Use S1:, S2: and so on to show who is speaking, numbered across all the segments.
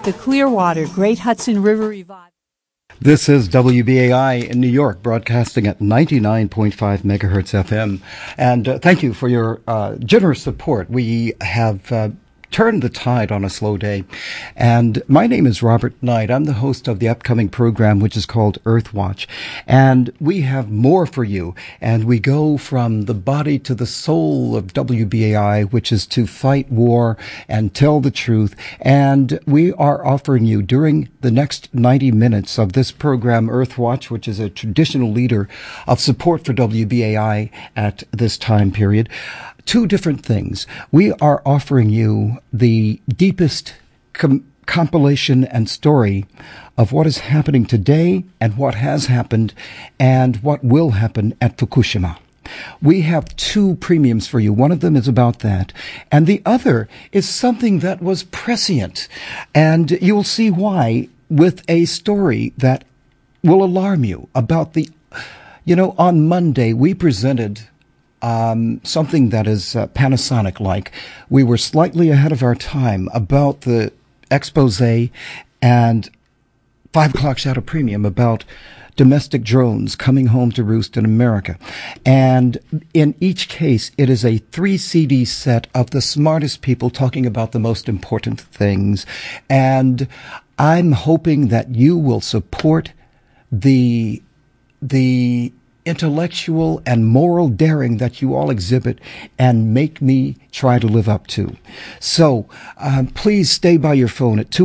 S1: The Clearwater Great Hudson River Revival.
S2: This is WBAI in New York, broadcasting at 99.5 megahertz FM. And thank you for your generous support. We have turned the tide on a slow day. And my name is Robert Knight. I'm the host of the upcoming program, which is called Earthwatch. And we have more for you. And we go from the body to the soul of WBAI, which is to fight war and tell the truth. And we are offering you during the next 90 minutes of this program, Earthwatch, which is a traditional leader of support for WBAI at this time period, two different things. We are offering you the deepest compilation and story of what is happening today and what has happened and what will happen at Fukushima. We have two premiums for you. One of them is about that. And the other is something that was prescient. And you'll see why with a story that will alarm you about on Monday we presented something that is Panasonic-like. We were slightly ahead of our time about the expose and 5 o'clock shadow premium about domestic drones coming home to roost in America. And in each case, it is a 3 CD set of the smartest people talking about the most important things. And I'm hoping that you will support the intellectual and moral daring that you all exhibit and make me try to live up to. So please stay by your phone at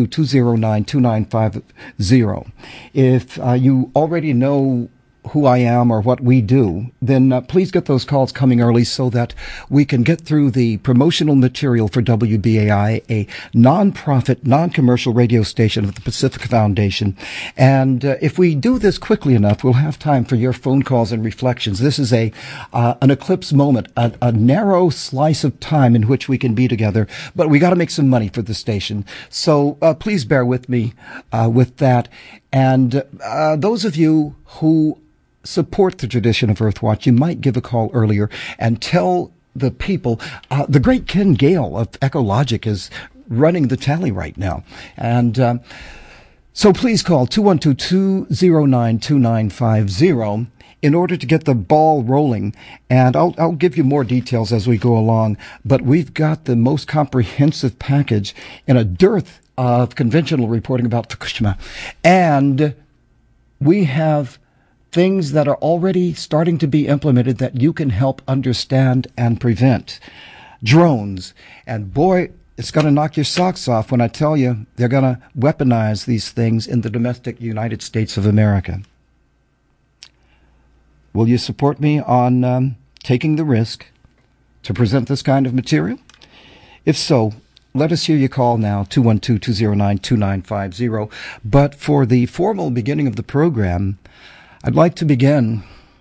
S2: 212-209-2950. If you already know who I am or what we do, then please get those calls coming early so that we can get through the promotional material for WBAI, a non-profit, non-commercial radio station of the Pacific Foundation. And if we do this quickly enough, we'll have time for your phone calls and reflections. This is an eclipse moment, a narrow slice of time in which we can be together, but we got to make some money for the station. So please bear with me with that. And those of you who support the tradition of Earthwatch, you might give a call earlier and tell the people. The great Ken Gale of Ecologic is running the tally right now. And so please call 212-209-2950 in order to get the ball rolling. And I'll give you more details as we go along. But we've got the most comprehensive package in a dearth of conventional reporting about Fukushima. And we have things that are already starting to be implemented that you can help understand and prevent. Drones. And boy, it's going to knock your socks off when I tell you they're going to weaponize these things in the domestic United States of America. Will you support me on taking the risk to present this kind of material? If so, let us hear you call now, 212-209-2950. But for the formal beginning of the program, I'd like to begin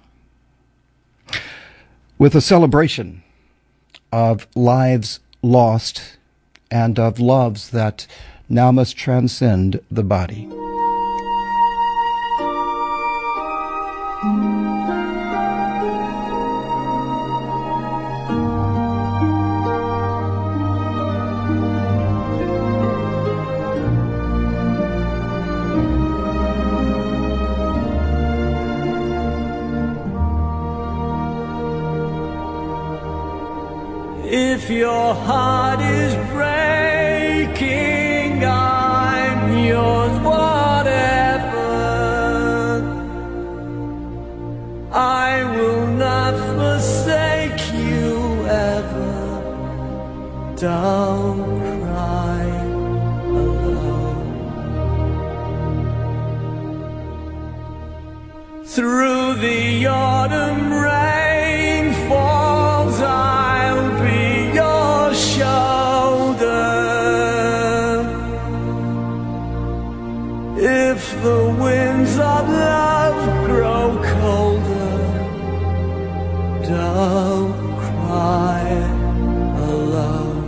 S2: with a celebration of lives lost and of loves that now must transcend the body.
S3: If your heart is breaking, I'm yours, whatever. I will not forsake you ever. Don't cry alone. Through the autumn rain falls, I'll be your shoulder. If the winds of love grow colder, don't cry alone.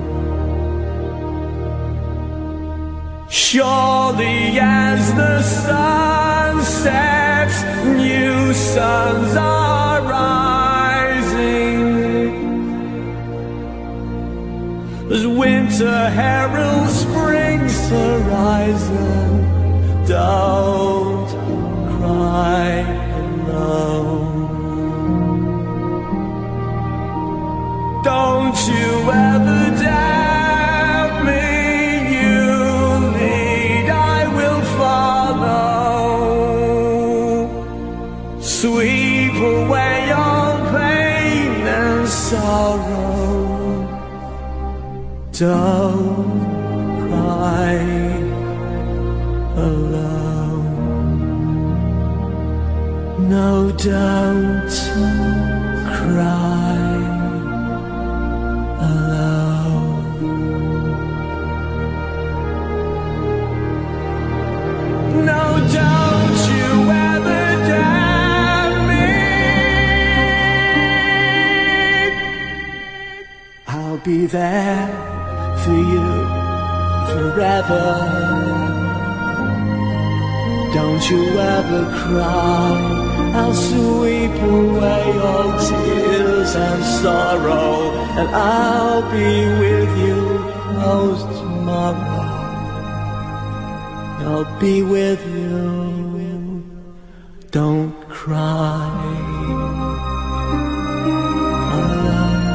S3: Surely as the sun sets, new suns are rising. As winter heralds spring's horizon. Don't cry alone. Don't you ever doubt me. You lead, I will follow. Sweep away your pain and sorrow. Don't cry alone. No, don't cry alone. No, don't you ever doubt me. I'll be there for you forever. Don't you ever cry. I'll sweep away all tears and sorrow, and I'll be with you tomorrow. I'll be with you. Don't cry alone.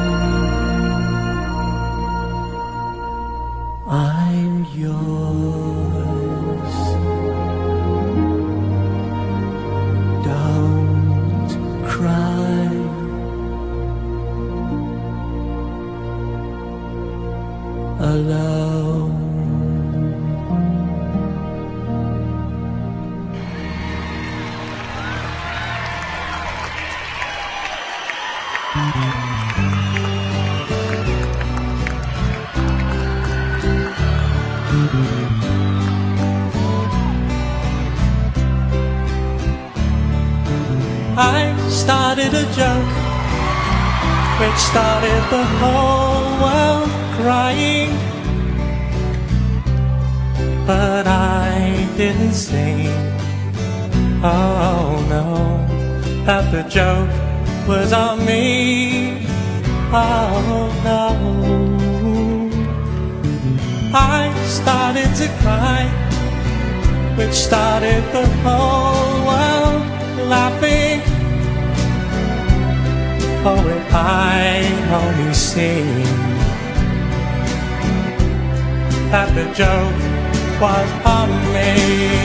S3: I'm yours. Don't cry alone.
S4: I started a joke which started the whole world crying, but I didn't say, oh no, that the joke was on me. Oh no, I started to cry, which started the whole world laughing. Oh, if I only seen that the joke was on me.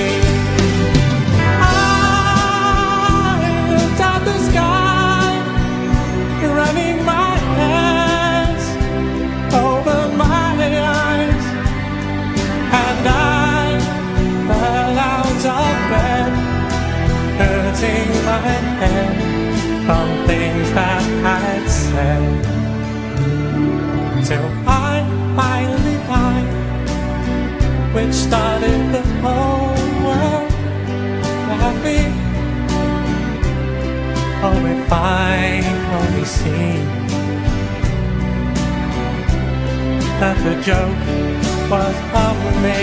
S4: I looked at the sky, running my hands over my eyes, and I fell out of bed, hurting my head from things that I'd said, till I finally died, which started the whole world laughing. Oh, if I only seen that the joke was on me.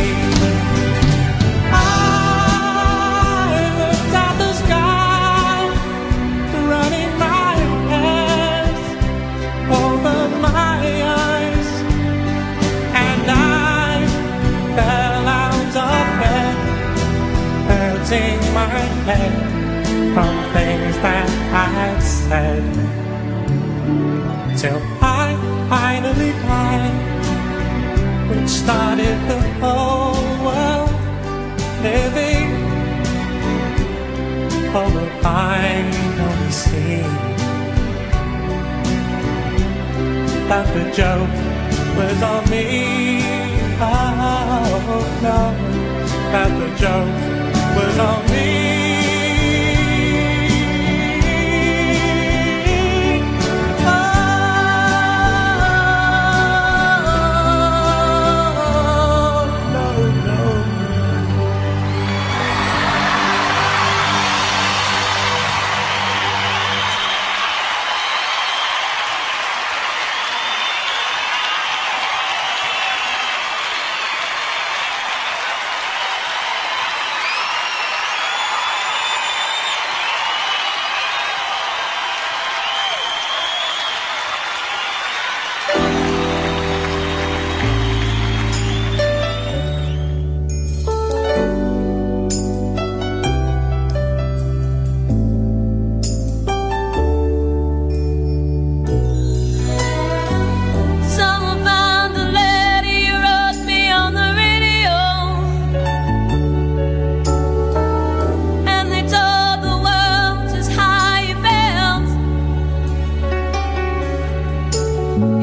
S4: My head from things that I'd said, till I finally died, which started the whole world living. Oh, if I only see that the joke was on me. Oh no, that the joke was on me.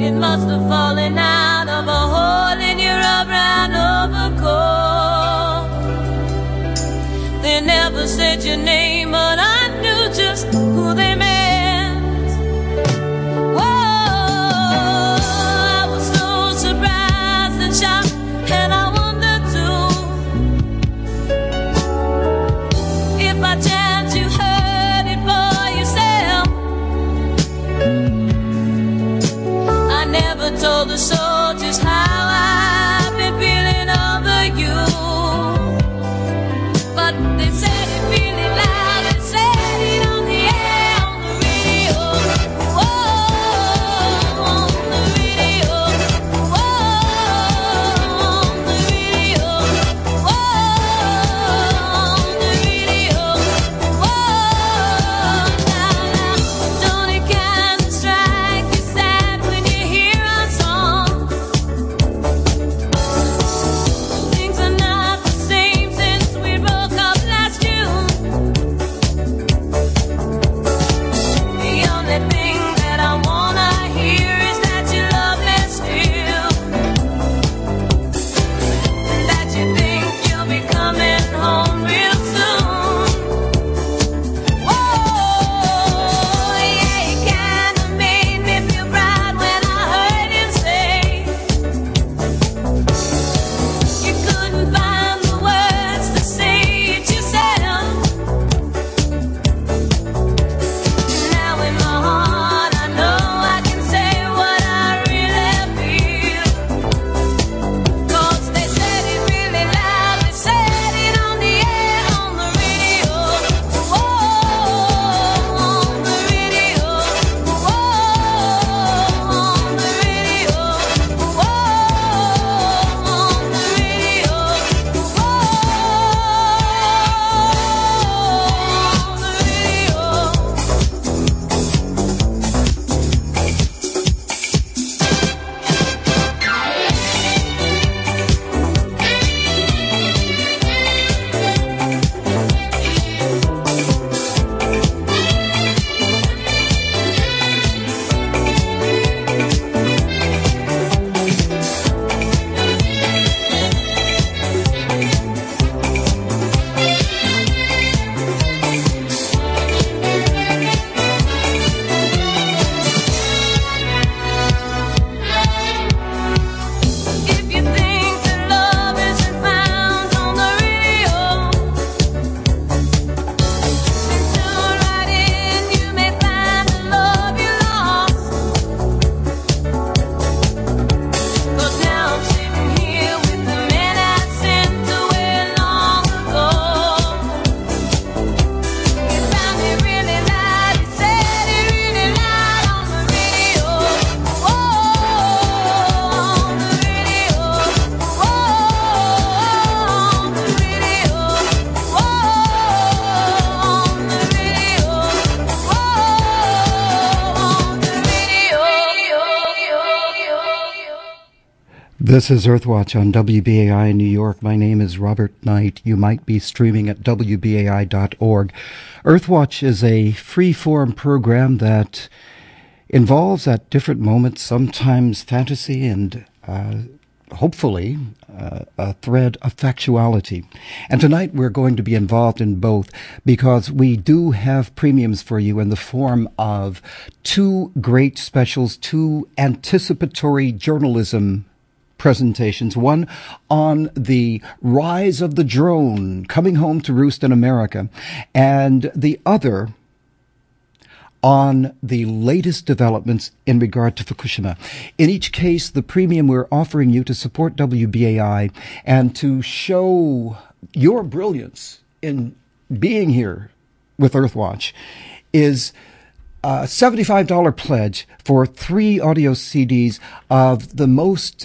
S5: It must have fallen out of a hole in your brown overcoat. They never said your name, but I knew just who they meant. Whoa, I was so surprised and shocked, and I wondered too if by chance you heard it for yourself. I never told the soldiers how I've been feeling over you, but they said it really loud. They said it on the air, on the radio. Whoa, on the radio. Whoa, on the radio. Whoa, on the radio. Whoa, now, don't it kind of strike you sad when you hear our song? Things are not the same since we broke up last June. The only thing that I wanna hear is that you love me still, and that you think you'll be coming home real soon. Whoa, yeah, it kinda made me feel proud when I heard him say you couldn't find the words to say it yourself. Now in my heart I know I can say what I really feel, 'cause they said it really loud. They said it on the air, on the radio. Whoa, on the radio. Whoa, on the radio. Whoa, on the radio. Whoa, on the radio. If you think that love isn't found on the radio, then tune right in. You may find the love you lost. 'Cause now I'm sitting here with the man I sent away long ago. It sounded really loud. He said it really loud on the radio. Whoa, on the radio. Whoa, on the radio. Whoa, on the radio. Whoa, on the radio.
S2: This is Earthwatch on WBAI in New York. My name is Robert Knight. You might be streaming at WBAI.org. Earthwatch is a free-form program that involves at different moments sometimes fantasy and hopefully a thread of factuality. And tonight we're going to be involved in both because we do have premiums for you in the form of two great specials, two anticipatory journalism presentations, one on the rise of the drone coming home to roost in America, and the other on the latest developments in regard to Fukushima. In each case, the premium we're offering you to support WBAI and to show your brilliance in being here with Earthwatch is a $75 pledge for 3 audio CDs of the most,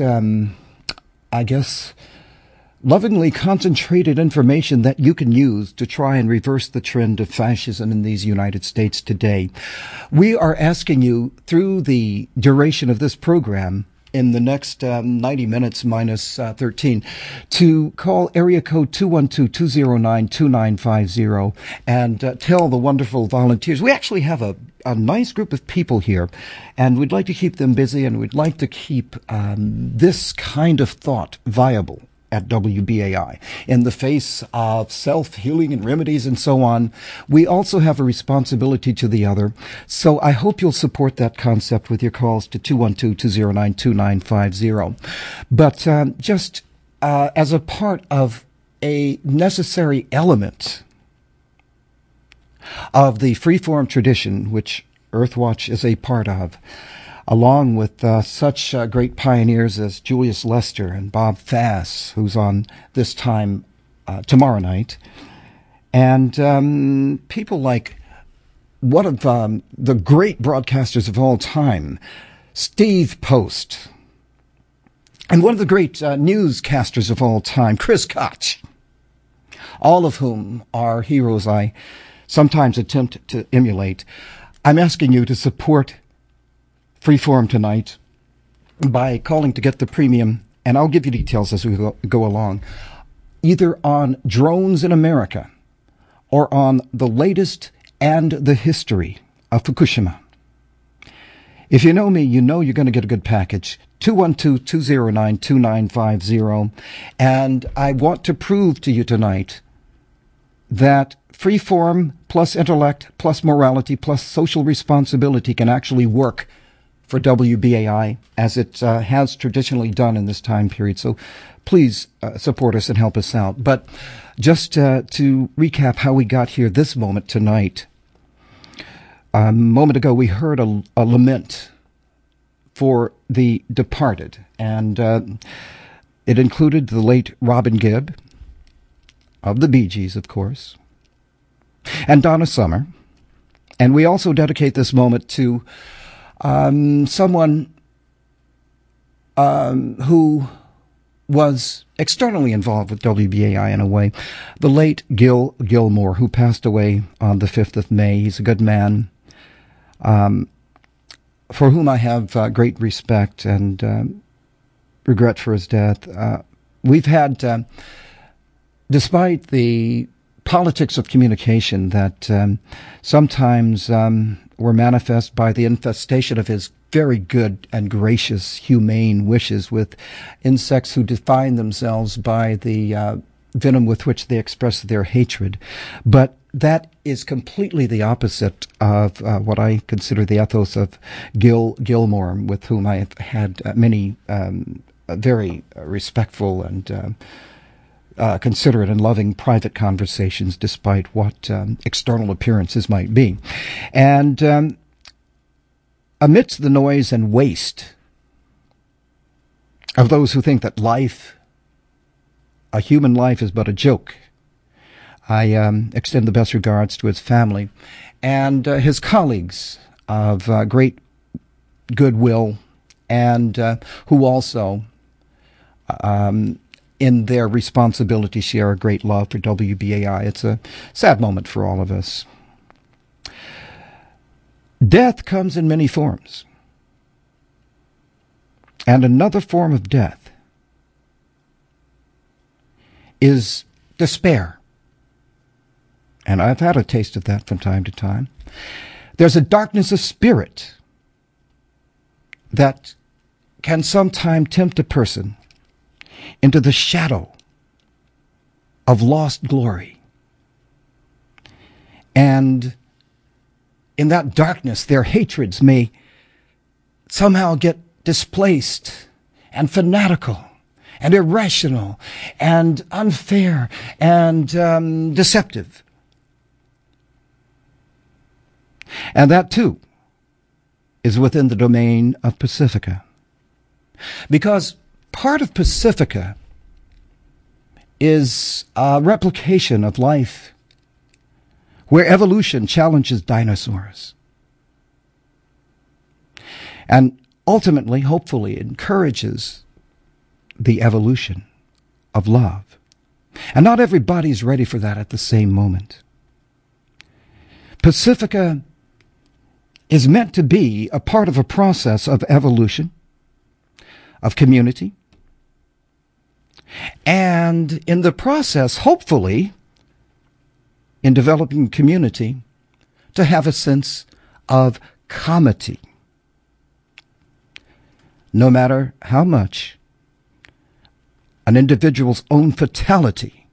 S2: lovingly concentrated information that you can use to try and reverse the trend of fascism in these United States today. We are asking you, through the duration of this program, in the next 90 minutes minus 13 to call area code 212-209-2950 and tell the wonderful volunteers. We actually have a nice group of people here, and we'd like to keep them busy, and we'd like to keep this kind of thought viable at WBAI. In the face of self-healing and remedies and so on, we also have a responsibility to the other. So I hope you'll support that concept with your calls to 212-209-2950. But just as a part of a necessary element of the freeform tradition, which Earthwatch is a part of, along with such great pioneers as Julius Lester and Bob Fass, who's on this time tomorrow night, and people like one of the great broadcasters of all time, Steve Post, and one of the great newscasters of all time, Chris Koch, all of whom are heroes I sometimes attempt to emulate. I'm asking you to support Freeform tonight by calling to get the premium, and I'll give you details as we go along, either on Drones in America or on the latest and the history of Fukushima. If you know me, you know you're going to get a good package. 212-209-2950. And I want to prove to you tonight that freeform plus intellect plus morality plus social responsibility can actually work for WBAI, as it has traditionally done in this time period. So please support us and help us out. But just to recap how we got here this moment tonight, a moment ago we heard a lament for the departed, and it included the late Robin Gibb, of the Bee Gees, of course, and Donna Summer. And we also dedicate this moment to someone who was externally involved with WBAI in a way, the late Gil Gilmore, who passed away on the 5th of May. He's a good man, for whom I have great respect and regret for his death. We've had, despite the politics of communication that sometimes were manifest by the infestation of his very good and gracious, humane wishes with insects who define themselves by the venom with which they express their hatred. But that is completely the opposite of what I consider the ethos of Gil Gilmore, with whom I have had many very respectful and considerate and loving private conversations, despite what external appearances might be. And amidst the noise and waste of those who think that life, a human life, is but a joke, I extend the best regards to his family and his colleagues of great goodwill, and who also in their responsibility share a great love for WBAI. It's a sad moment for all of us. Death comes in many forms. And another form of death is despair. And I've had a taste of that from time to time. There's a darkness of spirit that can sometime tempt a person into the shadow of lost glory. And in that darkness, their hatreds may somehow get displaced and fanatical and irrational and unfair and deceptive. And that, too, is within the domain of Pacifica. Because part of Pacifica is a replication of life where evolution challenges dinosaurs and ultimately, hopefully, encourages the evolution of love. And not everybody is ready for that at the same moment. Pacifica is meant to be a part of a process of evolution, of community. And in the process, hopefully, in developing community, to have a sense of comity. No matter how much an individual's own fatality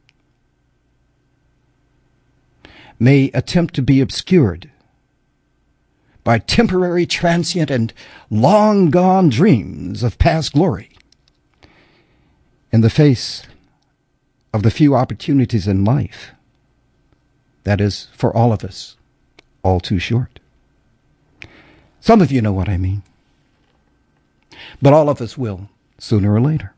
S2: may attempt to be obscured by temporary, transient, and long-gone dreams of past glory, in the face of the few opportunities in life that is, for all of us, all too short. Some of you know what I mean. But all of us will, sooner or later.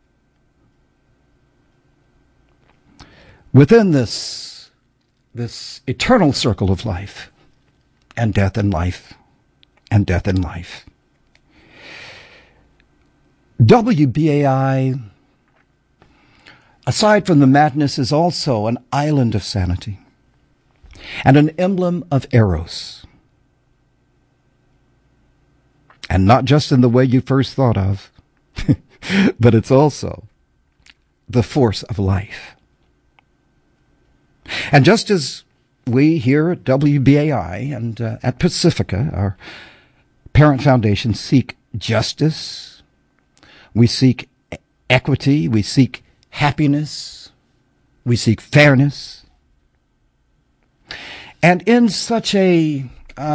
S2: Within this eternal circle of life, and death and life, and death and life, WBAI, aside from the madness, is also an island of sanity and an emblem of Eros. And not just in the way you first thought of, but it's also the force of life. And just as we here at WBAI and at Pacifica, our parent foundation, seek justice, we seek equity, we seek happiness, we seek fairness. And in such a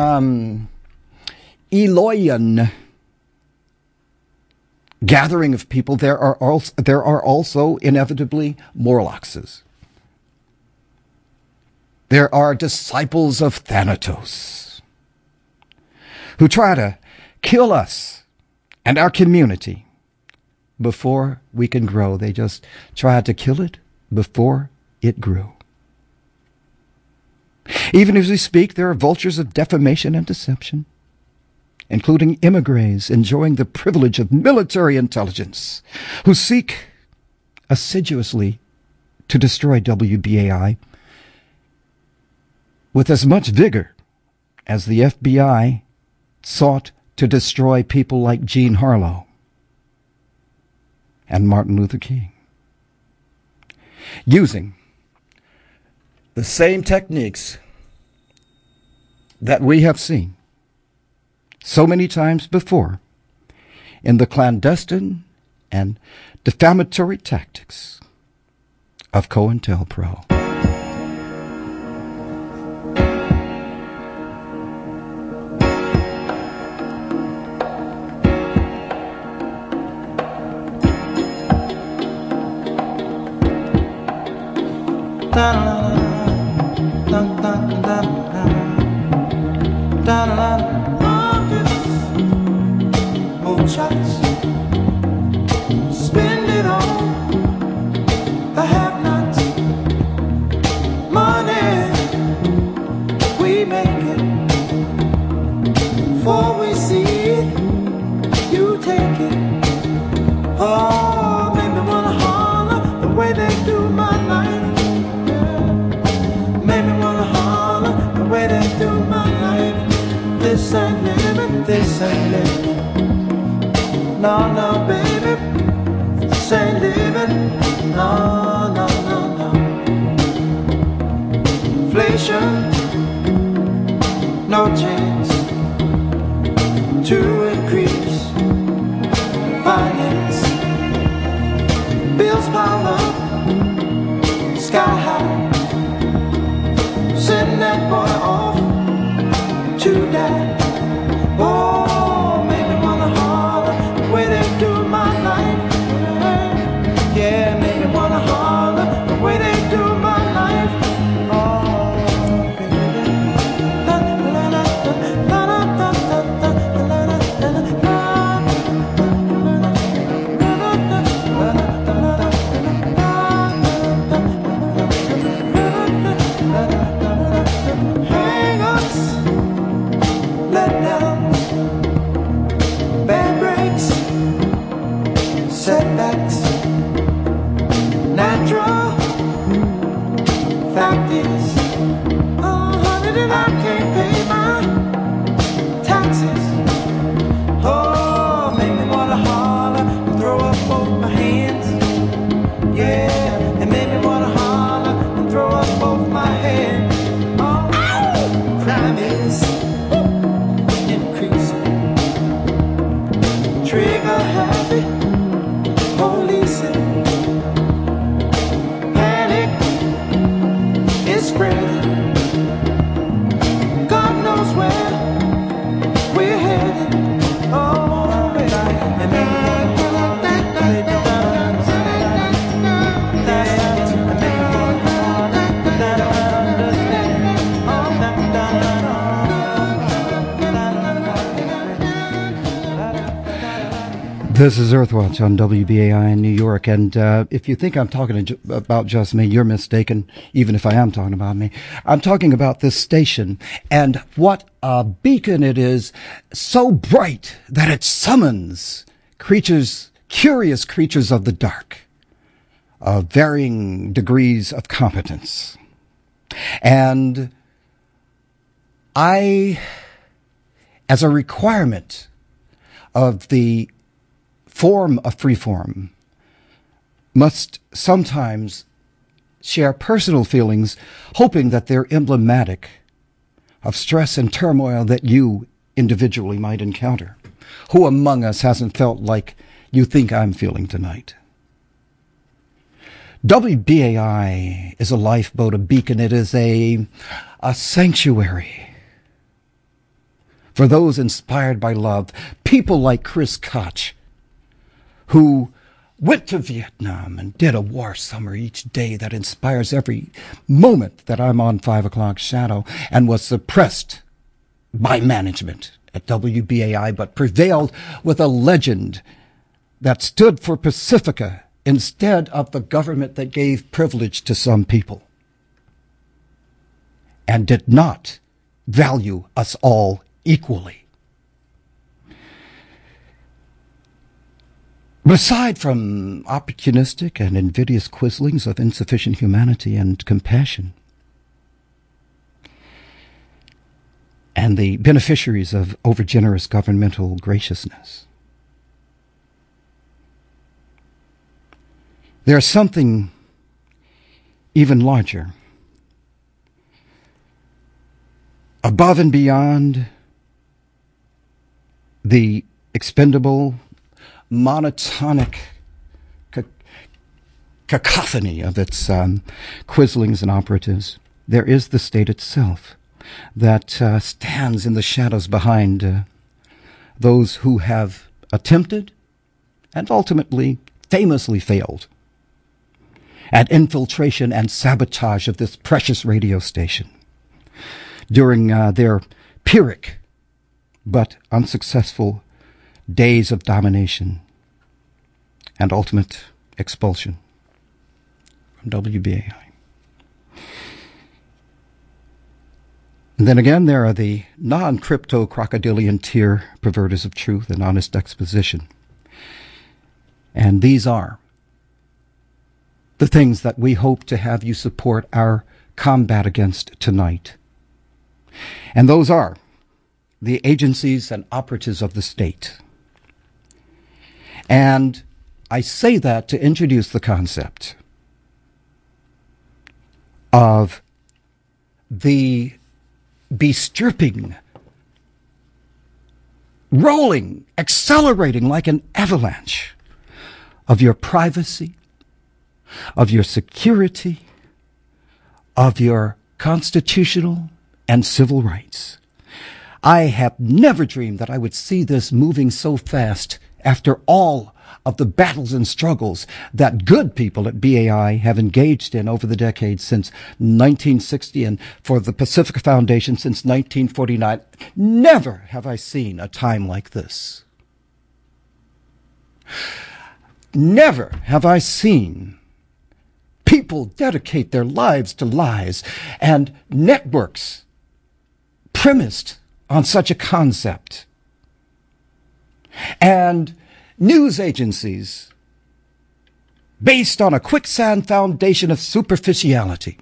S2: Eloian gathering of people, there are also inevitably Morloxes. There are disciples of Thanatos who try to kill us and our community before we can grow. They just tried to kill it before it grew. Even as we speak, there are vultures of defamation and deception, including emigres enjoying the privilege of military intelligence, who seek assiduously to destroy WBAI with as much vigor as the FBI sought to destroy people like Jean Harlow and Martin Luther King, using the same techniques that we have seen so many times before in the clandestine and defamatory tactics of COINTELPRO.
S3: Shots, spend it on the have-nots. Money, we make it. Before we see it, you take it. Oh, make me wanna holler the way they do my life. Yeah. Make me wanna holler the way they do my life. This ain't living, this ain't living. No, no, baby, this ain't living. No, no, no, no. Inflation, no chance to increase finance. Bills pile up, sky high. Send that boy off to die. Oh, make me wanna holler the way they do my life. Yeah, make me wanna holler the way they do my life. Oh, baby. not happy. Police panic is spreading. God knows where we're headed. Oh, baby. And
S2: This is Earthwatch on WBAI in New York, and if you think I'm talking about just me, you're mistaken, even if I am talking about me. I'm talking about this station, and what a beacon it is, so bright that it summons creatures, curious creatures of the dark, of varying degrees of competence. And I, as a requirement of the form of freeform, must sometimes share personal feelings, hoping that they're emblematic of stress and turmoil that you individually might encounter. Who among us hasn't felt like you think I'm feeling tonight? WBAI is a lifeboat, a beacon. It is a sanctuary for those inspired by love. People like Chris Koch, who went to Vietnam and did a war summer each day that inspires every moment that I'm on 5 o'clock shadow, and was suppressed by management at WBAI, but prevailed with a legend that stood for Pacifica instead of the government that gave privilege to some people and did not value us all equally. But aside from opportunistic and invidious quizzlings of insufficient humanity and compassion, and the beneficiaries of overgenerous governmental graciousness, there's something even larger, above and beyond the expendable, monotonic cacophony of its quizzlings and operatives. There is the state itself that stands in the shadows behind those who have attempted and ultimately famously failed at infiltration and sabotage of this precious radio station during their Pyrrhic but unsuccessful days of domination and ultimate expulsion from WBAI. And then again, there are the non-crypto crocodilian tier perverters of truth and honest exposition. And these are the things that we hope to have you support our combat against tonight. And those are the agencies and operatives of the state. And I say that to introduce the concept of the bestripping, rolling, accelerating like an avalanche of your privacy, of your security, of your constitutional and civil rights. I have never dreamed that I would see this moving so fast after all of the battles and struggles that good people at BAI have engaged in over the decades since 1960 and for the Pacifica Foundation since 1949. Never have I seen a time like this. Never have I seen people dedicate their lives to lies and networks premised on such a concept, and news agencies based on a quicksand foundation of superficiality.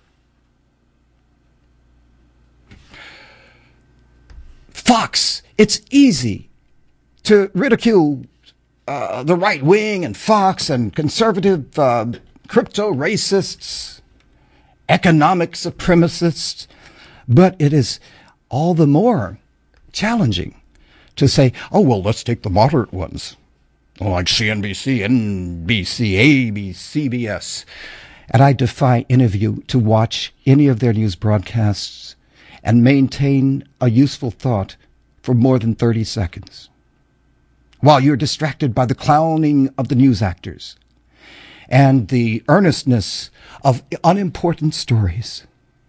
S2: Fox, it's easy to ridicule the right wing and Fox and conservative crypto racists, economic supremacists, but it is all the more challenging to say, oh, well, let's take the moderate ones. like CNBC, NBC, ABC, CBS. And I defy any of you to watch any of their news broadcasts and maintain a useful thought for more than 30 seconds while you're distracted by the clowning of the news actors and the earnestness of unimportant stories.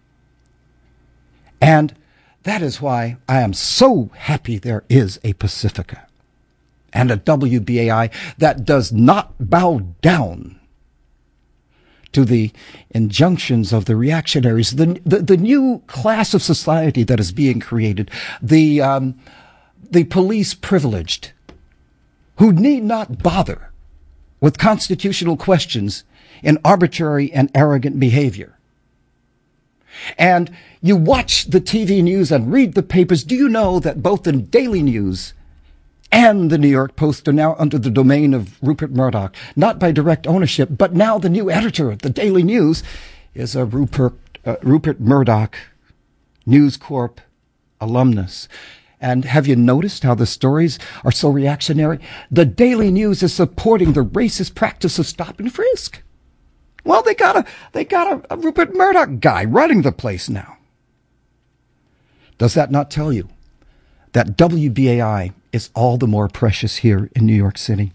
S2: And that is why I am so happy there is a Pacifica and a WBAI that does not bow down to the injunctions of the reactionaries, the new class of society that is being created, the police privileged, who need not bother with constitutional questions in arbitrary and arrogant behavior. And you watch the TV news and read the papers. Do you know that both the Daily News and the New York Post are now under the domain of Rupert Murdoch, not by direct ownership, but now the new editor of the Daily News is a Rupert Murdoch News Corp alumnus. And have you noticed how the stories are so reactionary? The Daily News is supporting the racist practice of stop and frisk. Well, they got a Rupert Murdoch guy running the place now. Does that not tell you that WBAI is all the more precious here in New York City?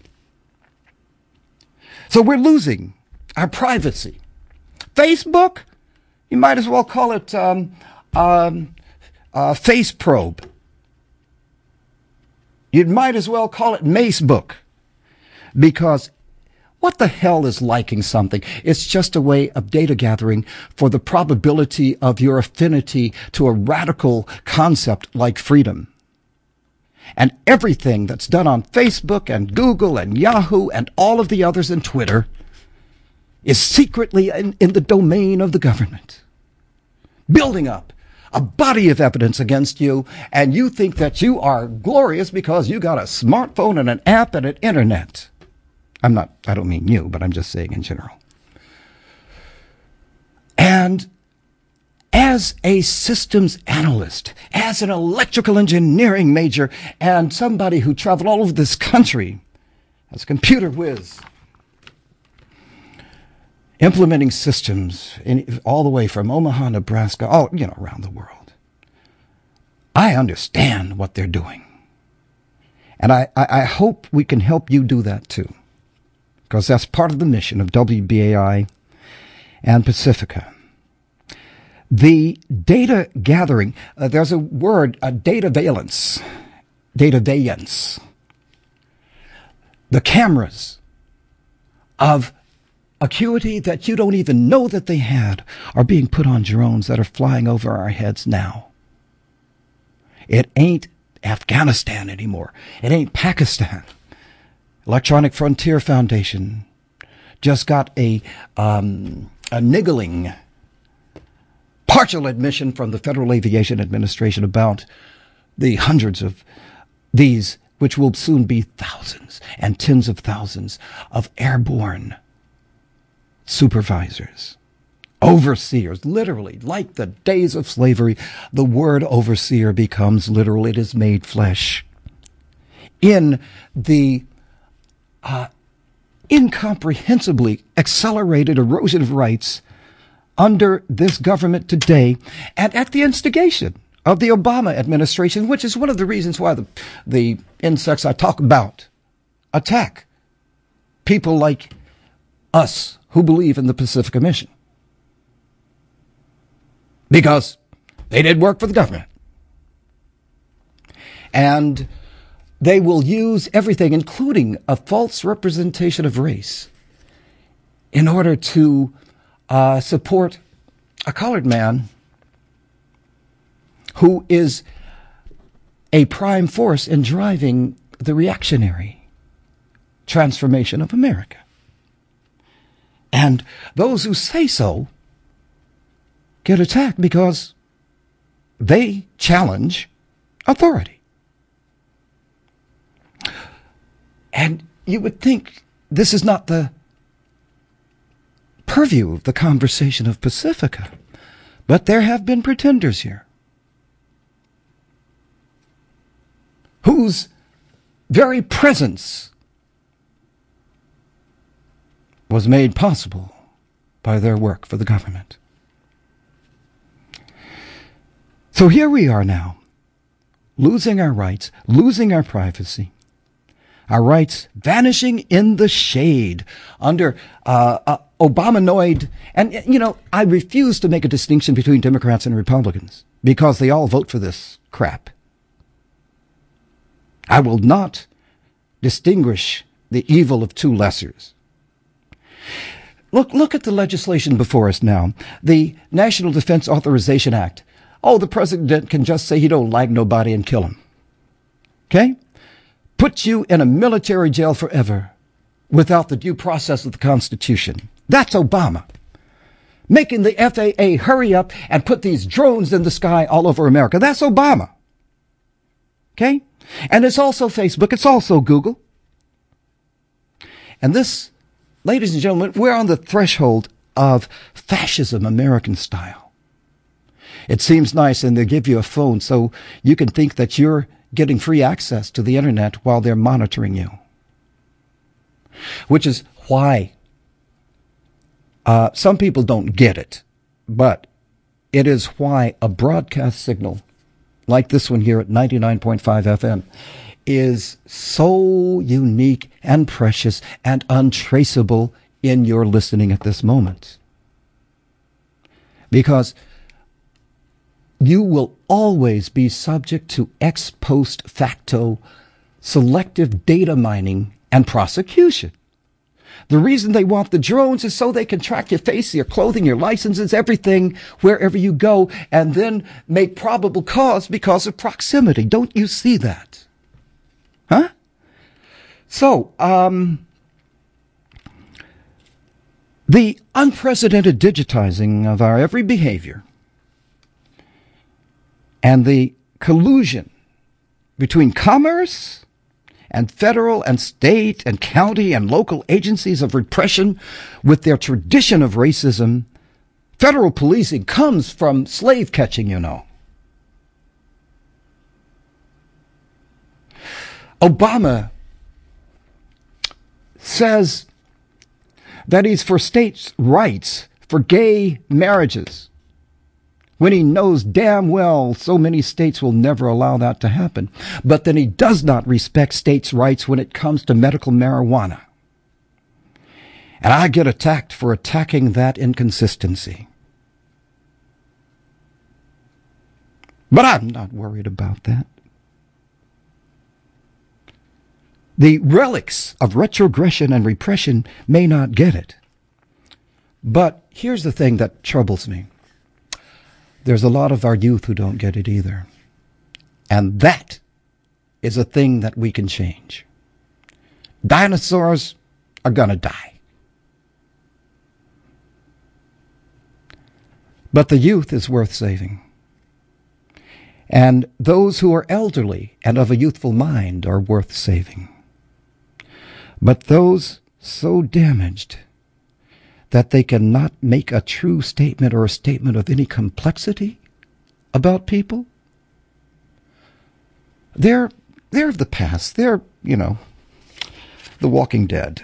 S2: So we're losing our privacy. Facebook, you might as well call it Face Probe. You might as well call it Macebook. Because what the hell is liking something? It's just a way of data gathering for the probability of your affinity to a radical concept like freedom. And everything that's done on Facebook and Google and Yahoo and all of the others and Twitter is secretly in the domain of the government, building up a body of evidence against you, and you think that you are glorious because you got a smartphone and an app and an internet. I don't mean you, but I'm just saying in general. And as a systems analyst, as an electrical engineering major, and somebody who traveled all over this country as a computer whiz, implementing systems all the way from Omaha, Nebraska, around the world, I understand what they're doing. And I hope we can help you do that too, because that's part of the mission of WBAI and Pacifica. The data gathering, there's a word, data valence. The cameras of acuity that you don't even know that they had are being put on drones that are flying over our heads now. It ain't Afghanistan anymore. It ain't Pakistan. Electronic Frontier Foundation just got a niggling partial admission from the Federal Aviation Administration about the hundreds of these, which will soon be thousands and tens of thousands of airborne supervisors, overseers, literally, like the days of slavery. The word overseer becomes literal. It is made flesh. In the incomprehensibly accelerated erosion of rights under this government today, and at the instigation of the Obama administration, which is one of the reasons why the insects I talk about attack people like us who believe in the Pacifica Mission. Because they did work for the government. And they will use everything, including a false representation of race, in order to support a colored man who is a prime force in driving the reactionary transformation of America. And those who say so get attacked because they challenge authority. And you would think this is not the purview of the conversation of Pacifica, but there have been pretenders here whose very presence was made possible by their work for the government. So here we are now, losing our rights, losing our privacy, our rights vanishing in the shade under Obamanoid. And, you know, I refuse to make a distinction between Democrats and Republicans because they all vote for this crap. I will not distinguish the evil of two lessers. Look at the legislation before us now. The National Defense Authorization Act. Oh, the president can just say he don't like nobody and kill him. Okay? Put you in a military jail forever without the due process of the Constitution. That's Obama. Making the FAA hurry up and put these drones in the sky all over America. That's Obama. Okay? And it's also Facebook. It's also Google. And this, ladies and gentlemen, we're on the threshold of fascism, American style. It seems nice, and they give you a phone so you can think that you're getting free access to the internet while they're monitoring you. Which is why some people don't get it, but it is why a broadcast signal like this one here at 99.5 FM is so unique and precious and untraceable in your listening at this moment. Because you will always be subject to ex post facto selective data mining and prosecution. The reason they want the drones is so they can track your face, your clothing, your licenses, everything, wherever you go, and then make probable cause because of proximity. Don't you see that? Huh? So, the unprecedented digitizing of our every behavior and the collusion between commerce and federal and state and county and local agencies of repression with their tradition of racism. Federal policing comes from slave catching, you know. Obama says that he's for states' rights for gay marriages, when he knows damn well so many states will never allow that to happen. But then he does not respect states' rights when it comes to medical marijuana. And I get attacked for attacking that inconsistency. But I'm not worried about that. The relics of retrogression and repression may not get it. But here's the thing that troubles me. There's a lot of our youth who don't get it either. And that is a thing that we can change. Dinosaurs are going to die. But the youth is worth saving. And those who are elderly and of a youthful mind are worth saving. But those so damaged that they cannot make a true statement or a statement of any complexity about people, they're of the past. They're, the Walking Dead.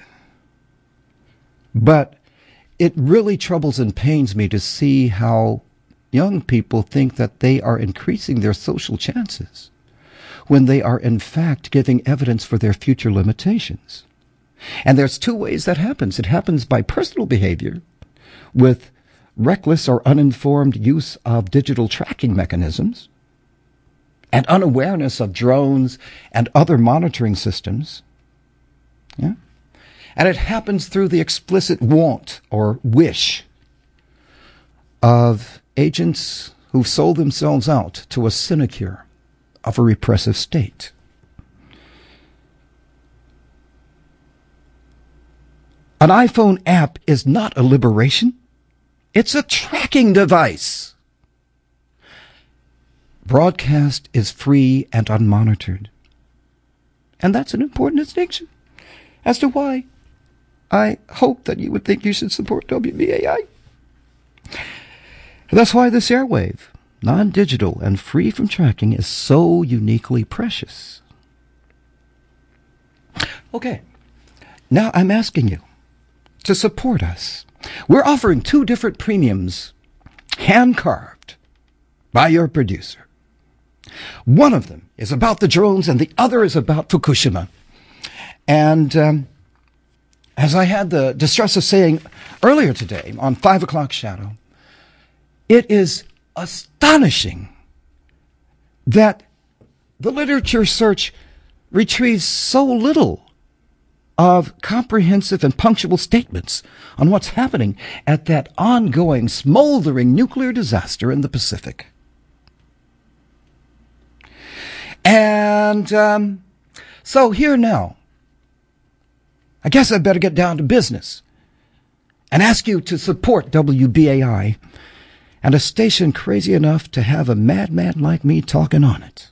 S2: But it really troubles and pains me to see how young people think that they are increasing their social chances when they are in fact giving evidence for their future limitations. And there's two ways that happens. It happens by personal behavior with reckless or uninformed use of digital tracking mechanisms and unawareness of drones and other monitoring systems. Yeah? And it happens through the explicit want or wish of agents who've sold themselves out to a sinecure of a repressive state. An iPhone app is not a liberation. It's a tracking device. Broadcast is free and unmonitored. And that's an important distinction as to why I hope that you would think you should support WBAI. That's why this airwave, non-digital and free from tracking, is so uniquely precious. Okay, now I'm asking you, to support us. We're offering 2 different premiums, hand-carved by your producer. One of them is about the drones, and the other is about Fukushima. And as I had the distress of saying earlier today on 5 o'clock Shadow, it is astonishing that the literature search retrieves so little of comprehensive and punctual statements on what's happening at that ongoing, smoldering nuclear disaster in the Pacific. And so here now, I guess I better get down to business and ask you to support WBAI and a station crazy enough to have a madman like me talking on it.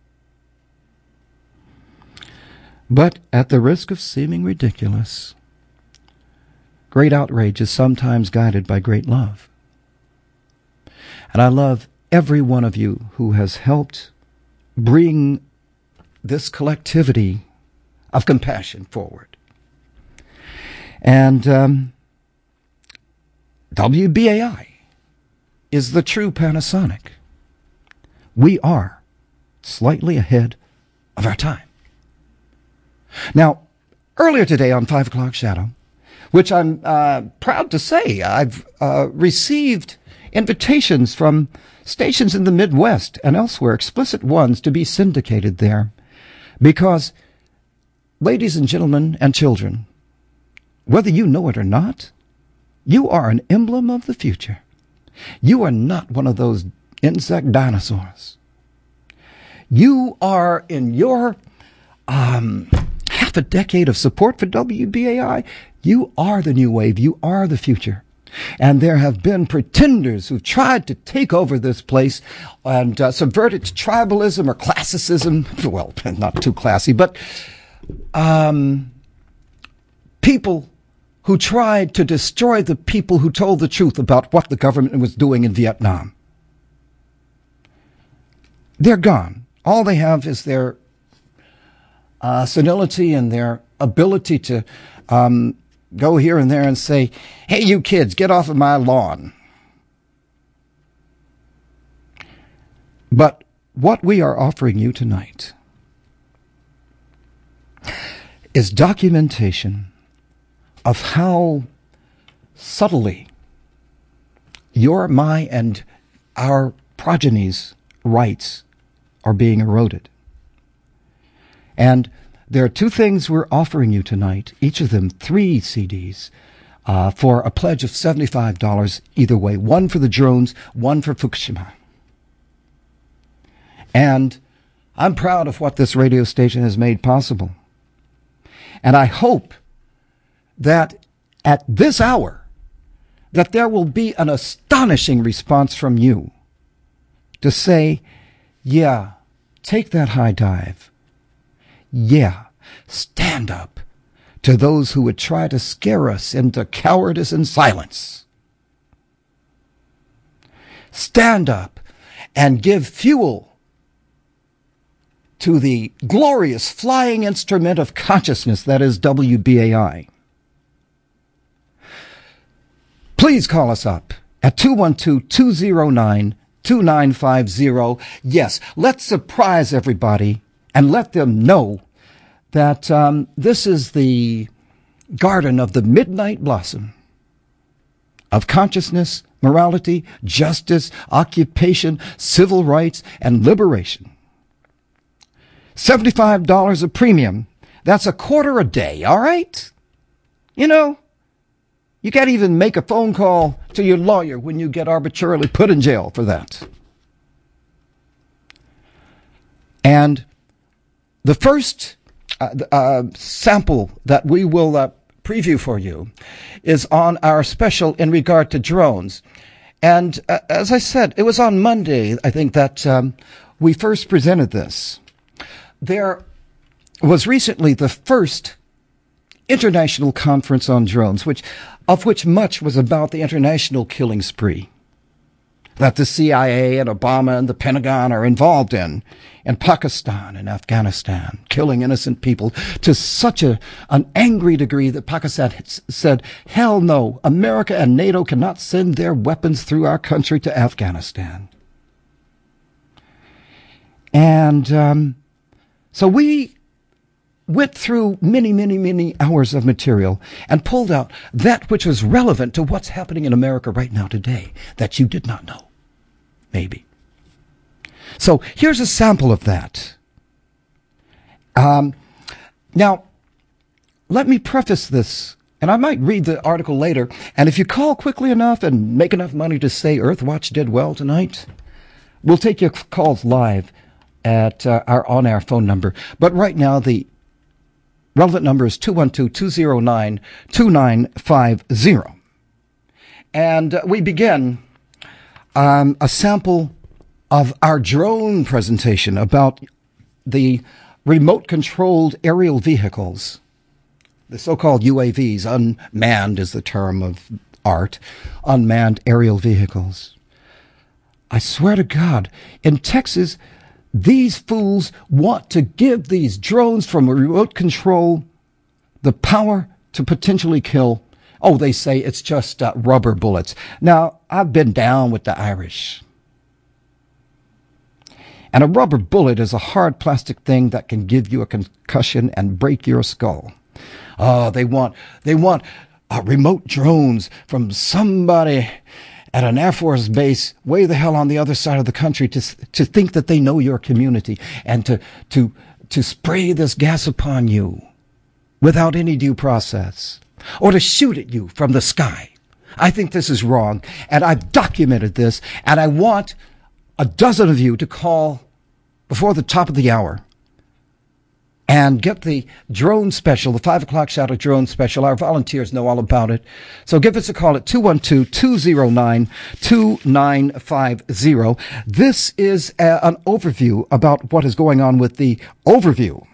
S2: But at the risk of seeming ridiculous, great outrage is sometimes guided by great love. And I love every one of you who has helped bring this collectivity of compassion forward. And WBAI is the true Panasonic. We are slightly ahead of our time. Now, earlier today on 5 o'clock Shadow, which I'm proud to say I've received invitations from stations in the Midwest and elsewhere, explicit ones, to be syndicated there. Because, ladies and gentlemen and children, whether you know it or not, you are an emblem of the future. You are not one of those insect dinosaurs. You are, in your half a decade of support for WBAI, you are the new wave. You are the future. And there have been pretenders who've tried to take over this place and subvert it to tribalism or classicism. Well, not too classy, but people who tried to destroy the people who told the truth about what the government was doing in Vietnam. They're gone. All they have is their senility and their ability to go here and there and say, hey, you kids, get off of my lawn. But what we are offering you tonight is documentation of how subtly your, my, and our progeny's rights are being eroded. And there are 2 things we're offering you tonight, each of them 3 CDs, for a pledge of $75 either way, 1 for the drones, 1 for Fukushima. And I'm proud of what this radio station has made possible. And I hope that at this hour, that there will be an astonishing response from you to say, yeah, take that high dive. Yeah, stand up to those who would try to scare us into cowardice and silence. Stand up and give fuel to the glorious flying instrument of consciousness that is WBAI. Please call us up at 212-209-2950. Yes, let's surprise everybody and let them know that this is the garden of the midnight blossom of consciousness, morality, justice, occupation, civil rights, and liberation. $75 a premium. That's a quarter a day, all right? You know, you can't even make a phone call to your lawyer when you get arbitrarily put in jail for that. And the first sample that we will preview for you is on our special in regard to drones. And as I said, it was on Monday, I think, that we first presented this. There was recently the first international conference on drones, of which much was about the international killing spree. that the CIA and Obama and the Pentagon are involved in Pakistan and Afghanistan, killing innocent people to such an angry degree that Pakistan said, hell no, America and NATO cannot send their weapons through our country to Afghanistan. And so we went through many hours of material and pulled out that which was relevant to what's happening in America right now today that you did not know. Maybe. So here's a sample of that. Now, let me preface this, and I might read the article later, and if you call quickly enough and make enough money to say Earthwatch did well tonight, we'll take your calls live at our on-air phone number. But right now, the relevant number is 212-209-2950. And we begin a sample of our drone presentation about the remote-controlled aerial vehicles, the so-called UAVs. Unmanned is the term of art. Unmanned aerial vehicles. I swear to God, in Texas, these fools want to give these drones from remote control the power to potentially kill. Oh, they say it's just rubber bullets. Now, I've been down with the Irish. And a rubber bullet is a hard plastic thing that can give you a concussion and break your skull. Oh, they want remote drones from somebody at an Air Force base way the hell on the other side of the country to think that they know your community and to spray this gas upon you without any due process, or to shoot at you from the sky. I think this is wrong, and I've documented this, and I want a dozen of you to call before the top of the hour and get the drone special, the 5 o'clock shadow drone special. Our volunteers know all about it. So give us a call at 212-209-2950. This is an overview about what is going on with the overview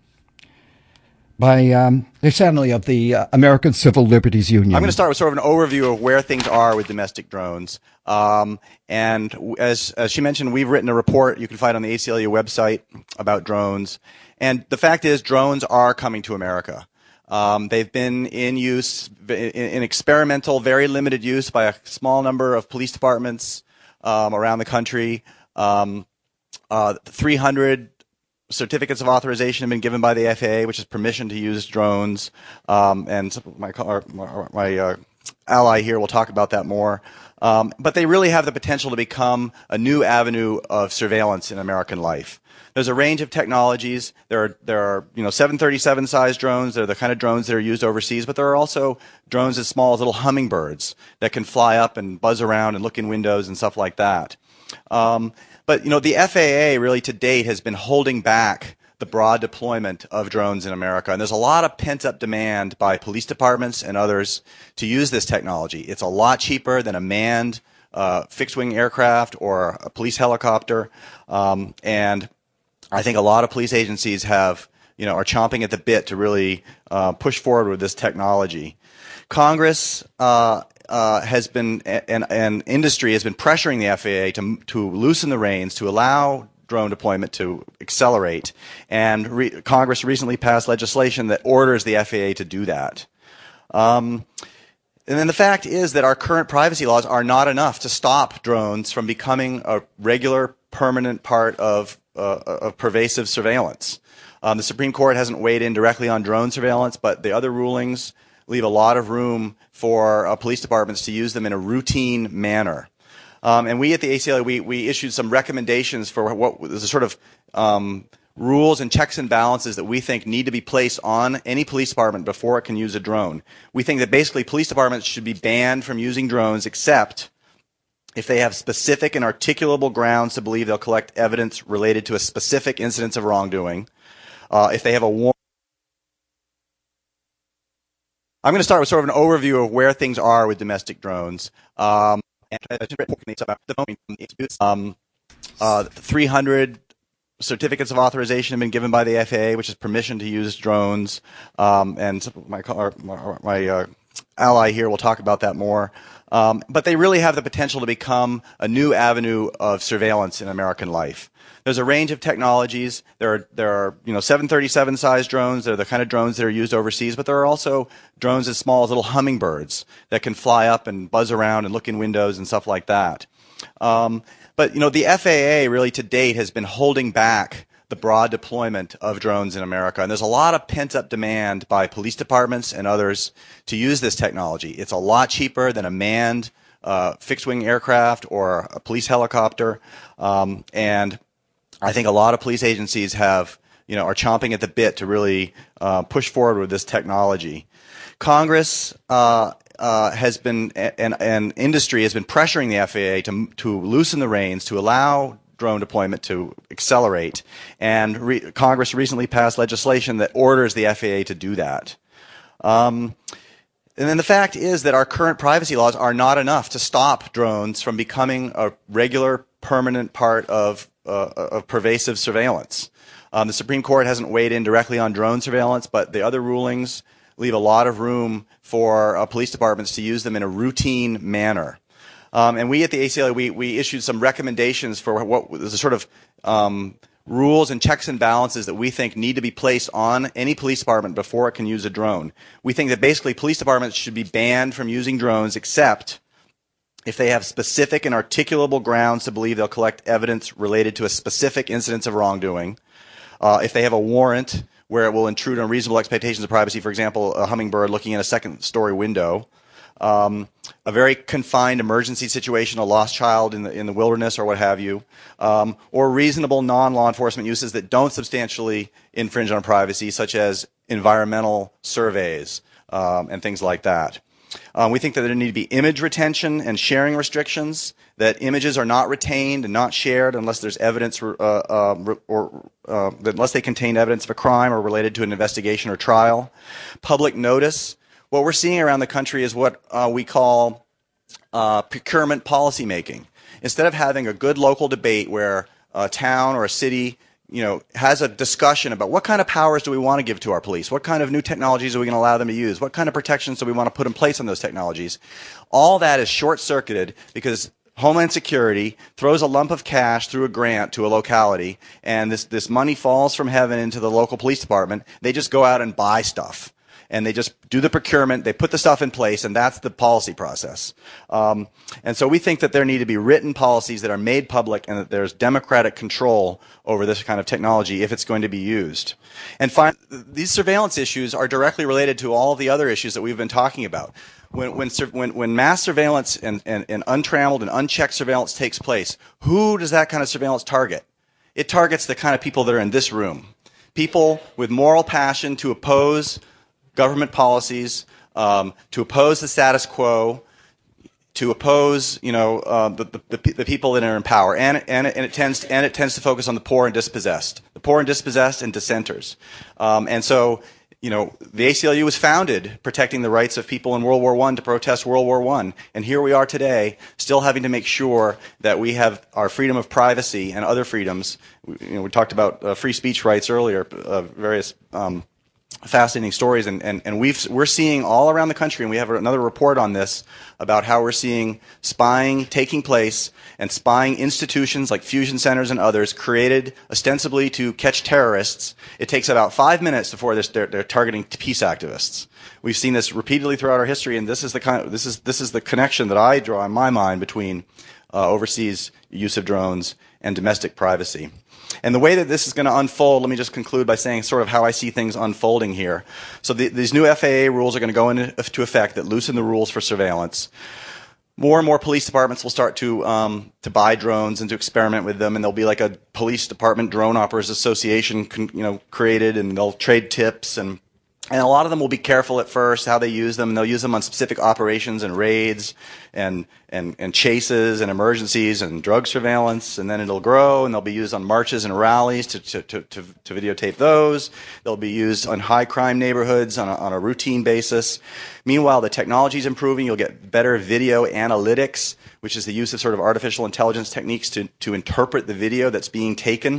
S2: by the Stanley of the American Civil Liberties Union.
S6: I'm going to start with sort of an overview of where things are with domestic drones. And as she mentioned, we've written a report you can find on the ACLU website about drones. And the fact is, drones are coming to America. They've been in use, in experimental, very limited use by a small number of police departments around the country. 300 certificates of authorization have been given by the FAA, which is permission to use drones. And my ally here will talk about that more. But they really have the potential to become a new avenue of surveillance in American life. There's a range of technologies. There are 737 sized drones. They're the kind of drones that are used overseas, but there are also drones as small as little hummingbirds that can fly up and buzz around and look in windows and stuff like that. But the FAA really to date has been holding back the broad deployment of drones in America, and there's a lot of pent-up demand by police departments and others to use this technology. It's a lot cheaper than a manned fixed-wing aircraft or a police helicopter, and I think a lot of police agencies are chomping at the bit to really push forward with this technology. Congress has been and industry has been pressuring the FAA to loosen the reins to allow drone deployment to accelerate, and Congress recently passed legislation that orders the FAA to do that. And then the fact is that our current privacy laws are not enough to stop drones from becoming a regular, permanent part of pervasive surveillance. The Supreme Court hasn't weighed in directly on drone surveillance, but the other rulings leave a lot of room for police departments to use them in a routine manner. And we at the ACLU, we issued some recommendations for what the sort of rules and checks and balances that we think need to be placed on any police department before it can use a drone. We think that basically police departments should be banned from using drones except if they have specific and articulable grounds to believe they'll collect evidence related to a specific incidence of wrongdoing, if they have a warrant. I'm going to start with sort of an overview of where things are with domestic drones. 300 certificates of authorization have been given by the FAA, which is permission to use drones. And my ally here. We'll talk about that more. But they really have the potential to become a new avenue of surveillance in American life. There's a range of technologies. There are 737 sized drones. They're the kind of drones that are used overseas, but there are also drones as small as little hummingbirds that can fly up and buzz around and look in windows and stuff like that. But the FAA really to date has been holding back the broad deployment of drones in America. And there's a lot of pent-up demand by police departments and others to use this technology. It's a lot cheaper than a manned fixed-wing aircraft or a police helicopter. And I think a lot of police agencies are chomping at the bit to really push forward with this technology. Congress has been and industry has been pressuring the FAA to loosen the reins to allow drone deployment to accelerate, and Congress recently passed legislation that orders the FAA to do that. And then the fact is that our current privacy laws are not enough to stop drones from becoming a regular, permanent part of pervasive surveillance. The Supreme Court hasn't weighed in directly on drone surveillance, but the other rulings leave a lot of room for police departments to use them in a routine manner. And we at the ACLU, we issued some recommendations for what the sort of rules and checks and balances that we think need to be placed on any police department before it can use a drone. We think that basically police departments should be banned from using drones except if they have specific and articulable grounds to believe they'll collect evidence related to a specific incidence of wrongdoing, if they have a warrant where it will intrude on reasonable expectations of privacy, for example, a hummingbird looking in a second-story window, a very confined emergency situation, a lost child in the wilderness or what have you, or reasonable non-law enforcement uses that don't substantially infringe on privacy, such as environmental surveys and things like that. We think that there need to be image retention and sharing restrictions, that images are not retained and not shared unless there's evidence unless they contain evidence of a crime or related to an investigation or trial. Public notice. What we're seeing around the country is what we call procurement policymaking. Instead of having a good local debate where a town or a city has a discussion about what kind of powers do we want to give to our police, what kind of new technologies are we going to allow them to use, what kind of protections do we want to put in place on those technologies. All that is short-circuited because Homeland Security throws a lump of cash through a grant to a locality, and this money falls from heaven into the local police department. They just go out and buy stuff. And they just do the procurement, they put the stuff in place, and that's the policy process. And so we think that there need to be written policies that are made public and that there's democratic control over this kind of technology if it's going to be used. And finally, these surveillance issues are directly related to all of the other issues that we've been talking about. When mass surveillance and untrammeled and unchecked surveillance takes place, who does that kind of surveillance target? It targets the kind of people that are in this room. People with moral passion to oppose government policies, to oppose the status quo, to oppose, the people that are in power, and it tends to focus on the poor and dispossessed, and dissenters, and so the ACLU was founded protecting the rights of people in World War I to protest World War I, and here we are today, still having to make sure that we have our freedom of privacy and other freedoms. We talked about free speech rights earlier, various fascinating stories, and we're seeing all around the country, and we have another report on this about how we're seeing spying taking place and spying institutions like fusion centers and others created ostensibly to catch terrorists. It takes about 5 minutes before they're targeting peace activists. We've seen this repeatedly throughout our history, and this is the connection that I draw in my mind between overseas use of drones and domestic privacy. And the way that this is going to unfold, let me just conclude by saying sort of how I see things unfolding here. So these new FAA rules are going to go into effect that loosen the rules for surveillance. More and more police departments will start to buy drones and to experiment with them, and there'll be like a police department drone operators association, created, and they'll trade tips, and a lot of them will be careful at first how they use them, and they'll use them on specific operations and raids and chases and emergencies and drug surveillance, and then it'll grow, and they'll be used on marches and rallies to videotape those. They'll be used on high crime neighborhoods on a routine basis. Meanwhile, the technology is improving. You'll get better video analytics, which is the use of sort of artificial intelligence techniques to interpret the video that's being taken.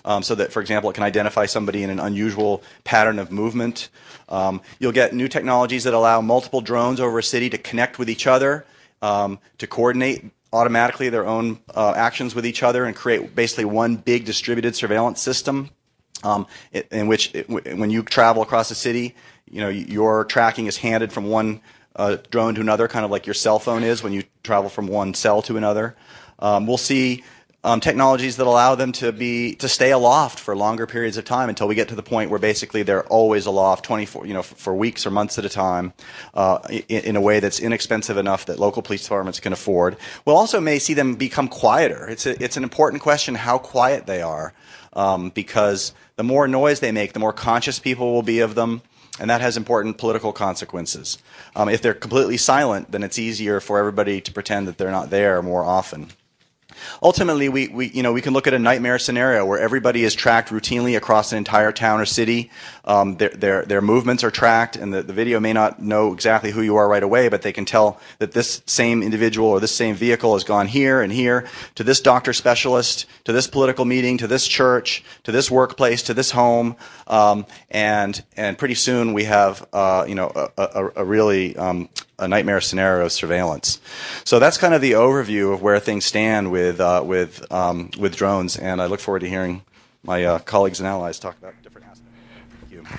S6: so that, for example, it can identify somebody in an unusual pattern of movement. You'll get new technologies that allow multiple drones over a city to connect with each other, to coordinate automatically their own actions with each other and create basically one big distributed surveillance system, in which when you travel across a city, your tracking is handed from one drone to another, kind of like your cell phone is when you travel from one cell to another. We'll see technologies that allow them to stay aloft for longer periods of time until we get to the point where basically they're always aloft 24, for weeks or months at a time, in a way that's inexpensive enough that local police departments can afford. We'll also may see them become quieter. It's an important question how quiet they are, because the more noise they make, the more conscious people will be of them. And that has important political consequences. If they're completely silent, then it's easier for everybody to pretend that they're not there more often. Ultimately, we can look at a nightmare scenario where everybody is tracked routinely across an entire town or city. Their movements are tracked, and the video may not know exactly who you are right away, but they can tell that this same individual or this same vehicle has gone here and here to this doctor specialist, to this political meeting, to this church, to this workplace, to this home, and pretty soon we have a really a nightmare scenario of surveillance. So that's kind of the overview of where things stand with drones, and I look forward to hearing my colleagues and allies talk about different aspects. Thank you.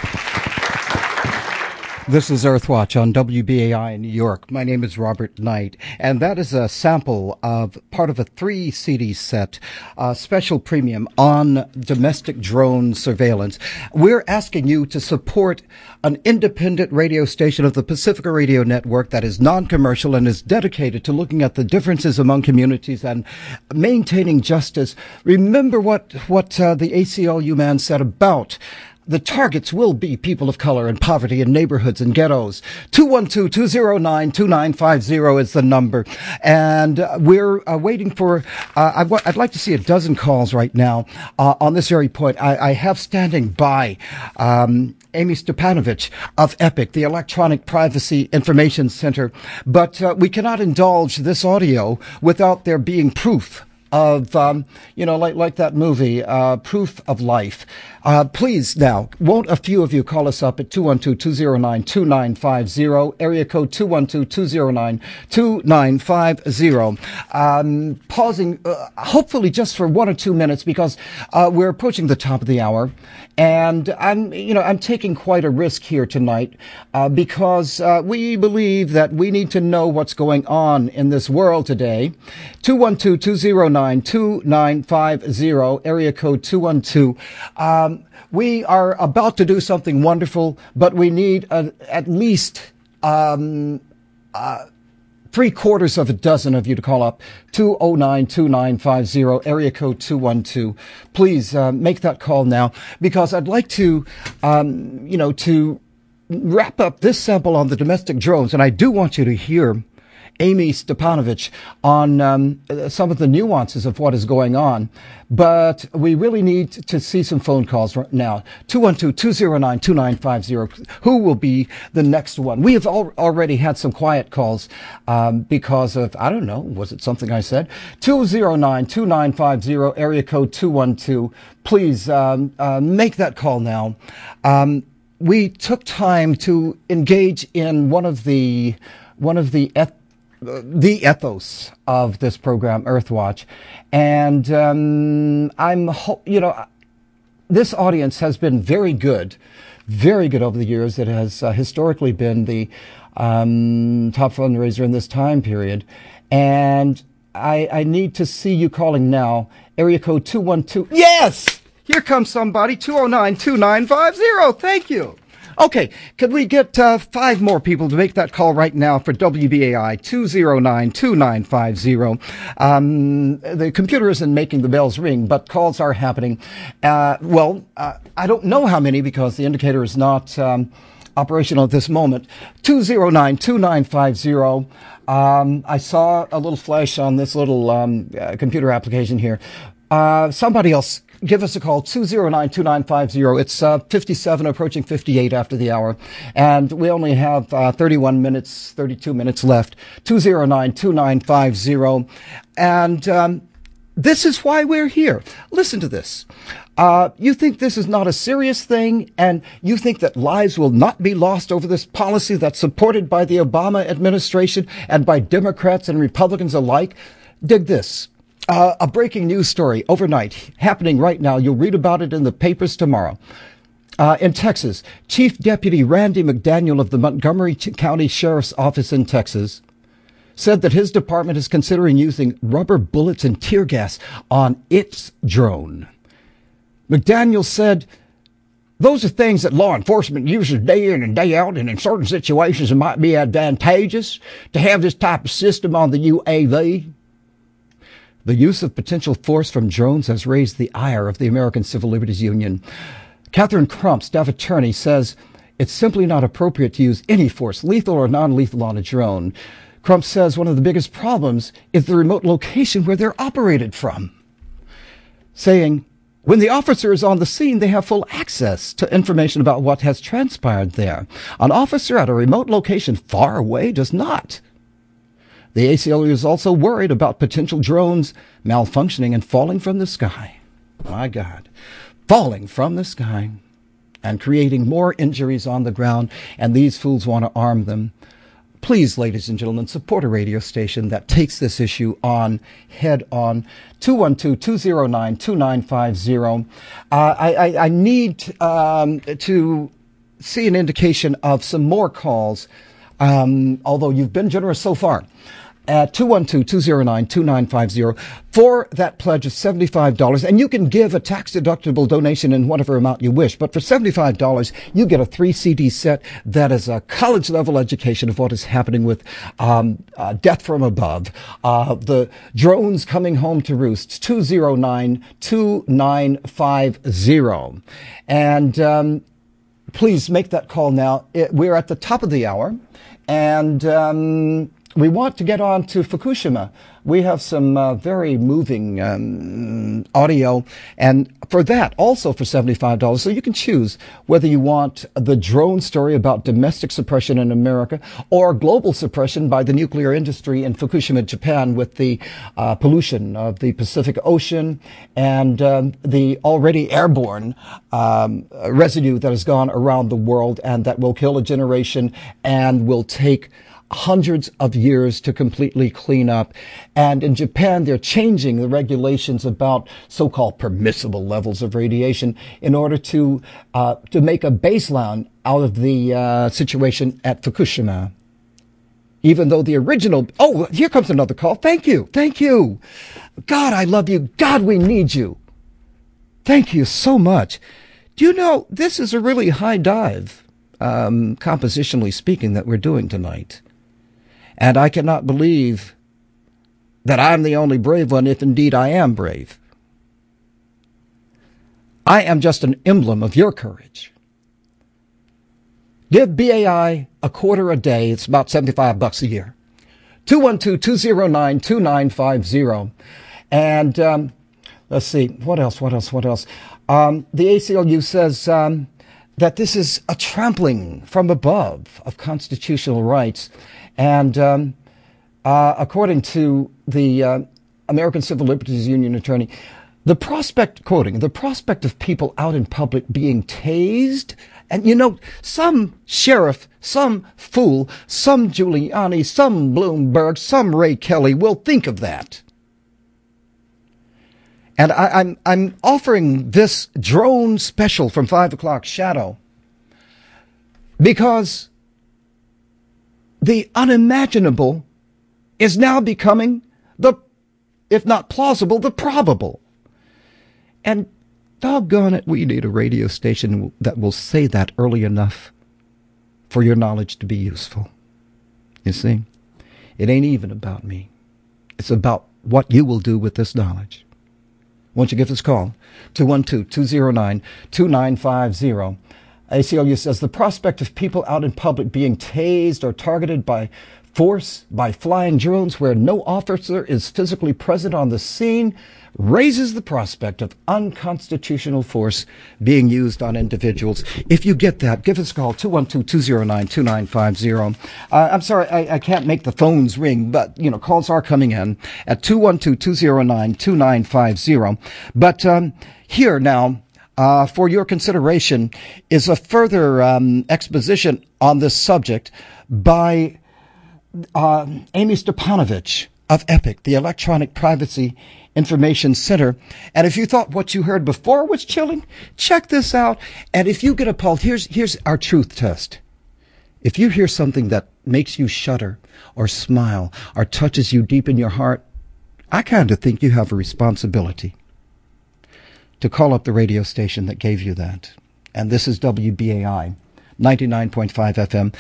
S2: This is Earthwatch on WBAI in New York. My name is Robert Knight, and that is a sample of part of a 3 CD set, special premium on domestic drone surveillance. We're asking you to support an independent radio station of the Pacifica Radio Network that is non-commercial and is dedicated to looking at the differences among communities and maintaining justice. Remember what the ACLU man said about the targets will be people of color and poverty in neighborhoods and ghettos. 212-209-2950 is the number. And we're waiting for, I'd like to see a dozen calls right now on this very point. I have standing by Amy Stepanovich of EPIC, the Electronic Privacy Information Center. But we cannot indulge this audio without there being proof of, like that movie, Proof of Life. Please now, won't a few of you call us up at 212-209-2950, area code 212-209-2950. Pausing, hopefully just for 1 or 2 minutes because, we're approaching the top of the hour. And I'm taking quite a risk here tonight, because, we believe that we need to know what's going on in this world today. 212-209-2950, area code 212. We are about to do something wonderful, but we need at least 3/4 of a dozen of you to call up 209-2950, area code 212. Please make that call now, because I'd like to, to wrap up this sample on the domestic drones, and I do want you to hear Amy Stepanovich on some of the nuances of what is going on. But we really need to see some phone calls right now. 212-209-2950. Who will be the next one? We have already had some quiet calls because of, I don't know, was it something I said? 209-2950, area code 212. Please make that call now. We took time to engage in one of the ethos of this program, Earthwatch. And this audience has been very good over the years. It has historically been the top fundraiser in this time period. And I need to see you calling now. Area code 212. Yes! Here comes somebody. 209-2950. Thank you. Okay, could we get 5 more people to make that call right now for WBAI 209-2950? The computer isn't making the bells ring, but calls are happening. I don't know how many because the indicator is not operational at this moment. 209-2950. I saw a little flash on this little computer application here. Somebody else, give us a call, 209-2950. It's 57, approaching 58 after the hour. And we only have 32 minutes left. 209-2950. And this is why we're here. Listen to this. You think this is not a serious thing, and you think that lives will not be lost over this policy that's supported by the Obama administration and by Democrats and Republicans alike? Dig this. A breaking news story overnight, happening right now. You'll read about it in the papers tomorrow. In Texas, Chief Deputy Randy McDaniel of the Montgomery County Sheriff's Office in Texas said that his department is considering using rubber bullets and tear gas on its drone. McDaniel said, those are things that law enforcement uses day in and day out, and in certain situations it might be advantageous to have this type of system on the UAV. The use of potential force from drones has raised the ire of the American Civil Liberties Union. Catherine Crump, staff attorney, says it's simply not appropriate to use any force, lethal or non-lethal, on a drone. Crump says one of the biggest problems is the remote location where they're operated from, saying when the officer is on the scene, they have full access to information about what has transpired there. An officer at a remote location far away does not. The ACLU is also worried about potential drones malfunctioning and falling from the sky. My God. Falling from the sky and creating more injuries on the ground, and these fools want to arm them. Please, ladies and gentlemen, support a radio station that takes this issue on head on. 212-209-2950. I need to see an indication of some more calls, although you've been generous so far. At 212-209-2950 for that pledge of $75. And you can give a tax-deductible donation in whatever amount you wish. But for $75, you get a 3-CD set that is a college-level education of what is happening with death from above, the drones coming home to roost, 209-2950. And please make that call now. We're at the top of the hour. And we want to get on to Fukushima. We have some very moving audio, and for that, also for $75. So you can choose whether you want the drone story about domestic suppression in America or global suppression by the nuclear industry in Fukushima, Japan, with the pollution of the Pacific Ocean and the already airborne residue that has gone around the world and that will kill a generation and will take hundreds of years to completely clean up. And in Japan, they're changing the regulations about so-called permissible levels of radiation in order to make a baseline out of the situation at Fukushima. Even though the original... Oh, here comes another call. Thank you. Thank you. God, I love you. God, we need you. Thank you so much. Do you know, this is a really high dive, compositionally speaking, that we're doing tonight. And I cannot believe that I'm the only brave one, if indeed I am brave. I am just an emblem of your courage. Give BAI a quarter a day. It's about $75 a year. 212-209-2950. And let's see, what else? The ACLU says that this is a trampling from above of constitutional rights. And according to the American Civil Liberties Union attorney, the prospect, quoting, the prospect of people out in public being tased, and you know, some sheriff, some fool, some Giuliani, some Bloomberg, some Ray Kelly will think of that. And I'm offering this drone special from 5 o'clock Shadow because the unimaginable is now becoming the, if not plausible, the probable. And doggone it, we need a radio station that will say that early enough for your knowledge to be useful. You see, it ain't even about me. It's about what you will do with this knowledge. Won't you give us a call? 212-209-2950. ACLU says the prospect of people out in public being tased or targeted by force by flying drones where no officer is physically present on the scene raises the prospect of unconstitutional force being used on individuals. If you get that, give us a call, 212-209-2950. I'm sorry, I can't make the phones ring, but, calls are coming in at 212-209-2950. But here now, for your consideration, is a further exposition on this subject by Amy Stepanovich of EPIC, the Electronic Privacy Information Center. And if you thought what you heard before was chilling, check this out. And if you get appalled, here's our truth test. If you hear something that makes you shudder or smile or touches you deep in your heart, I kind of think you have a responsibility to call up the radio station that gave you that. And this is WBAI 99.5 FM,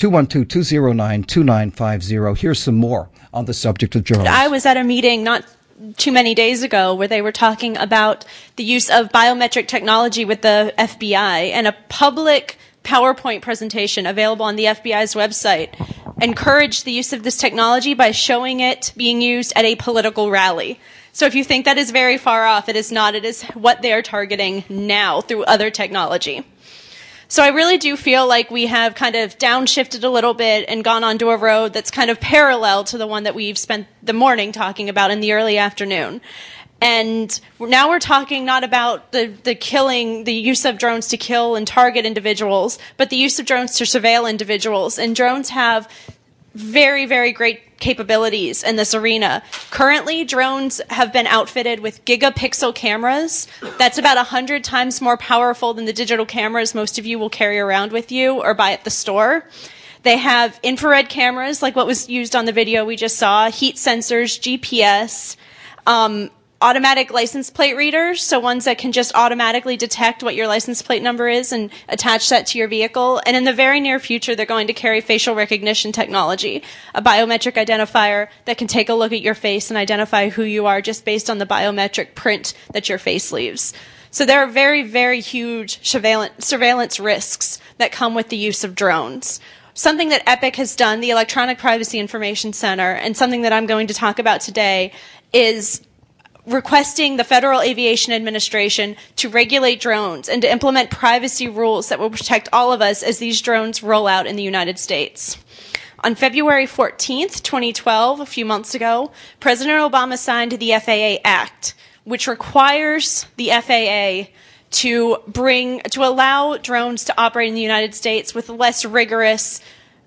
S2: 212-209-2950. Here's some more on the subject of drones.
S7: I was at a meeting not too many days ago where they were talking about the use of biometric technology with the FBI, and a public PowerPoint presentation available on the FBI's website encouraged the use of this technology by showing it being used at a political rally. So if you think that is very far off, it is not. It is what they are targeting now through other technology. So I really do feel like we have kind of downshifted a little bit and gone onto a road that's kind of parallel to the one that we've spent the morning talking about in the early afternoon. And now we're talking not about the use of drones to kill and target individuals, but the use of drones to surveil individuals. And drones have very, very great capabilities in this arena. Currently, drones have been outfitted with gigapixel cameras. That's about 100 times more powerful than the digital cameras most of you will carry around with you or buy at the store. They have infrared cameras, like what was used on the video we just saw, heat sensors, GPS, automatic license plate readers, so ones that can just automatically detect what your license plate number is and attach that to your vehicle. And in the very near future, they're going to carry facial recognition technology, a biometric identifier that can take a look at your face and identify who you are just based on the biometric print that your face leaves. So there are very, very huge surveillance risks that come with the use of drones. Something that EPIC has done, the Electronic Privacy Information Center, and something that I'm going to talk about today is requesting the Federal Aviation Administration to regulate drones and to implement privacy rules that will protect all of us as these drones roll out in the United States. On February 14th, 2012, a few months ago, President Obama signed the FAA Act, which requires the FAA to allow drones to operate in the United States with less rigorous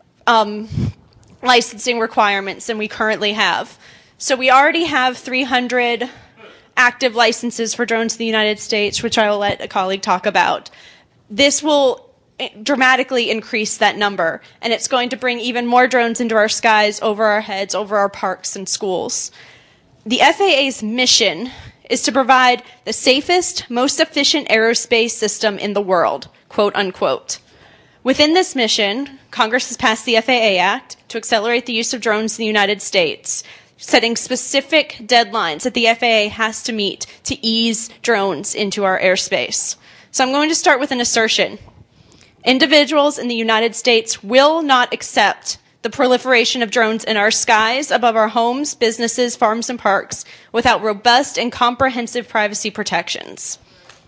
S7: licensing requirements than we currently have. So we already have 300 active licenses for drones in the United States, which I will let a colleague talk about. This will dramatically increase that number, and it's going to bring even more drones into our skies, over our heads, over our parks and schools. The FAA's mission is to provide the safest, most efficient aerospace system in the world, quote unquote. Within this mission, Congress has passed the FAA Act to accelerate the use of drones in the United States, setting specific deadlines that the FAA has to meet to ease drones into our airspace. So I'm going to start with an assertion. Individuals in the United States will not accept the proliferation of drones in our skies, above our homes, businesses, farms, and parks without robust and comprehensive privacy protections.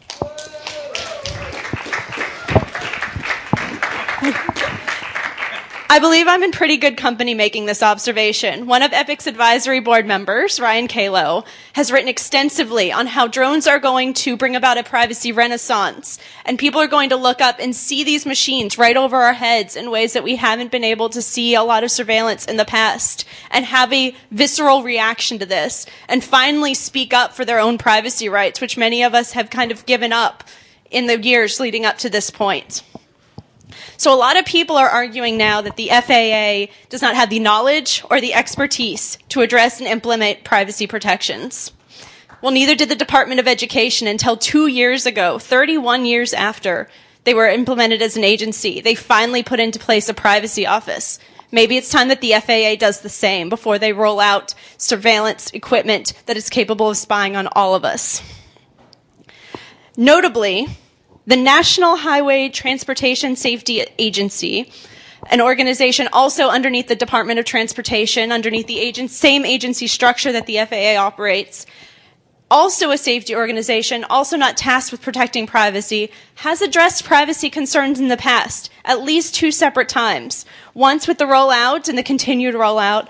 S7: I believe I'm in pretty good company making this observation. One of EPIC's advisory board members, Ryan Kalo, has written extensively on how drones are going to bring about a privacy renaissance, and people are going to look up and see these machines right over our heads in ways that we haven't been able to see a lot of surveillance in the past, and have a visceral reaction to this, and finally speak up for their own privacy rights, which many of us have kind of given up in the years leading up to this point. So a lot of people are arguing now that the FAA does not have the knowledge or the expertise to address and implement privacy protections. Well, neither did the Department of Education until 2 years ago, 31 years after they were implemented as an agency. They finally put into place a privacy office. Maybe it's time that the FAA does the same before they roll out surveillance equipment that is capable of spying on all of us. Notably, the National Highway Transportation Safety Agency an organization also underneath the Department of Transportation, underneath the same agency structure that the FAA operates, also a safety organization, also not tasked with protecting privacy, has addressed privacy concerns in the past, at least 2 separate times. Once with the rollout and the continued rollout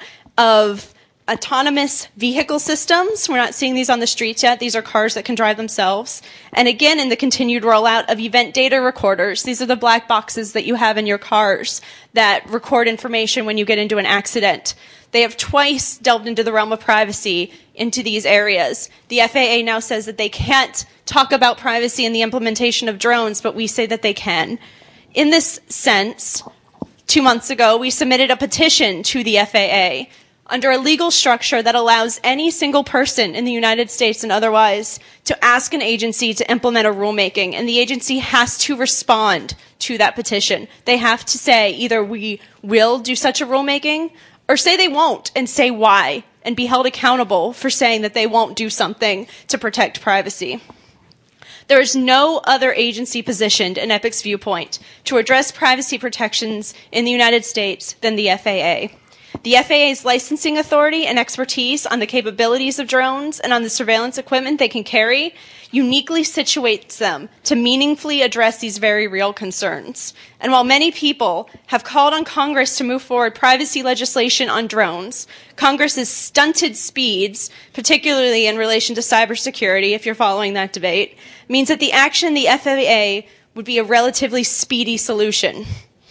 S7: of autonomous vehicle systems. We're not seeing these on the streets yet. These are cars that can drive themselves. And again, in the continued rollout of event data recorders. These are the black boxes that you have in your cars that record information when you get into an accident. They have twice delved into the realm of privacy into these areas. The FAA now says that they can't talk about privacy in the implementation of drones, but we say that they can. In this sense, 2 months ago, we submitted a petition to the FAA under a legal structure that allows any single person in the United States and otherwise to ask an agency to implement a rulemaking, and the agency has to respond to that petition. They have to say either we will do such a rulemaking or say they won't and say why and be held accountable for saying that they won't do something to protect privacy. There is no other agency positioned in EPIC's viewpoint to address privacy protections in the United States than the FAA. The FAA's licensing authority and expertise on the capabilities of drones and on the surveillance equipment they can carry uniquely situates them to meaningfully address these very real concerns. And while many people have called on Congress to move forward privacy legislation on drones, Congress's stunted speeds, particularly in relation to cybersecurity, if you're following that debate, means that the action the FAA would be a relatively speedy solution.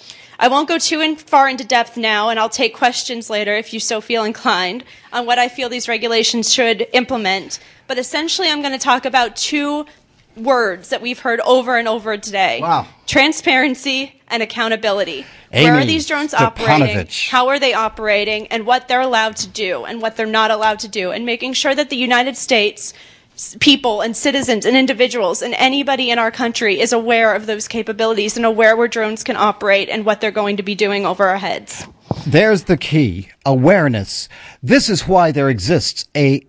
S7: I won't go too far into depth now, and I'll take questions later if you so feel inclined on what I feel these regulations should implement. But essentially, I'm going to talk about 2 words that we've heard over and over today.
S2: Wow.
S7: Transparency and accountability.
S2: Amy
S7: Where are these drones operating?
S2: Stepanovich.
S7: How are they operating? And what they're allowed to do and what they're not allowed to do. And making sure that the United States people and citizens and individuals and anybody in our country is aware of those capabilities and aware where drones can operate and what they're going to be doing over our heads.
S2: There's the key, awareness. This is why there exists a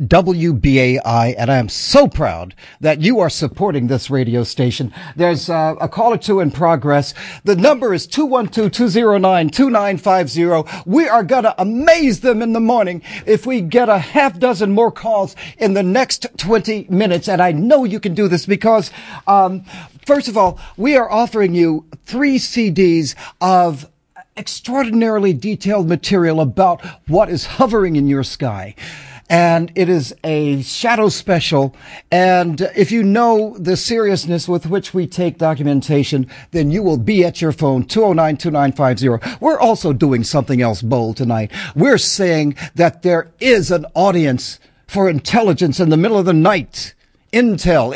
S2: WBAI, and I am so proud that you are supporting this radio station. There's a call or 2 in progress. The number is 212-209-2950. We are going to amaze them in the morning if we get a half dozen more calls in the next 20 minutes, and I know you can do this because, first of all, we are offering you 3 CDs of extraordinarily detailed material about what is hovering in your sky. And it is a shadow special. And if you know the seriousness with which we take documentation, then you will be at your phone, 209-2950. We're also doing something else bold tonight. We're saying that there is an audience for intelligence in the middle of the night. Intel,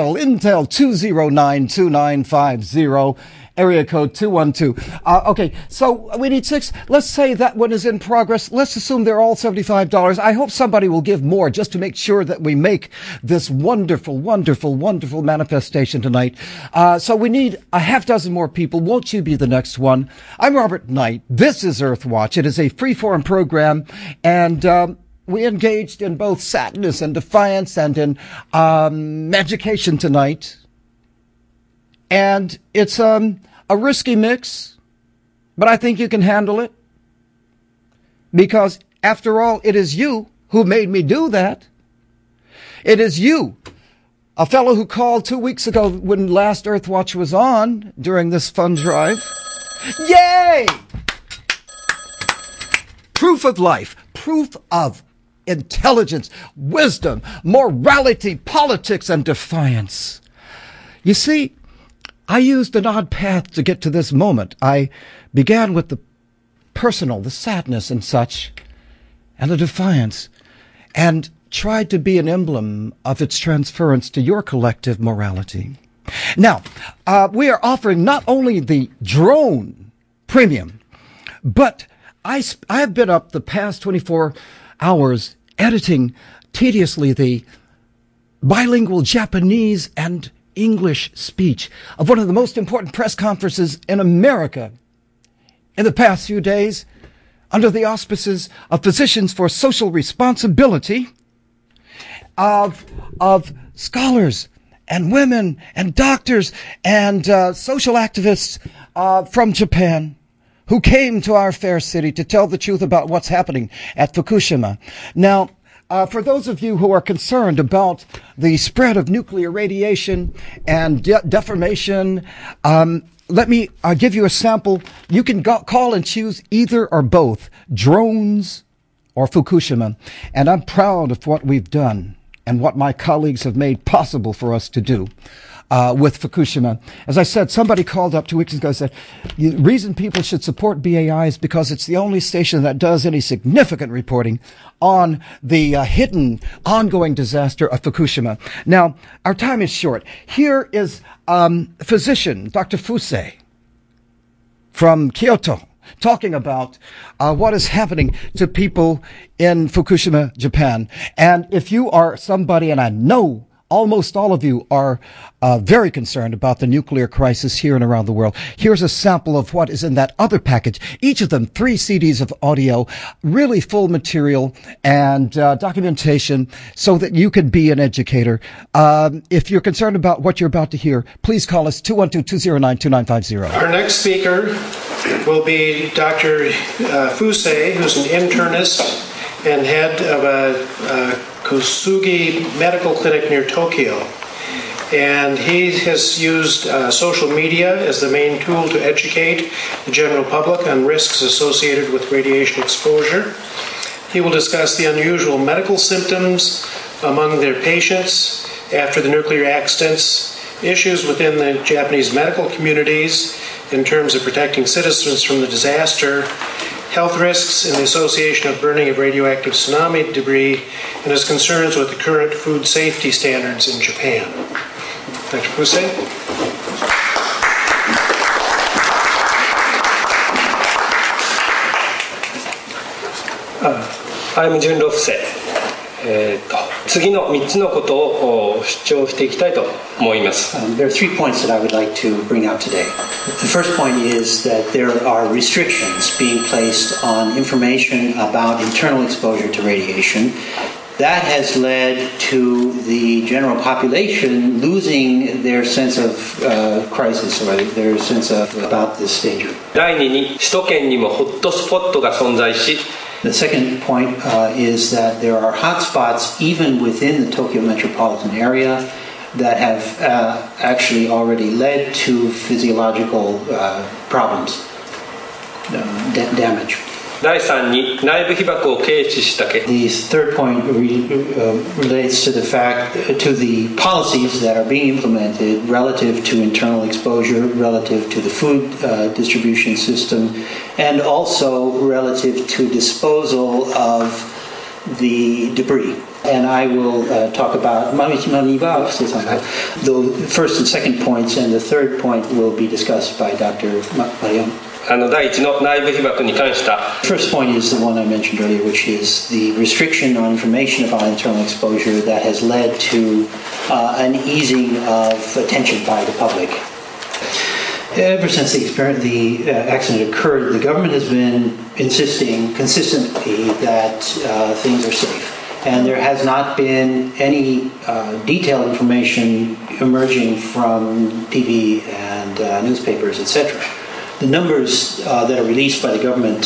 S2: 209-2950. Area code 212. Okay, so we need 6. Let's say that one is in progress. Let's assume they're all $75. I hope somebody will give more just to make sure that we make this wonderful, wonderful, wonderful manifestation tonight. So we need a half dozen more people. Won't you be the next one? I'm Robert Knight. This is Earthwatch. It is a free-form program, and we engaged in both sadness and defiance and in education tonight. And it's a risky mix, but I think you can handle it. Because, after all, it is you who made me do that. It is you, a fellow who called 2 weeks ago when last Earthwatch was on during this fund drive. Yay! Proof of life, proof of intelligence, wisdom, morality, politics, and defiance. You see, I used an odd path to get to this moment. I began with the personal, the sadness and such, and the defiance, and tried to be an emblem of its transference to your collective morality. Now, we are offering not only the drone premium, but I have been up the past 24 hours editing tediously the bilingual Japanese and English speech of one of the most important press conferences in America in the past few days, under the auspices of Physicians for Social Responsibility, of scholars and women and doctors and social activists from Japan who came to our fair city to tell the truth about what's happening at Fukushima. Now, for those of you who are concerned about the spread of nuclear radiation and deformation, let me give you a sample. You can call and choose either or both drones or Fukushima. And I'm proud of what we've done and what my colleagues have made possible for us to do with Fukushima. As I said, somebody called up 2 weeks ago and said, the reason people should support BAI is because it's the only station that does any significant reporting on the hidden, ongoing disaster of Fukushima. Now, our time is short. Here is physician Dr. Fusei from Kyoto talking about what is happening to people in Fukushima, Japan. And if you are somebody, and I know almost all of you are very concerned about the nuclear crisis here and around the world, here's a sample of what is in that other package. Each of them 3 CDs of audio, really full material and documentation so that you can be an educator. If you're concerned about what you're about to hear, please call us 212-209-2950.
S8: Our next speaker will be Dr. Fusei, who's an internist and head of a Kosugi Medical Clinic near Tokyo. And he has used social media as the main tool to educate the general public on risks associated with radiation exposure. He will discuss the unusual medical symptoms among their patients after the nuclear accidents, issues within the Japanese medical communities in terms of protecting citizens from the disaster, health risks in the association of burning of radioactive tsunami debris, and his concerns with the current food safety standards in Japan. Dr. Fusei?
S9: I'm Junro Fusei. 次の3つのことを主張していきたいと思います。
S10: There are 3 points that I would like to bring out today. The first point is that there are restrictions being placed on information about internal exposure to radiation. That has led to the general population losing their sense of crisis or their sense of about this danger.
S9: 第2に首都圏にもホットスポットが存在し
S10: The second point is that there are hotspots even within the Tokyo metropolitan area that have actually already led to physiological problems, damage.
S9: 第3に内部被曝を軽視した結果
S10: The third point relates to the fact to the policies that are being implemented relative to internal exposure, relative to the food distribution system, and also relative to disposal of the debris. And I will talk about the first and second points, and the third point will be discussed by Dr. Mariam.
S9: 第1の内部被曝に関した
S10: First point is the one I mentioned earlier, which is the restriction on information about internal exposure that has led to an easing of attention by the public. Ever since the accident occurred, the government has been insisting consistently that things are safe. And there has not been any detailed information emerging from TV and newspapers, etc. The numbers that are released by the government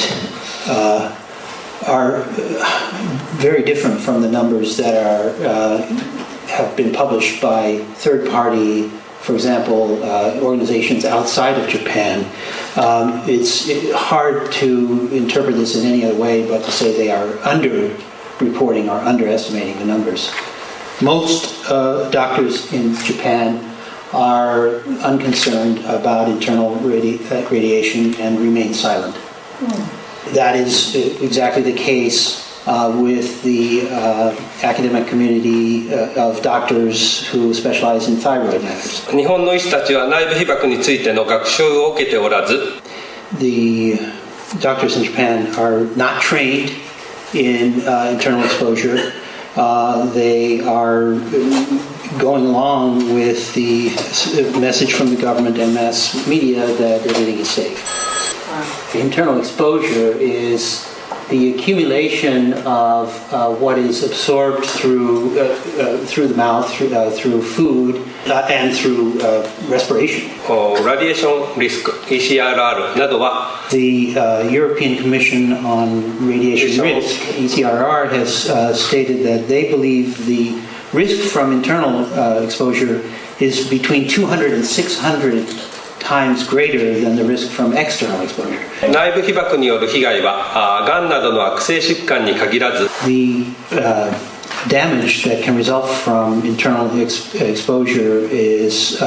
S10: are very different from the numbers that have been published by third-party, for example, organizations outside of Japan. It's hard to interpret this in any other way but to say they are under-reporting or underestimating the numbers. Most doctors in Japan are unconcerned about internal radiation and remain silent. That is exactly the case with the academic community of doctors who specialize in thyroid matters.
S9: 日本の医師たちは内部被曝についての学習を受けておらず
S10: The doctors in Japan are not trained in internal exposure. They are going along with the message from the government and mass media that everything is safe. Internal exposure is the accumulation of what is absorbed through the mouth, through food, and through respiration.
S9: ラディエーションリスク ECRR などは
S10: The European Commission on Radiation Risk, ECRR, has stated that they believe the risk from internal exposure is between 200 and 600 times greater than the risk from external exposure.
S9: 内部被曝による被害はがんなどの悪性疾患に限らず
S10: The damage that can result from internal exposure is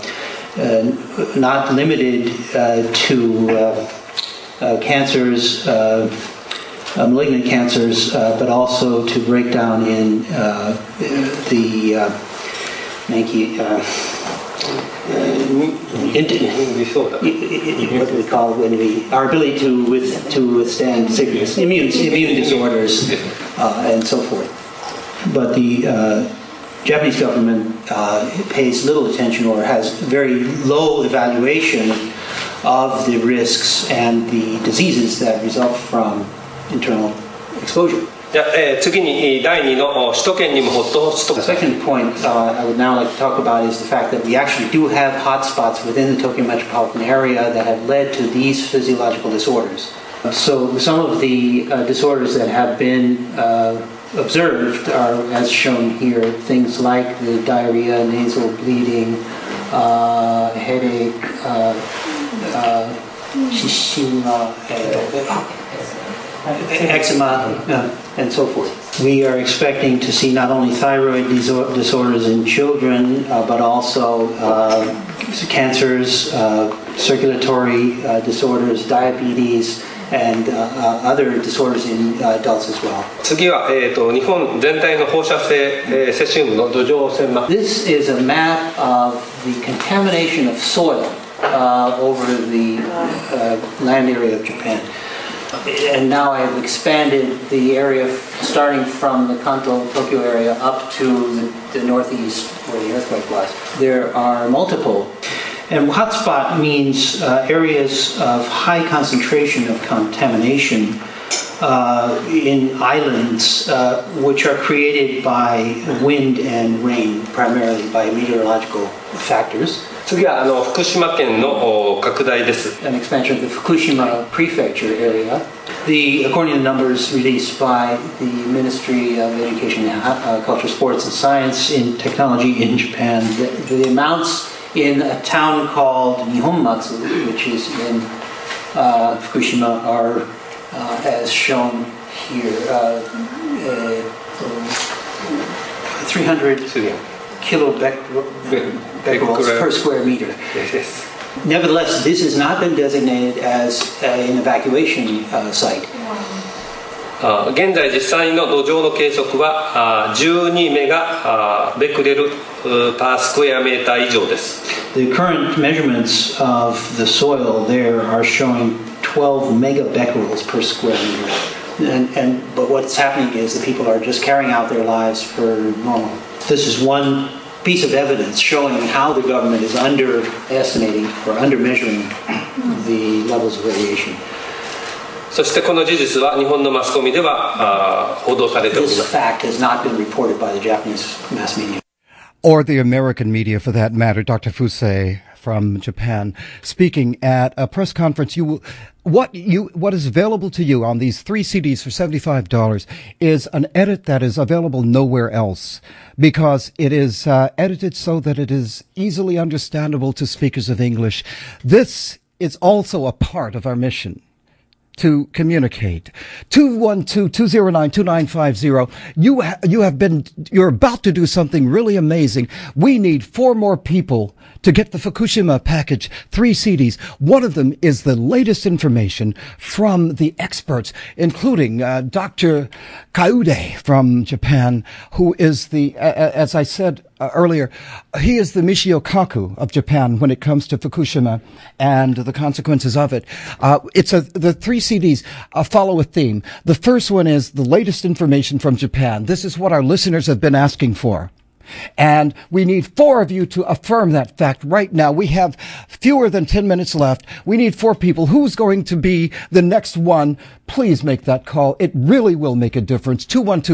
S10: not limited to cancers, malignant cancers, but also to breakdown in what do we call it when our ability to withstand sickness, immune disorders, and so forth. But the Japanese government pays little attention or has very low evaluation of the risks and the diseases that result from internal exposure.
S9: 次に第2の首都圏にもホットスポット
S10: The second point I would now like to talk about is the fact that we actually do have hotspots within the Tokyo metropolitan area that have led to these physiological disorders. So some of the disorders that have been observed are, as shown here, things like the diarrhea, nasal bleeding, headache, shishima, eczema, and so forth. We are expecting to see not only thyroid disorders in children, but also cancers, circulatory disorders, diabetes, and other disorders in adults as well.
S9: 次は、日本全体の放射性セシウムの土壌汚染マップ
S10: This is a map of the contamination of soil over the land area of Japan. And now I have expanded the area starting from the Kanto, Tokyo area up to the northeast where the earthquake was. There are multiple. And hotspot means areas of high concentration of contamination in islands which are created by wind and rain, primarily by meteorological factors.
S9: 次は福島県の拡大です。
S10: An expansion of the Fukushima prefecture area. According to the numbers released by the Ministry of Education, Culture, Sports, and Science in Technology in Japan, the amounts in a town called Nihonmatsu, which is in Fukushima, are as shown here, 300 kilobecquerels per square meter.
S9: Yes.
S10: Nevertheless, this has not been designated as an evacuation site.
S9: 現在実際の土壌の計測は12メガベクレルパースクエアメーター以上です。
S10: The current measurements of the soil there are showing 12 megabecquerels per square meter. But what's happening is the people are just carrying out their lives per normal. This is one piece of evidence showing how the government is underestimating or undermeasuring the levels of radiation.
S9: そしてこの事実は日本のマスコミでは報道されております。
S10: This fact has not been reported by the Japanese mass media.
S2: Or the American media, for that matter. Dr. Fusei from Japan, speaking at a press conference. What is available to you on these 3 CDs for $75 is an edit that is available nowhere else, because it is edited so that it is easily understandable to speakers of English. This is also a part of our mission to communicate. 212-209-2950. You're about to do something really amazing. We need 4 more people to get the Fukushima package, 3 CDs. One of them is the latest information from the experts, including Dr. Kaude from Japan, who is as I said earlier, he is the Michio Kaku of Japan when it comes to Fukushima and the consequences of it. The 3 CDs follow a theme. The first one is the latest information from Japan. This is what our listeners have been asking for. And we need 4 of you to affirm that fact right now. We have fewer than 10 minutes left. We need 4 people. Who's going to be the next one? Please make that call. It really will make a difference.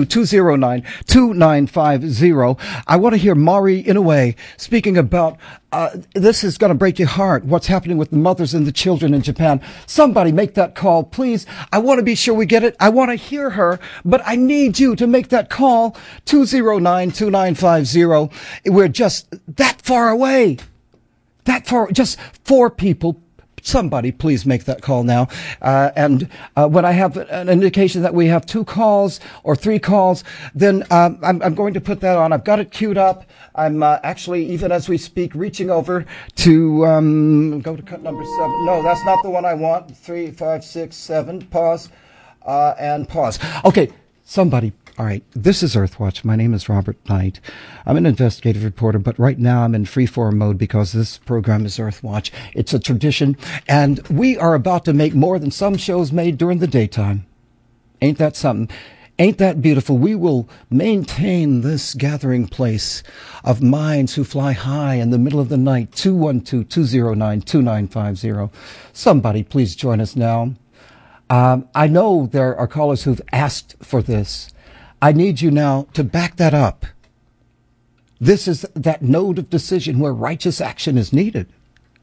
S2: 212-209-2950. I want to hear Mari Inoue speaking about this is going to break your heart. What's happening with the mothers and the children in Japan. Somebody make that call, please. I want to be sure we get it. I want to hear her, but I need you to make that call. 209-2950. We're just that far away. That far, just 4 people. Somebody please make that call now. And when I have an indication that we have 2 calls or 3 calls, then I'm going to put that on. I've got it queued up. I'm actually, even as we speak, reaching over to go to cut number 7. No, that's not the one I want. 3, 5, 6, 7. Pause and pause. Okay, somebody. All right, this is Earthwatch. My name is Robert Knight. I'm an investigative reporter, but right now I'm in freeform mode because this program is Earthwatch. It's a tradition, and we are about to make more than some shows made during the daytime. Ain't that something? Ain't that beautiful? We will maintain this gathering place of minds who fly high in the middle of the night. 212-209-2950. Somebody please join us now. I know there are callers who've asked for this. I need you now to back that up. This is that node of decision where righteous action is needed.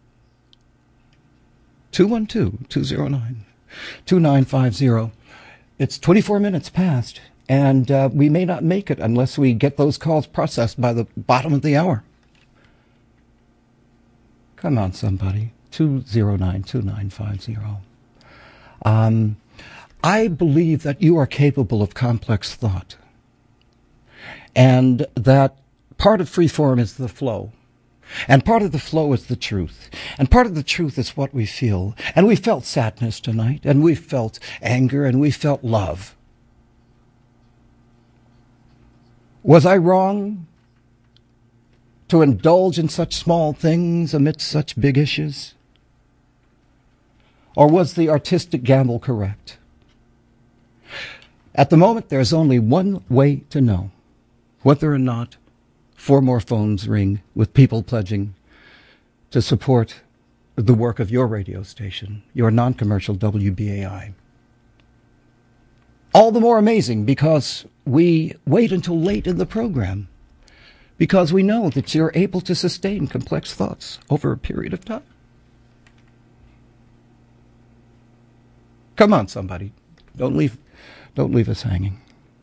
S2: 212-209-2950. It's 24 minutes past, and we may not make it unless we get those calls processed by the bottom of the hour. Come on, somebody. 209-2950. I believe that you are capable of complex thought, and that part of freeform is the flow, and part of the flow is the truth, and part of the truth is what we feel. And we felt sadness tonight, and we felt anger, and we felt love. Was I wrong to indulge in such small things amidst such big issues? Or was the artistic gamble correct? At the moment, there's only one way to know whether or not 4 more phones ring with people pledging to support the work of your radio station, your non-commercial WBAI. All the more amazing because we wait until late in the program, because we know that you're able to sustain complex thoughts over a period of time. Come on, somebody. Don't leave us hanging.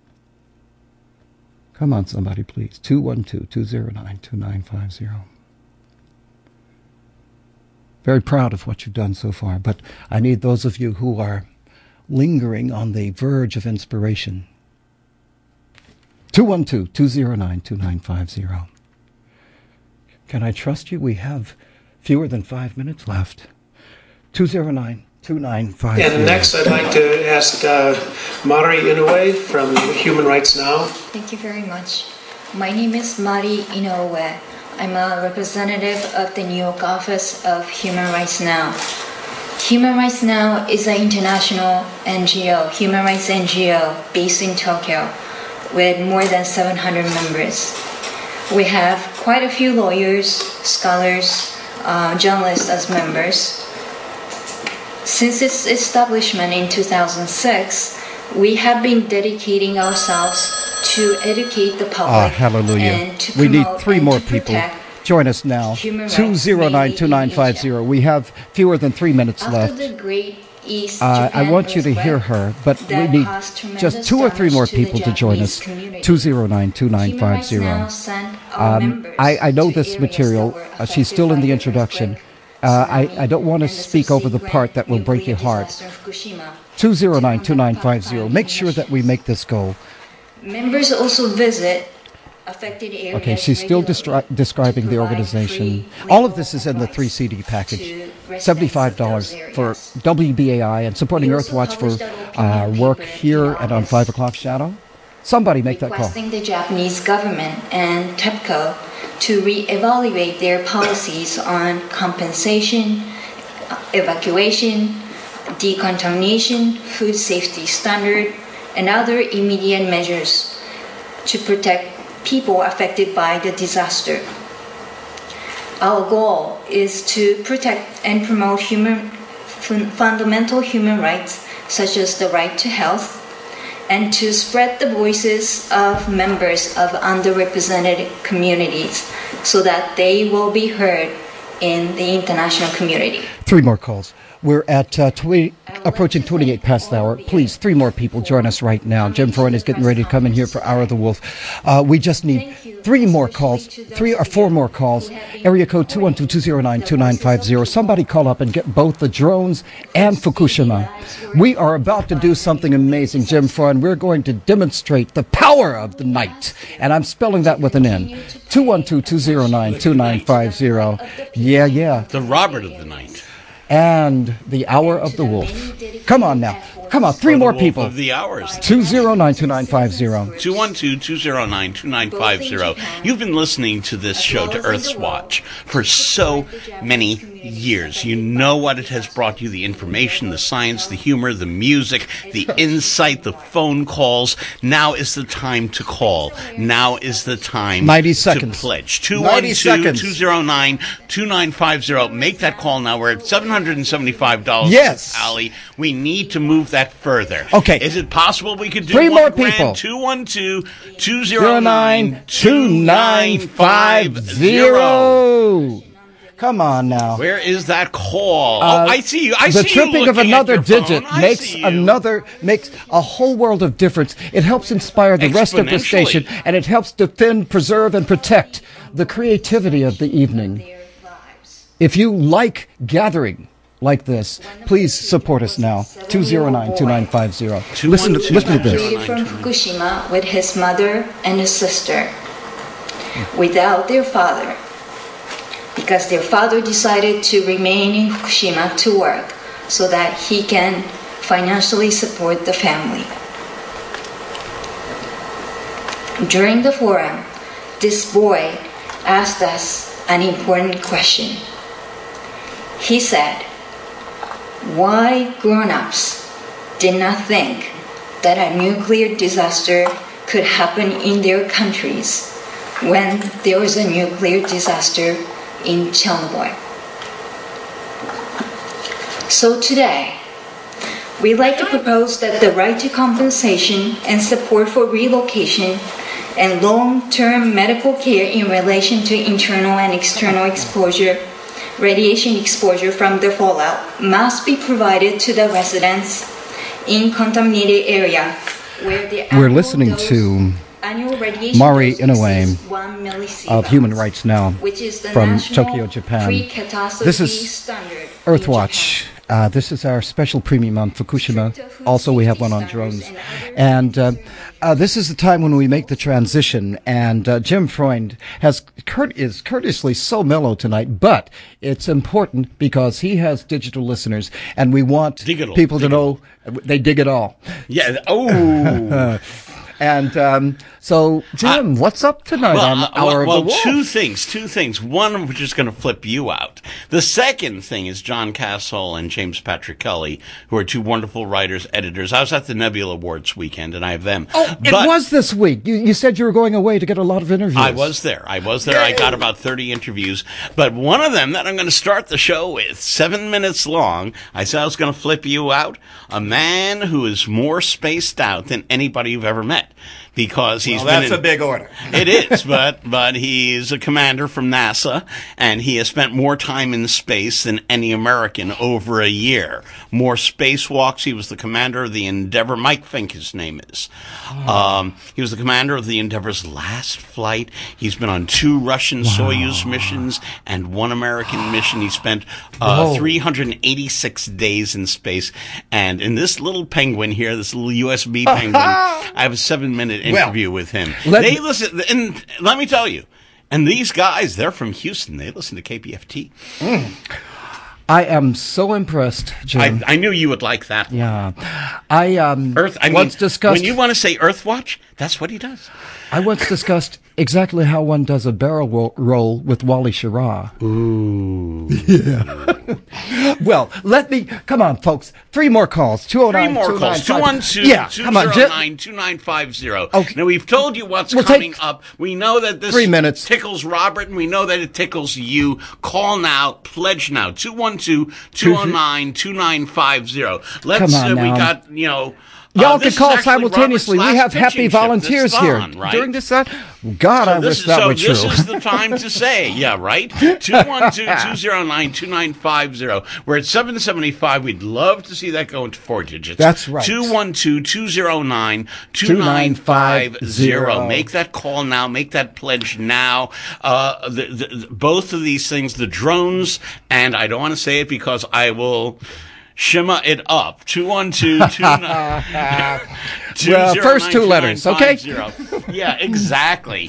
S2: Come on, somebody, please. 212-209-2950. Very proud of what you've done so far, but I need those of you who are lingering on the verge of inspiration. 212-209-2950. Can I trust you? We have fewer than 5 minutes left. 209-2950.
S8: And next, I'd like to ask Mari Inoue from Human Rights Now.
S11: Thank you very much. My name is Mari Inoue. I'm a representative of the New York office of Human Rights Now. Human Rights Now is an international NGO, human rights NGO, based in Tokyo, with more than 700 members. We have quite a few lawyers, scholars, journalists as members. Since its establishment in 2006, we have been dedicating ourselves to educate the public.
S2: Hallelujah.
S11: And to
S2: we need
S11: promote
S2: 3
S11: and
S2: more
S11: to
S2: people.
S11: protect
S2: Join us now.
S11: human rights
S2: 209-2950. We have fewer than 3 minutes
S11: After
S2: left.
S11: the Great East
S2: I
S11: Japan
S2: want you to hear
S11: earthquake
S2: her, but we
S11: that
S2: need
S11: caused tremendous
S2: just 2 or 3 more
S11: damage to the
S2: people to join us.
S11: Japanese community.
S2: 209-2950. I know this material. She's still in the introduction. I don't want to speak over the part that will break your heart. 209-2950. Make sure that we make this go.
S11: Members also visit affected areas.
S2: Okay, she's still describing the organization. All of this is in the 3 CD package. $75 for WBAI and supporting Earthwatch for work here and on 5 o'clock Shadow. Somebody make that call.
S11: Requesting the Japanese government and TEPCO to reevaluate their policies on compensation, evacuation, decontamination, food safety standard, and other immediate measures to protect people affected by the disaster. Our goal is to protect and promote fundamental human rights, such as the right to health, and to spread the voices of members of underrepresented communities so that they will be heard in the international community.
S2: 3 more calls. We're at approaching 28 past the hour. Please, 3 more people join us right now. Jim Freund is getting ready to come in here for Hour of the Wolf. We just need 3 more calls, 3 or 4 more calls. Area code 212-209-2950. Somebody call up and get both the drones and Fukushima. We are about to do something amazing, Jim Freund. We're going to demonstrate the power of the night. And I'm spelling that with an N. 212-209-2950. Yeah.
S12: The Robert of the night.
S2: And the Hour of the Wolf. Come on now. Come on, 3 more people.
S12: Of the hours.
S2: 209-2950.
S12: 212-209-2950. You've been listening to this show, to Earth's Watch, for so many years. You know what it has brought you, the information, the science, the humor, the music, the insight, the phone calls. Now is the time to call. Now is the time
S2: 90 seconds.
S12: to pledge. 212-209-2950. Make that call now. We're at $775.
S2: Yes.
S12: Ali, we need to move that further.
S2: Okay.
S12: Is it possible we could do
S2: 3 more
S12: $1 grand?
S2: people.
S12: 212-209-2950.
S2: Come on now.
S12: Where is that call? I see you. I
S2: the
S12: see you
S2: tripping of
S12: looking
S2: another
S12: at your
S2: digit
S12: phone.
S2: makes a whole world of difference. It helps inspire the rest of the station, and it helps defend, preserve, and protect the creativity of the evening. If you like gathering like this, please support us now. 209-2950. Listen to this.
S11: Evacuated from Fukushima with his mother and his sister, without their father, because their father decided to remain in Fukushima to work so that he can financially support the family. During the forum, this boy asked us an important question. He said, why grown-ups did not think that a nuclear disaster could happen in their countries when there was a nuclear disaster in Chernobyl. So today, we'd like to propose that the right to compensation and support for relocation and long-term medical care in relation to internal and external exposure, radiation exposure from the fallout, must be provided to the residents in contaminated area where the
S2: We're listening to Mari Inoue of Human Rights Now from Tokyo, Japan. This is Earthwatch. This is our special premium on Fukushima. Also, we have one on drones. And this is the time when we make the transition. And Jim Freund is courteously so mellow tonight, but it's important because he has digital listeners, and we want people to know they dig it all.
S12: Yeah. Oh.
S2: And so, Jim, what's up tonight on Hour of the Wolf?
S12: Two things. One of which is going to flip you out. The second thing is John Castle and James Patrick Kelly, who are 2 wonderful writers, editors. I was at the Nebula Awards weekend, and I have them.
S2: Oh, it was this week. You said you were going away to get a lot of interviews.
S12: I was there. I got about 30 interviews. But one of them that I'm going to start the show with, 7 minutes long, I said I was going to flip you out. A man who is more spaced out than anybody you've ever met. Because he's
S2: that's a big order.
S12: It is, but he's a commander from NASA, and he has spent more time in space than any American over a year. More spacewalks. He was the commander of the Endeavour. Mike Fink, his name is. He was the commander of the Endeavour's last flight. He's been on 2 Russian Soyuz missions and 1 American mission. He spent 386 days in space. And in this little penguin here, this little USB penguin, I have a 7-minute interview with him. Let me tell you, and these guys, they're from Houston. They listen to KPFT.
S2: I am so impressed, Jim.
S12: I knew you would like that.
S2: Yeah.
S12: Once discussed. When you want to say Earthwatch, that's what he does.
S2: I once discussed exactly how one does a barrel roll with Wally Schirra.
S12: Ooh.
S2: Yeah. Well, come on, folks. 3 more calls. 209
S12: Three more calls.
S2: 212. Yeah, come on.
S12: 209-2950.
S2: Okay.
S12: Now, we've told you what's
S2: We'll
S12: coming
S2: take
S12: up. We know that this
S2: 3 minutes.
S12: tickles Robert, and we know that it tickles you. Call now. Pledge now. 212-209-2950. Let's,
S2: Come on
S12: we
S2: now.
S12: got,
S2: Y'all
S12: this
S2: can
S12: is
S2: call
S12: actually
S2: simultaneously.
S12: Robert's
S2: We
S12: last
S2: have happy
S12: pitching
S2: volunteers
S12: shift
S2: here
S12: this right?
S2: during this. God, I wish that were true.
S12: This is the time to say, yeah, right? 212-209-2950. We're at 775. We'd love to see that go into 4 digits.
S2: That's right.
S12: 212-209-2950. Make that call now. Make that pledge now. Both of these things, the drones, and I don't want to say it because I will shimmer it up. 212-209.
S2: First 2 letters, okay?
S12: Yeah, exactly.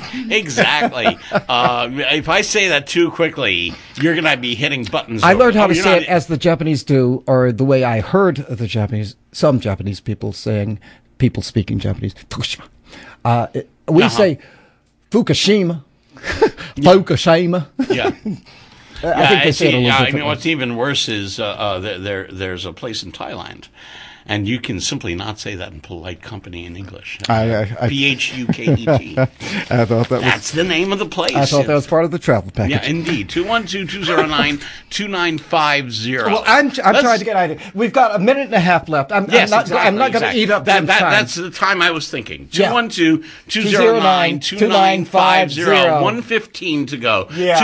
S12: If I say that too quickly, you're going to be hitting buttons.
S2: I learned how to
S12: you're
S2: say
S12: not-
S2: it as the Japanese do, or the way I heard some Japanese people speaking Japanese. Fukushima. We say Fukushima. Fukushima.
S12: Yeah.
S2: I think they say it a little differently.
S12: What's even worse is there's a place in Thailand, and you can simply not say that in polite company in English. P-H-U-K-E-T.
S2: I thought
S12: That's the name of the place.
S2: I thought that was part of the travel package.
S12: Yeah, indeed. 212-209-2950.
S2: Well, I'm trying to get out of here. We've got a minute and a half left. I'm not going to eat up that time.
S12: That's the time I was thinking.
S2: Yeah.
S12: 212-209-2950. 115 to go.
S2: Yeah.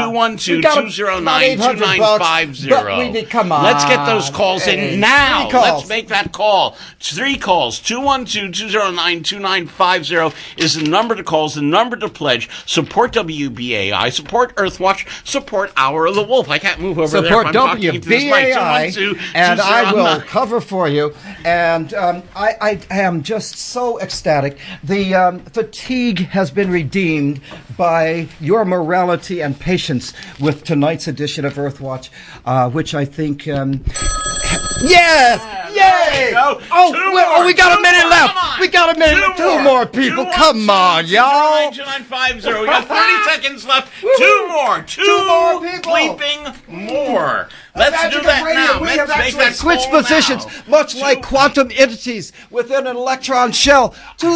S12: 212-209-2950.
S2: Come on.
S12: Let's get those calls in now.
S2: 3 calls.
S12: Let's make that call. 3 calls. 212-209-2950 is the number to call, is the number to pledge. Support WBAI, support Earthwatch, support Hour of the Wolf. I can't move over
S2: Support
S12: there if I'm talking into this mic.
S2: WBAI, and I will cover for you. And I am just so ecstatic. The fatigue has been redeemed by your morality and patience with tonight's edition of Earthwatch, which I think... Yes! Yay! We got a minute left. We got a minute. 2 more people. Come on, y'all.
S12: 209-2950. We got 30 seconds left. 2 more. 2 more people. Bleeping more. Let's do that now.
S2: We have
S12: Let's make
S2: actually
S12: that
S2: switched
S12: call
S2: positions,
S12: now.
S2: much like quantum entities within an electron shell.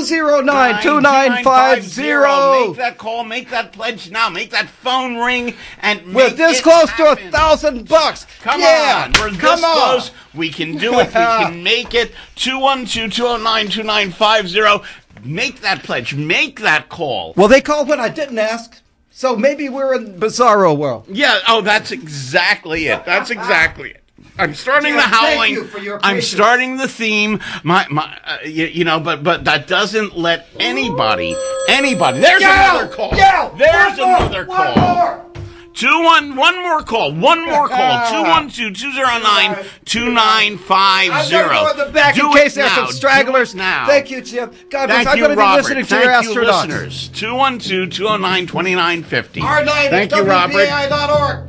S2: 209-2950.
S12: Make that call. Make that pledge now. Make that phone ring. And
S2: We're this close to $1,000.
S12: Come
S2: yeah.
S12: on. We're this close. We can do it. We can make it. 212-209-2950. Make that pledge. Make that call.
S2: Well, they called when I didn't ask. So maybe we're in Bizarro world.
S12: Yeah. Oh, that's exactly it. That's exactly it. I'm starting the howling.
S2: Thank you for your
S12: I'm
S2: patience.
S12: starting the theme. But that doesn't let anybody. There's another call. There's another call. One more call. 212-209-2950.
S2: The back in case there's some stragglers.
S12: Now.
S2: Thank you, Jim. God bless.
S12: Thank
S2: I'm
S12: you,
S2: going to be
S12: Robert.
S2: listening to
S12: Thank
S2: your
S12: you,
S2: astronauts.
S12: listeners. 212-209-2950.
S2: R9
S12: Thank you, Robert.
S2: WBAI.org.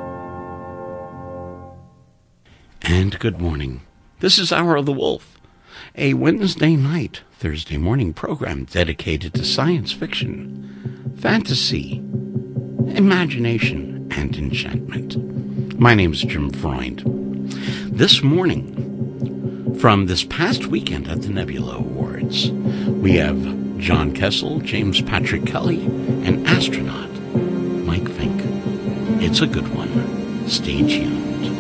S12: And good morning. This is Hour of the Wolf. a Wednesday night, Thursday morning program dedicated to science fiction, fantasy, imagination, and enchantment. My name is Jim Freund. This morning, from this past weekend at the Nebula Awards, we have John Kessel, James Patrick Kelly, and astronaut Mike Fink. It's a good one. Stay tuned.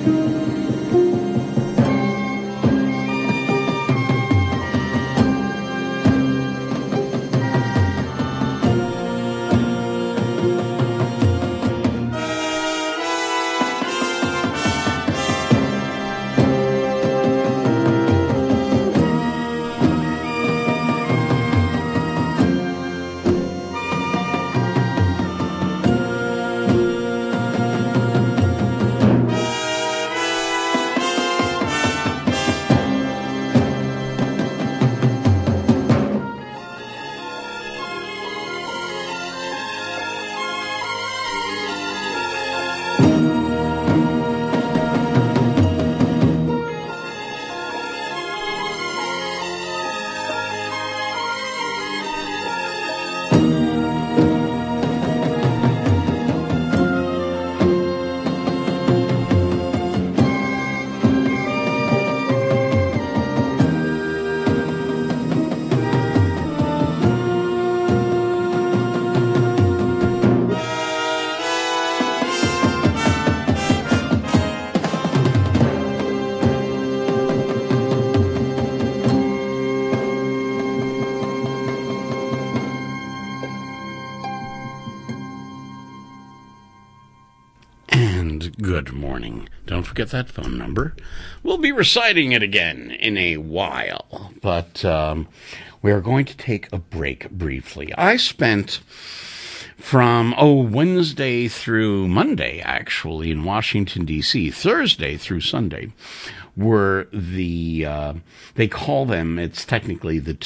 S12: Good morning. Don't forget that phone number. We'll be reciting it again in a while, but we are going to take a break briefly. I spent from Wednesday through Monday, actually, in Washington, D.C. Thursday through Sunday were the, they call them, it's technically the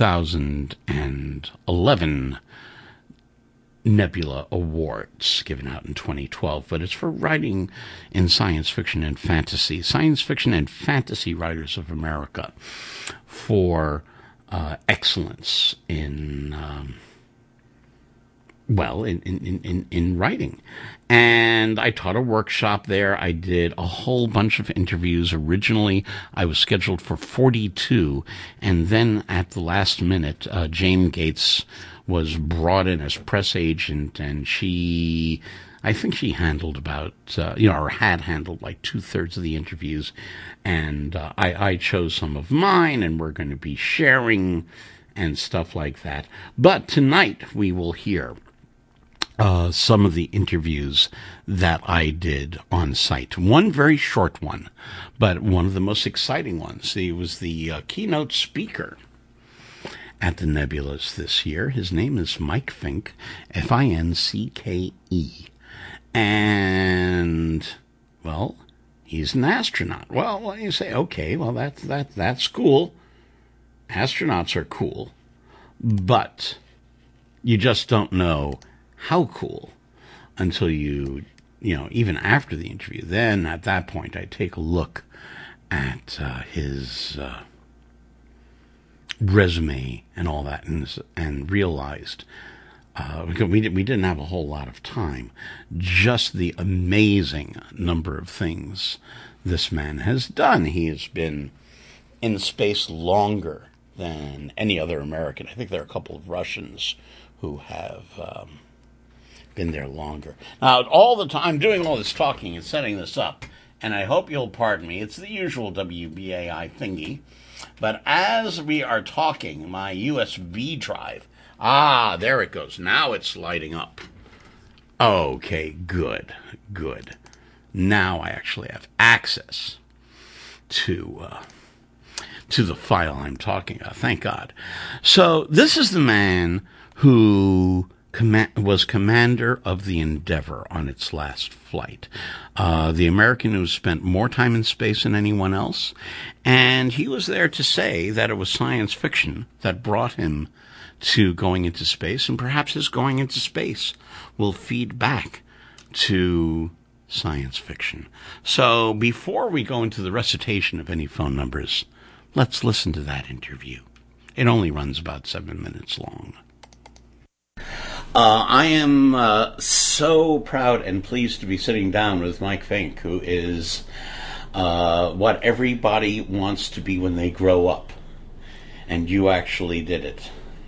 S12: 2011 Nebula Awards, given out in 2012, but it's for writing in science fiction and fantasy. Science fiction and fantasy writers of America for excellence in in writing. And I taught a workshop there. I did a whole bunch of interviews. Originally, I was scheduled for 42, and then at the last minute, Jane Gates was brought in as press agent, and I think she handled about, or had handled like 2/3 of the interviews, and I chose some of mine, and we're going to be sharing and stuff like that. But tonight we will hear some of the interviews that I did on site. One very short one, but one of the most exciting ones. He was the keynote speaker at the Nebulas this year. His name is Mike Fink, F-I-N-C-K-E. And, well, he's an astronaut. Well, you say, okay, well, that's cool. Astronauts are cool. But you just don't know how cool until you even after the interview. Then, at that point, I take a look at his resume and all that, and realized because we didn't have a whole lot of time, just the amazing number of things this man has done. He has been in space longer than any other American. I think there are a couple of Russians who have been there longer. Now, all the time, doing all this talking and setting this up, and I hope you'll pardon me, it's the usual WBAI thingy. But as we are talking, my USB drive, there it goes. Now it's lighting up. Okay, good. Now I actually have access to the file I'm talking about. Thank God. So this is the man who was commander of the Endeavour on its last flight. The American who spent more time in space than anyone else. And he was there to say that it was science fiction that brought him to going into space, and perhaps his going into space will feed back to science fiction. So before we go into the recitation of any phone numbers, Let's listen to that interview. It only runs about 7 minutes long. I am so proud and pleased to be sitting down with Mike Fink, who is what everybody wants to be when they grow up. And you actually did it.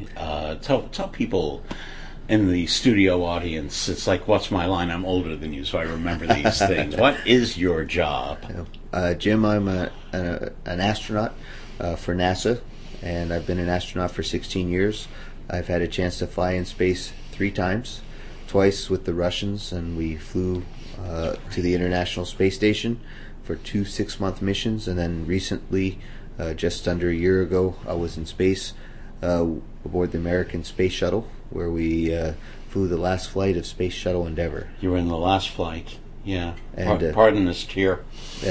S12: Tell people in the studio audience, it's like, what's my line? I'm older than you, so I remember these things. What is your job?
S13: Jim, I'm an astronaut for NASA, and I've been an astronaut for 16 years. I've had a chance to fly in space 3 times, twice with the Russians, and we flew to the International Space Station for 2 6-month missions, and then recently, just under a year ago, I was in space aboard the American Space Shuttle, where we flew the last flight of Space Shuttle Endeavour.
S12: You were in the last flight, yeah.
S13: And,
S12: pardon this tear.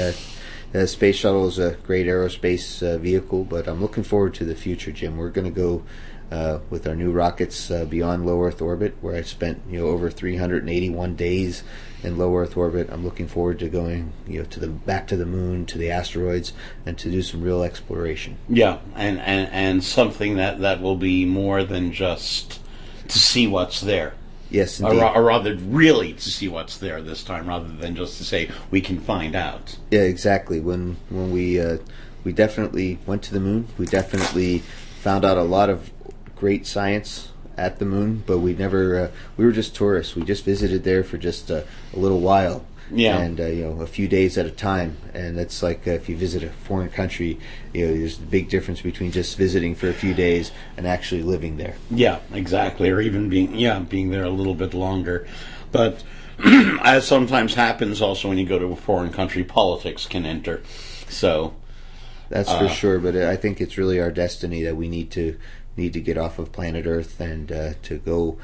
S13: The Space Shuttle is a great aerospace vehicle, but I'm looking forward to the future, Jim. We're going to go with our new rockets beyond low Earth orbit, where I spent over 381 days in low Earth orbit. I'm looking forward to going back to the moon, to the asteroids, and to do some real exploration.
S12: Yeah, and something that will be more than just to see what's there.
S13: Yes, indeed.
S12: Or rather, really to see what's there this time, rather than just to say we can find out.
S13: Yeah, exactly. When we definitely went to the moon, we definitely found out a lot of great science at the moon, but we never we were just tourists. We just visited there for just a little while, and a few days at a time. And it's like if you visit a foreign country, there's a big difference between just visiting for a few days and actually living there.
S12: Yeah, exactly, or even being there a little bit longer. But as sometimes happens, also when you go to a foreign country, politics can enter. So
S13: that's for sure. But I think it's really our destiny that we need to get off of planet Earth and to go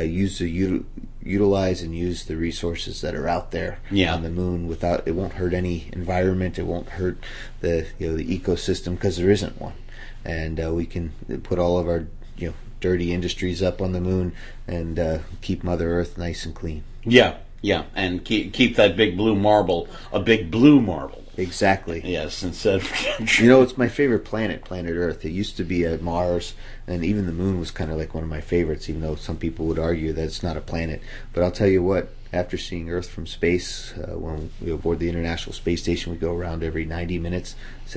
S13: utilize and use the resources that are out there on the moon. Without, it won't hurt any environment. It won't hurt the the ecosystem, because there isn't one. And we can put all of our dirty industries up on the moon and keep Mother Earth nice and clean.
S12: Yeah, and keep that big blue marble a big blue marble.
S13: Exactly.
S12: Yes, instead of...
S13: it's my favorite planet Earth. It used to be Mars, and even the moon was kind of like one of my favorites, even though some people would argue that it's not a planet. But I'll tell you what, after seeing Earth from space, when we aboard the International Space Station, we go around every 90 minutes,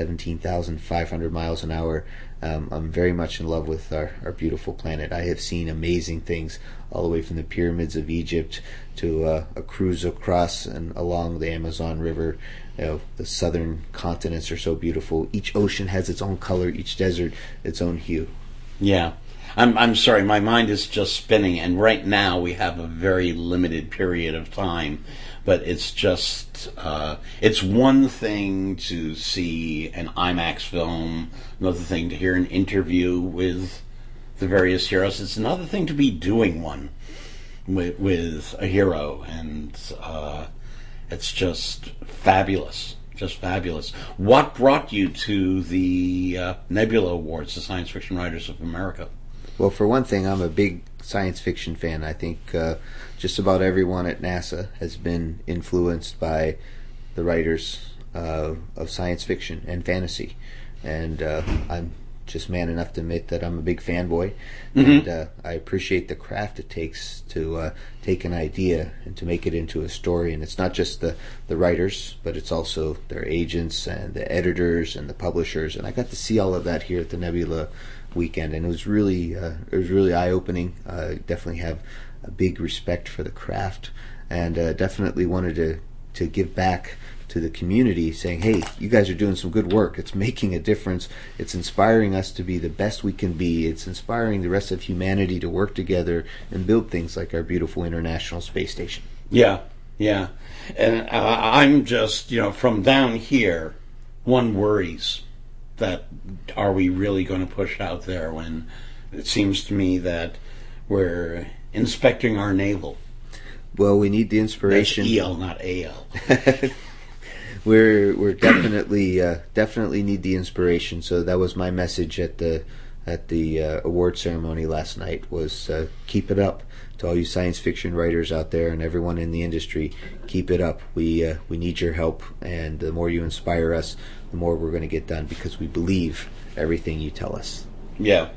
S13: 17,500 miles an hour. I'm very much in love with our beautiful planet. I have seen amazing things, all the way from the pyramids of Egypt to a cruise across and along the Amazon River. The southern continents are so beautiful. Each ocean has its own color, each desert its own hue.
S12: Yeah. I'm sorry, my mind is just spinning, and right now we have a very limited period of time, but it's just, it's one thing to see an IMAX film, another thing to hear an interview with the various heroes. It's another thing to be doing one with a hero, and it's just fabulous. Just fabulous. What brought you to the Nebula Awards, the Science Fiction Writers of America?
S13: Well, for one thing, I'm a big science fiction fan. I think just about everyone at NASA has been influenced by the writers of science fiction and fantasy. And I'm just man enough to admit that I'm a big fanboy, and I appreciate the craft it takes to take an idea and to make it into a story. And it's not just the writers, but it's also their agents and the editors and the publishers. And I got to see all of that here at the Nebula weekend, and it was really eye-opening. Definitely have a big respect for the craft, and definitely wanted to give back to the community, saying, hey, you guys are doing some good work. It's making a difference. It's inspiring us to be the best we can be. It's inspiring the rest of humanity to work together and build things like our beautiful International Space Station.
S12: Yeah. And I'm just, from down here, one worries that are we really going to push out there when it seems to me that we're inspecting our navel.
S13: Well, we need the inspiration.
S12: That's EL, not AL.
S13: We're definitely need the inspiration. So that was my message at the at the award ceremony last night was keep it up. To all you science fiction writers out there and everyone in the industry, keep it up. We need your help, and the more you inspire us, the more we're going to get done, because we believe everything you tell us.
S12: Yeah.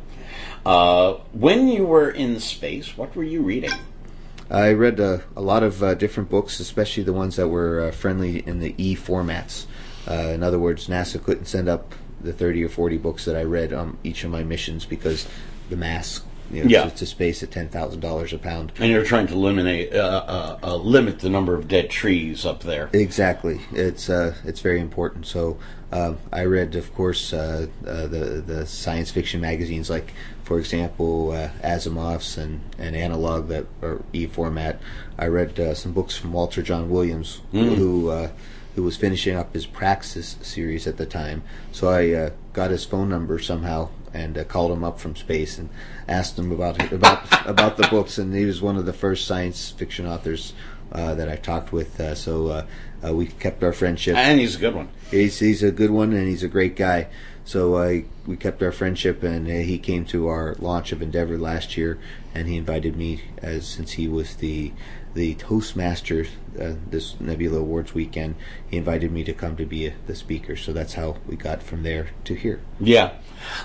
S12: When you were in space, what were you reading?
S13: I read a lot of different books, especially the ones that were friendly in the e-formats. In other words, NASA couldn't send up the 30 or 40 books that I read on each of my missions because the mass to space at $10,000 a pound.
S12: And you're trying to limit the number of dead trees up there.
S13: Exactly. It's very important. So I read, of course, the science fiction magazines, like, for example, Asimov's and Analog, that are e-format. I read some books from Walter John Williams, who was finishing up his Praxis series at the time. So I got his phone number somehow and called him up from space and asked him about the books. And he was one of the first science fiction authors that I talked with. So we kept our friendship.
S12: And he's a good one.
S13: He's a good one, and he's a great guy. So we kept our friendship, and he came to our launch of Endeavour last year, and he invited me, since he was the Toastmaster this Nebula Awards weekend. He invited me to come to be the speaker. So that's how we got from there to here.
S12: Yeah.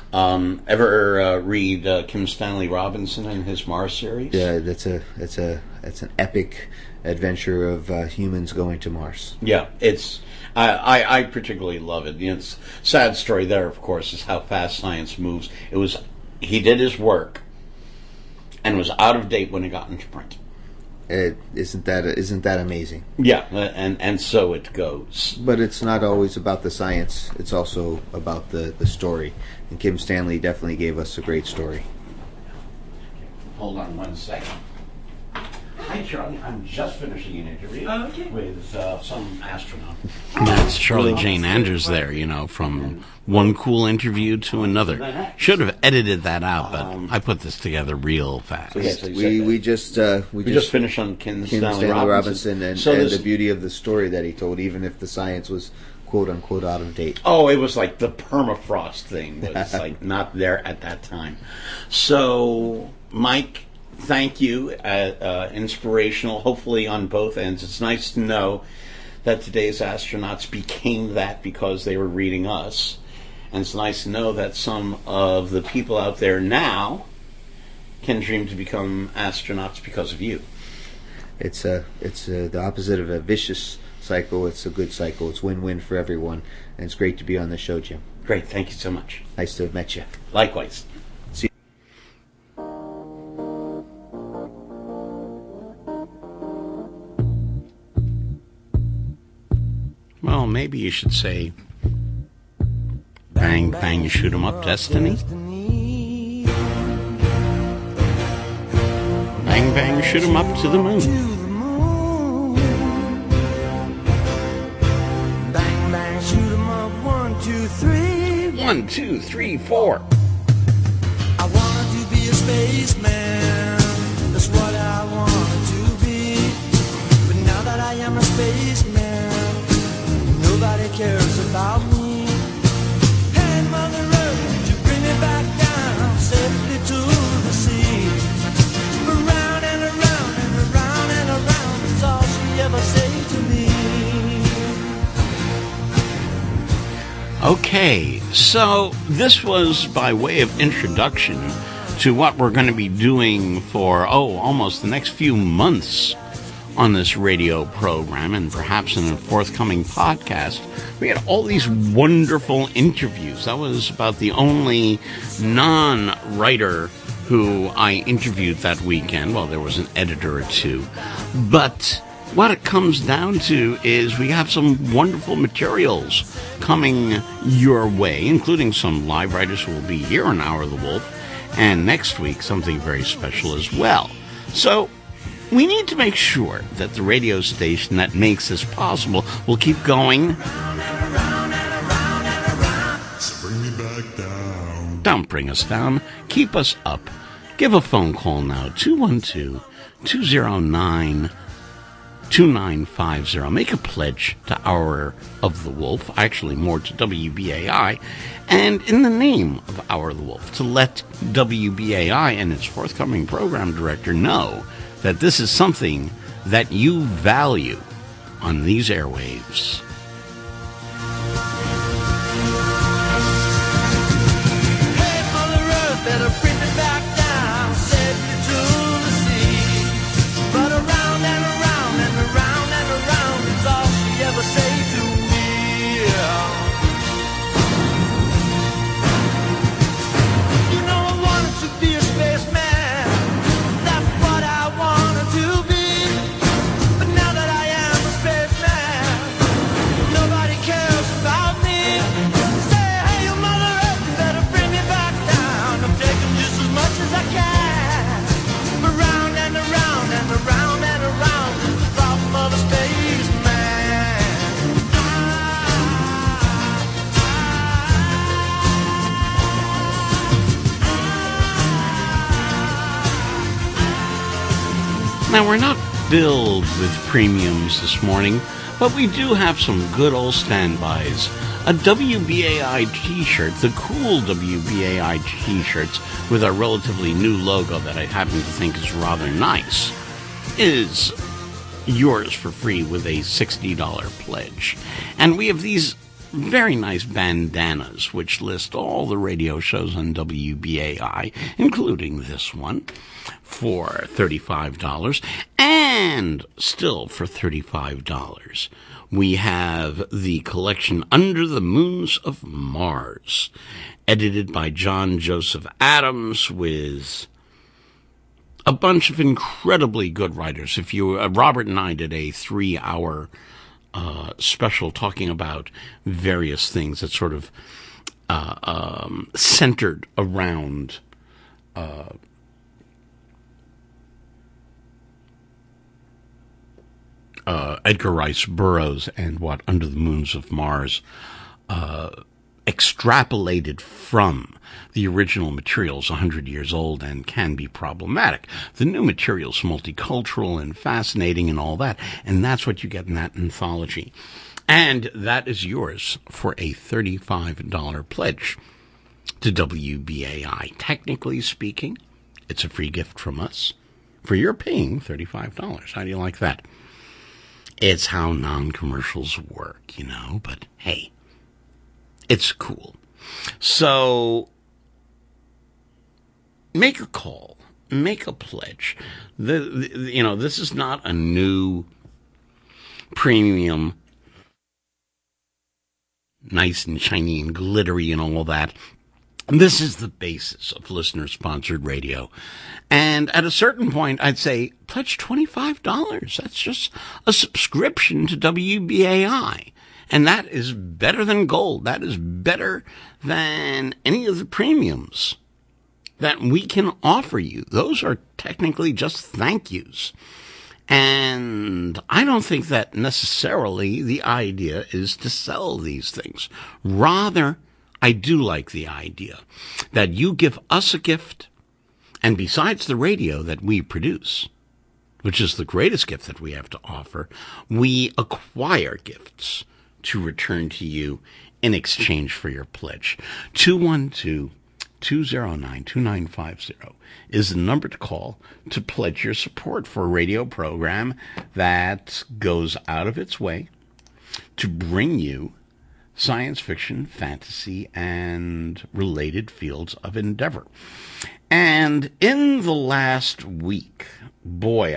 S12: Ever read Kim Stanley Robinson and his Mars series?
S13: Yeah, that's an epic adventure of humans going to Mars.
S12: Yeah, I particularly love it. It's sad story there, of course, is how fast science moves. He did his work and was out of date when it got into print.
S13: Isn't that amazing?
S12: Yeah, and so it goes.
S13: But it's not always about the science. It's also about the story. And Kim Stanley definitely gave us a great story.
S12: Hold on one second. Hi, Charlie. I'm just finishing an interview with some astronaut. That's Charlie Jane Andrews there, from one cool interview to another. Should have edited that out, but I put this together real fast.
S13: We just
S12: finished on Kim
S13: Stanley Robinson and the beauty of the story that he told, even if the science was quote unquote out of date.
S12: Oh, it was like the permafrost thing was like not there at that time. So, Mike, thank you. Inspirational, hopefully on both ends. It's nice to know that today's astronauts became that because they were reading us. And it's nice to know that some of the people out there now can dream to become astronauts because of you.
S13: It's the opposite of a vicious cycle. It's a good cycle. It's win-win for everyone. And it's great to be on the show, Jim.
S12: Great. Thank you so much.
S13: Nice to have met you.
S12: Likewise.
S13: See you.
S12: Well, maybe you should say, bang, bang, you shoot 'em up, destiny. Bang, bang, shoot 'em up to the moon.
S3: Bang, bang, shoot 'em up, 1, 2, 3.
S12: 1, 2, 3, 4.
S3: I wanted to be a spaceman. That's what I wanted to be. But now that I am a spaceman, nobody cares about me. Hey, Mother Earth, would you bring me back down safely to the sea? Around and around and around and around is all she ever said to me.
S12: Okay, so this was by way of introduction to what we're going to be doing for, almost the next few months on this radio program, and perhaps in a forthcoming podcast. We had all these wonderful interviews. That was about the only non-writer who I interviewed that weekend. Well, there was an editor or two. But what it comes down to is we have some wonderful materials coming your way, including some live writers who will be here on Hour of the Wolf, and next week something very special as well. So we need to make sure that the radio station that makes this possible will keep going. Don't bring us down. Keep us up. Give a phone call now, 212-209-9228. 2950. Make a pledge to Hour of the Wolf, actually more to WBAI, and in the name of Hour of the Wolf, to let WBAI and its forthcoming program director know that this is something that you value on these airwaves. Now, we're not billed with premiums this morning, but we do have some good old standbys. A WBAI t-shirt, the cool WBAI t-shirts with our relatively new logo that I happen to think is rather nice, is yours for free with a $60 pledge. And we have these very nice bandanas which list all the radio shows on WBAI, including this one, for $35. And still for $35, we have the collection Under the Moons of Mars, edited by John Joseph Adams, with a bunch of incredibly good writers. If you, Robert and I did a 3-hour special talking about various things that sort of centered around Edgar Rice Burroughs and what Under the Moons of Mars extrapolated from the original materials 100 years old and can be problematic. The new material's multicultural and fascinating and all that, and that's what you get in that anthology. And that is yours for a $35 pledge to WBAI. Technically speaking, it's a free gift from us for your paying $35. How do you like that? It's how non-commercials work, you know, but hey, it's cool. So make a call, make a pledge. This is not a new premium, nice and shiny and glittery and all that. This is the basis of listener-sponsored radio. And at a certain point, I'd say, pledge $25. That's just a subscription to WBAI. And that is better than gold. That is better than any of the premiums that we can offer you. Those are technically just thank yous. And I don't think that necessarily the idea is to sell these things. Rather, I do like the idea that you give us a gift, and besides the radio that we produce, which is the greatest gift that we have to offer, we acquire gifts to return to you in exchange for your pledge. 212-209-2950 is the number to call to pledge your support for a radio program that goes out of its way to bring you science fiction, fantasy, and related fields of endeavor. And in the last week, boy,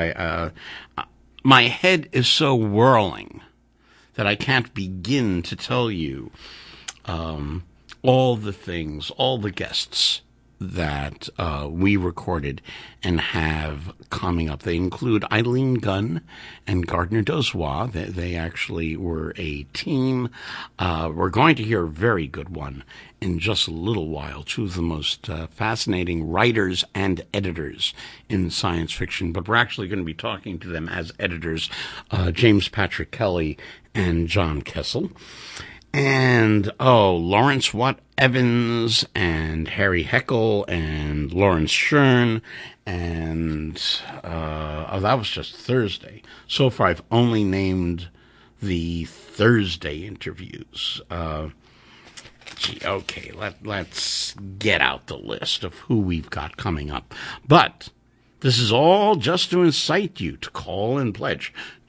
S12: my head is so whirling that I can't begin to tell you all the things, all the guests that we recorded and have coming up. They include Eileen Gunn and Gardner Dozois. They actually were a team. We're going to hear a very good one in just a little while. Two of the most fascinating writers and editors in science fiction, but we're actually going to be talking to them as editors, James Patrick Kelly and John Kessel. And, Lawrence Watt Evans and Harry Heckel and Lawrence Shern. And, that was just Thursday. So far, I've only named the Thursday interviews. Okay, let's get out the list of who we've got coming up. But this is all just to incite you to call and pledge.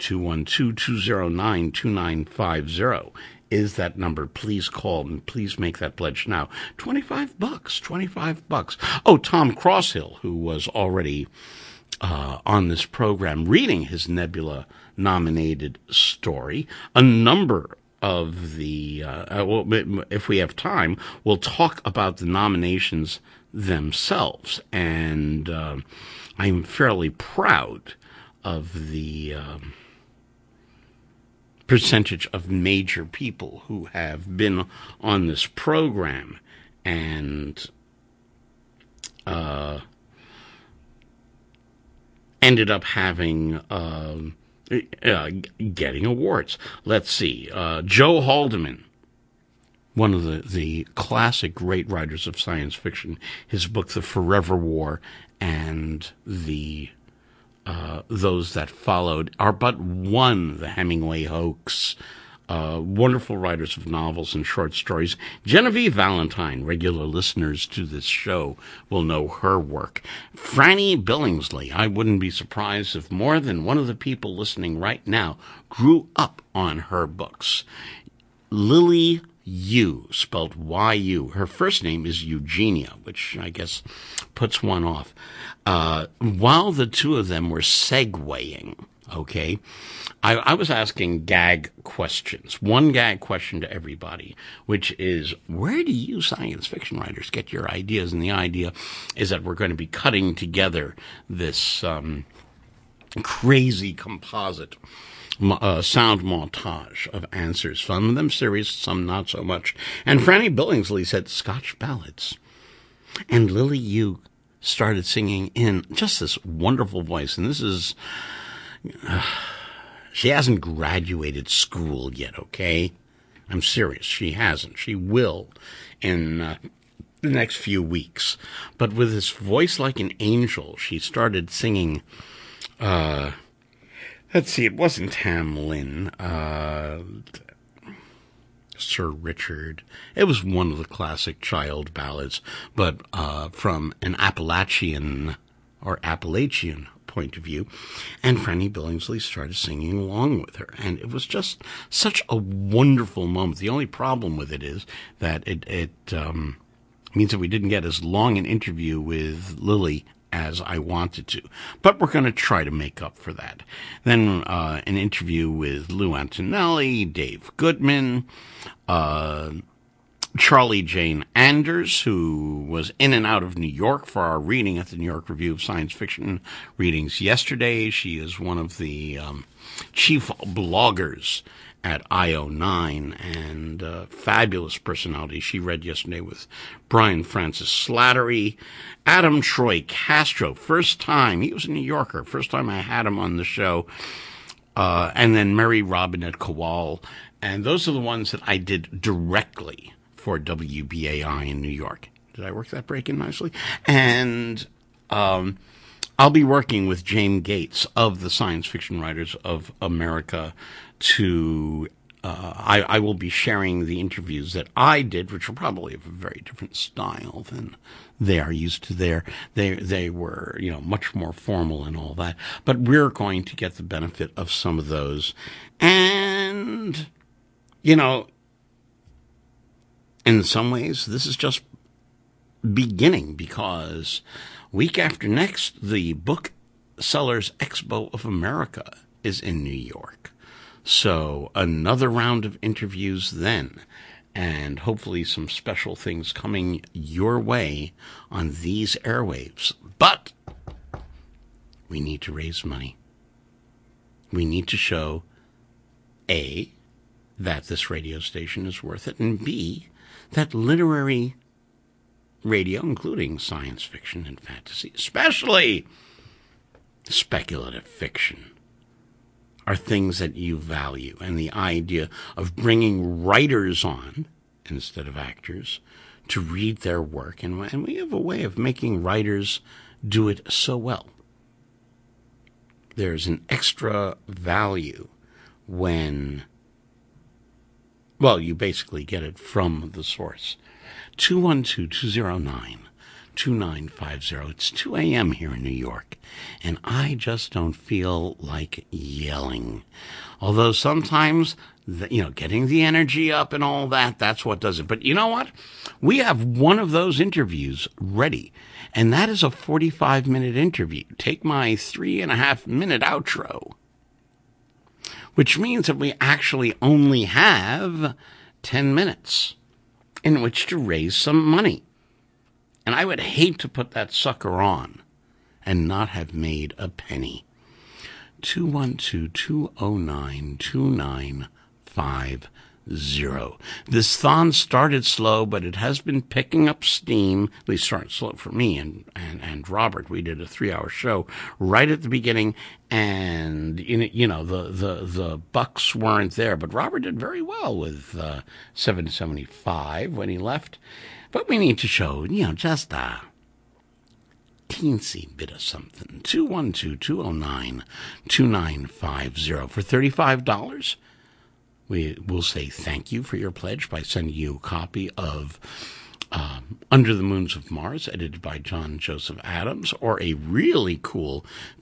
S12: 212-209-2950 is that number. Please call and please make that pledge now. $25. Oh, Tom Crosshill, who was already on this program reading his Nebula-nominated story. A number of the, if we have time, we'll talk about the nominations themselves. And I'm fairly proud of the percentage of major people who have been on this program and ended up having getting awards. Let's see. Joe Haldeman, one of the classic great writers of science fiction, his book The Forever War and the those that followed are but one, the Hemingway hoax, wonderful writers of novels and short stories. Genevieve Valentine, regular listeners to this show will know her work. Franny Billingsley, I wouldn't be surprised if more than one of the people listening right now grew up on her books. Lily Yu, spelled Y-U. Her first name is Eugenia, which I guess puts one off. While the two of them were segueing, okay, I was asking gag questions. One gag question to everybody, which is, where do you science fiction writers get your ideas? And the idea is that we're going to be cutting together this crazy composite sound montage of answers. Some of them serious, some not so much. And Franny Billingsley said Scotch ballads. And Lily Yu started singing in just this wonderful voice. And this is... she hasn't graduated school yet, okay? I'm serious. She hasn't. She will in the next few weeks. But with this voice like an angel, she started singing... let's see, it wasn't Hamlin, Sir Richard. It was one of the classic child ballads, but from an Appalachian point of view. And Franny Billingsley started singing along with her. And it was just such a wonderful moment. The only problem with it is that it means that we didn't get as long an interview with Lily as I wanted to. But we're going to try to make up for that. Then an interview with Lou Antonelli, Dave Goodman, Charlie Jane Anders, who was in and out of New York for our reading at the New York Review of Science Fiction readings yesterday. She is one of the chief bloggers at IO9 and fabulous personality. She read yesterday with Brian Francis Slattery. Adam Troy Castro, first time, he was a New Yorker, first time I had him on the show. And then Mary Robinette Kowal. And those are the ones that I did directly for WBAI in New York. Did I work that break in nicely? And I'll be working with James Gates of the Science Fiction Writers of America to... I will be sharing the interviews that I did, which are probably of a very different style than they are used to there. They were, much more formal and all that. But we're going to get the benefit of some of those. And, in some ways, this is just beginning, because week after next, the Booksellers Expo of America is in New York. So another round of interviews then, and hopefully some special things coming your way on these airwaves. But we need to raise money. We need to show, A, that this radio station is worth it, and B, that literary radio, including science fiction and fantasy, especially speculative fiction, are things that you value. And the idea of bringing writers on instead of actors to read their work. And we have a way of making writers do it so well. There's an extra value when, well, you basically get it from the source. 212-209-2950. It's 2 a.m. here in New York, and I just don't feel like yelling. Although sometimes, getting the energy up and all that, that's what does it. But you know what? We have one of those interviews ready, and that is a 45-minute interview. Take my 3.5-minute outro, which means that we actually only have 10 minutes in which to raise some money. And I would hate to put that sucker on and not have made a penny. 212-209-2950. This thon started slow, but it has been picking up steam. At least started slow for me and Robert. We did a 3-hour show right at the beginning, and the bucks weren't there. But Robert did very well with 775 when he left. But we need to show, just a teensy bit of something. 212-209-2950 for $35. We will say thank you for your pledge by sending you a copy of Under the Moons of Mars, edited by John Joseph Adams, or a really cool,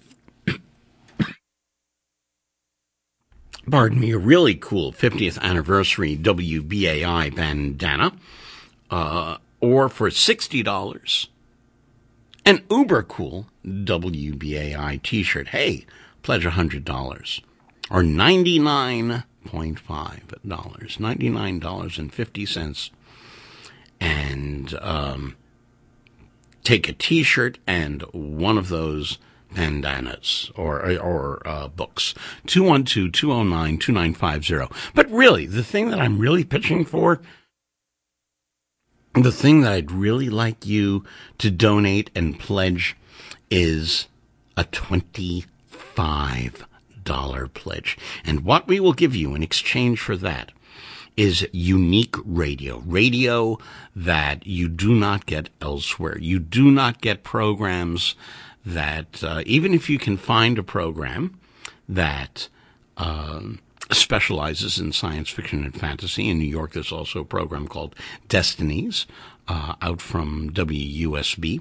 S12: a really cool 50th anniversary WBAI bandana, or for $60, an uber cool WBAI t-shirt. Hey, pledge $100, or $99.50, $99.50, and take a t-shirt and one of those bandanas or books. 212-209-2950. But really, the thing that I'm really pitching for, the thing that I'd really like you to donate and pledge, is a $25 pledge. And what we will give you in exchange for that is unique radio that you do not get elsewhere. You do not get programs that, even if you can find a program that specializes in science fiction and fantasy. In New York, there's also a program called Destinies, out from WUSB.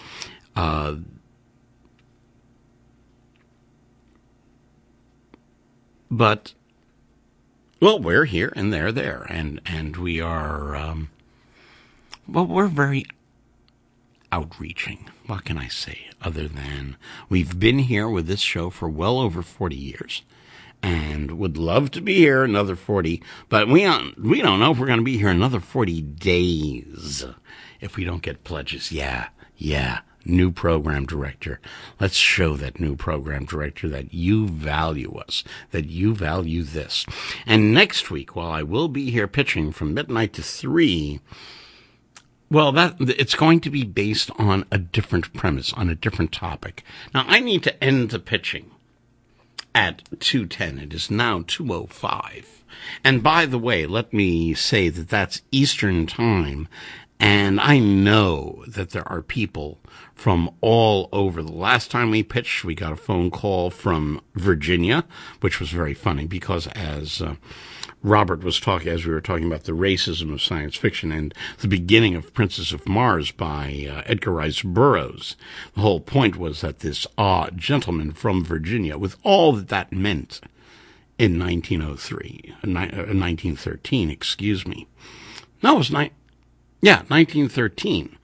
S12: But, well, we're here and they're there, and we are, we're very outreaching. What can I say other than we've been here with this show for well over 40 years and would love to be here another 40, but we don't know if we're going to be here another 40 days if we don't get pledges. Yeah. New program director. Let's show that new program director that you value us, that you value this. And next week, while I will be here pitching from midnight to 3, well, it's going to be based on a different premise, on a different topic. Now, I need to end the pitching at 2:10. It is now 2:05. And by the way, let me say that that's Eastern Time. And I know that there are people from all over. The last time we pitched, we got a phone call from Virginia, which was very funny because as Robert was talking, as we were talking about the racism of science fiction and the beginning of Princess of Mars by Edgar Rice Burroughs, the whole point was that this gentleman from Virginia, with all that meant in 1913, excuse me. No, it was 1913.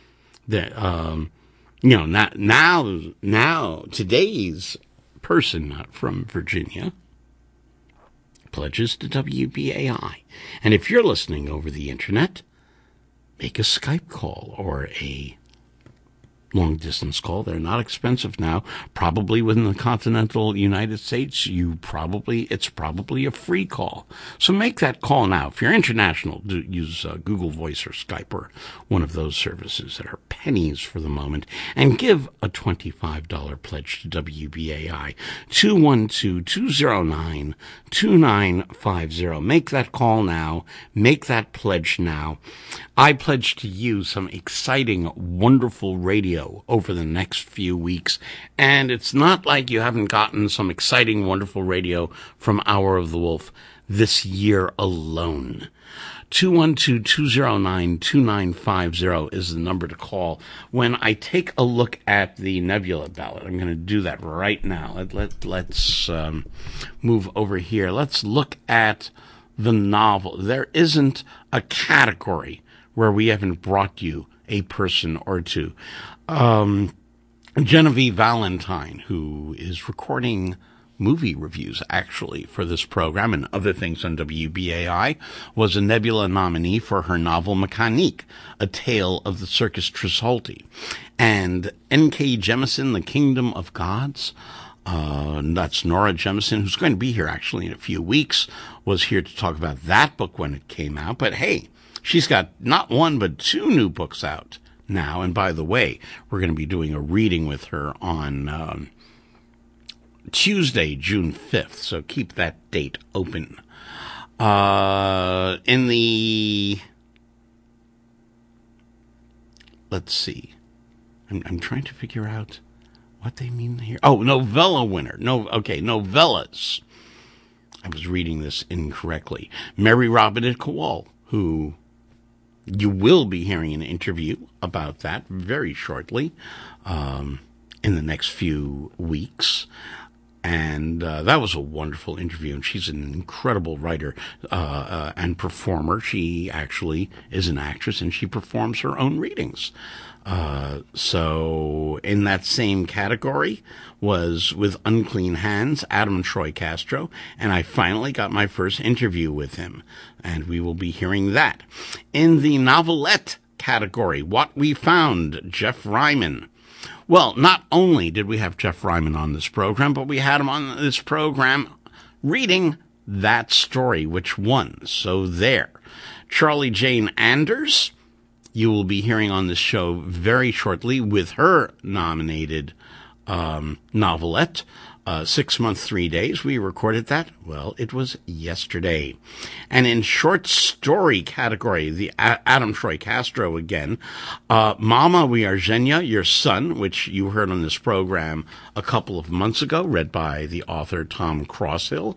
S12: Now today's person not from Virginia pledges to WBAI. And if you're listening over the internet, make a Skype call or a long-distance call. They're not expensive now. Probably within the continental United States, it's probably a free call. So make that call now. If you're international, use Google Voice or Skype or one of those services that are pennies for the moment, and give a $25 pledge to WBAI. 212-209-2950. Make that call now. Make that pledge now. I pledge to you some exciting, wonderful radio over the next few weeks. And it's not like you haven't gotten some exciting, wonderful radio from Hour of the Wolf this year alone. 212-209-2950 is the number to call. When I take a look at the Nebula ballot, I'm going to do that right now. Let's move over here. Let's look at the novel. There isn't a category where we haven't brought you a person or two. Genevieve Valentine, who is recording movie reviews, actually, for this program and other things on WBAI, was a Nebula nominee for her novel Mécanique, A Tale of the Circus Tresaulti. And N.K. Jemisin, The Kingdom of Gods, that's Nora Jemisin, who's going to be here, actually, in a few weeks, was here to talk about that book when it came out. But hey, she's got not one, but two new books out now. And by the way, we're going to be doing a reading with her on Tuesday, June 5th. So keep that date open. Let's see. I'm trying to figure out what they mean here. Oh, novella winner. Novellas. I was reading this incorrectly. Mary Robinette Kowal, who you will be hearing an interview about that very shortly, in the next few weeks. And that was a wonderful interview, and she's an incredible writer and performer. She actually is an actress, and she performs her own readings. So in that same category was with Unclean Hands, Adam Troy Castro, and I finally got my first interview with him, and we will be hearing that. In the novelette category, What We Found, Jeff Ryman. Well, not only did we have Jeff Ryman on this program, but we had him on this program reading that story, which won. So there. Charlie Jane Anders, you will be hearing on this show very shortly with her nominated novelette, 6 months, 3 days. We recorded that. Well, it was yesterday. And in short story category, the Adam Troy Castro again, Mama, We Are Zhenya, Your Son, which you heard on this program a couple of months ago, read by the author Tom Crosshill.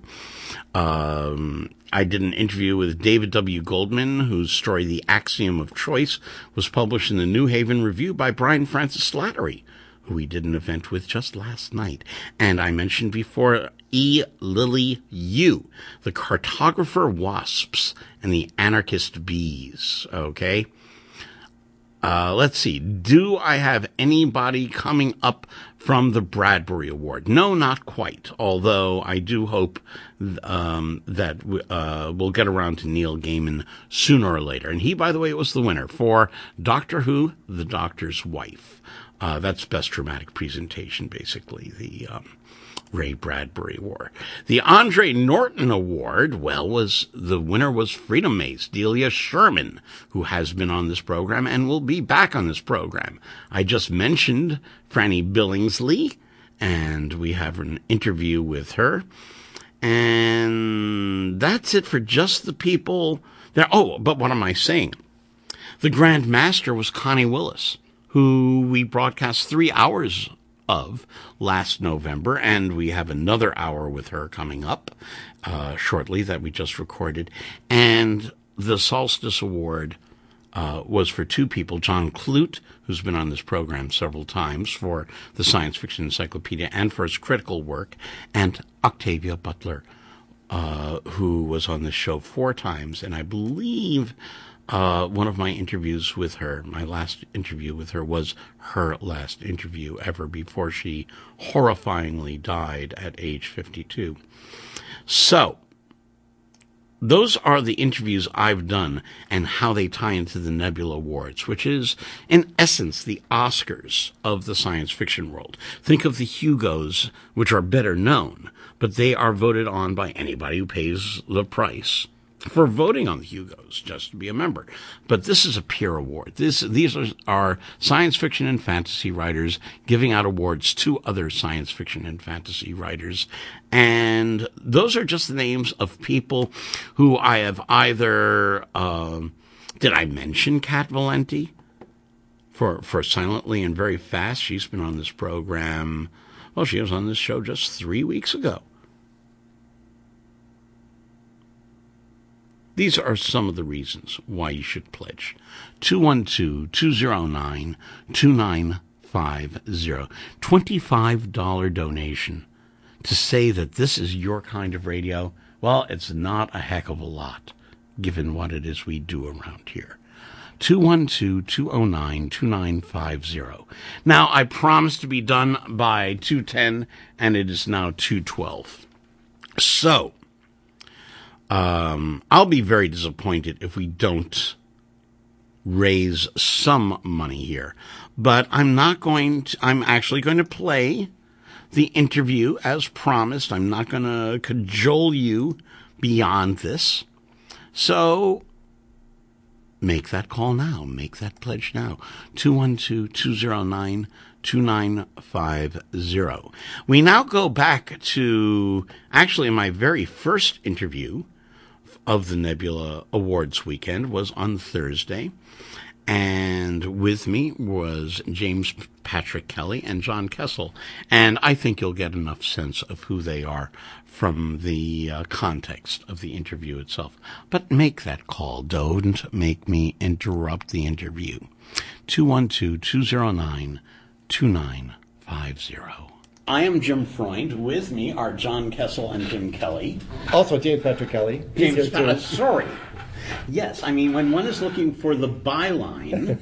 S12: I did an interview with David W. Goldman, whose story, The Axiom of Choice, was published in the New Haven Review by Brian Francis Slattery, who we did an event with just last night. And I mentioned before E. Lily Yu, The Cartographer Wasps and the Anarchist Bees. Okay? Let's see. Do I have anybody coming up from the Bradbury Award? No, not quite. Although I do hope that we'll get around to Neil Gaiman sooner or later. And he, by the way, was the winner for Doctor Who, The Doctor's Wife. That's Best Dramatic Presentation, basically, the Ray Bradbury Award. The Andre Norton Award, the winner was Freedom Mace, Delia Sherman, who has been on this program and will be back on this program. I just mentioned Franny Billingsley, and we have an interview with her. And that's it for just the people there. Oh, but what am I saying? The Grand Master was Connie Willis, who we broadcast 3 hours of last November, and we have another hour with her coming up shortly that we just recorded. And the Solstice Award was for two people, John Clute, who's been on this program several times for the Science Fiction Encyclopedia and for his critical work, and Octavia Butler, who was on this show 4 times, and I believe one of my interviews with her, my last interview with her, was her last interview ever before she horrifyingly died at age 52. So, those are the interviews I've done and how they tie into the Nebula Awards, which is, in essence, the Oscars of the science fiction world. Think of the Hugos, which are better known, but they are voted on by anybody who pays the price for voting on the Hugos, just to be a member. But this is a peer award. These are science fiction and fantasy writers giving out awards to other science fiction and fantasy writers. And those are just the names of people who I have either, did I mention Kat Valenti for Silently and Very Fast? She's been on this program. Well, she was on this show just 3 weeks ago. These are some of the reasons why you should pledge. 212-209-2950. $25 donation to say that this is your kind of radio. Well, it's not a heck of a lot, given what it is we do around here. 212-209-2950. Now, I promised to be done by 2:10, and it is now 2:12. So, I'll be very disappointed if we don't raise some money here. But I'm actually going to play the interview as promised. I'm not going to cajole you beyond this. So make that call now. Make that pledge now. 212-209-2950. We now go back to actually my very first interview of the Nebula Awards weekend was on Thursday. And with me was James Patrick Kelly and John Kessel. And I think you'll get enough sense of who they are from the context of the interview itself. But make that call. Don't make me interrupt the interview. 212-209-2950. I am Jim Freund. With me are John Kessel and Jim Kelly.
S14: Also James Patrick Kelly.
S12: James, sorry. Yes, I mean, when one is looking for the byline.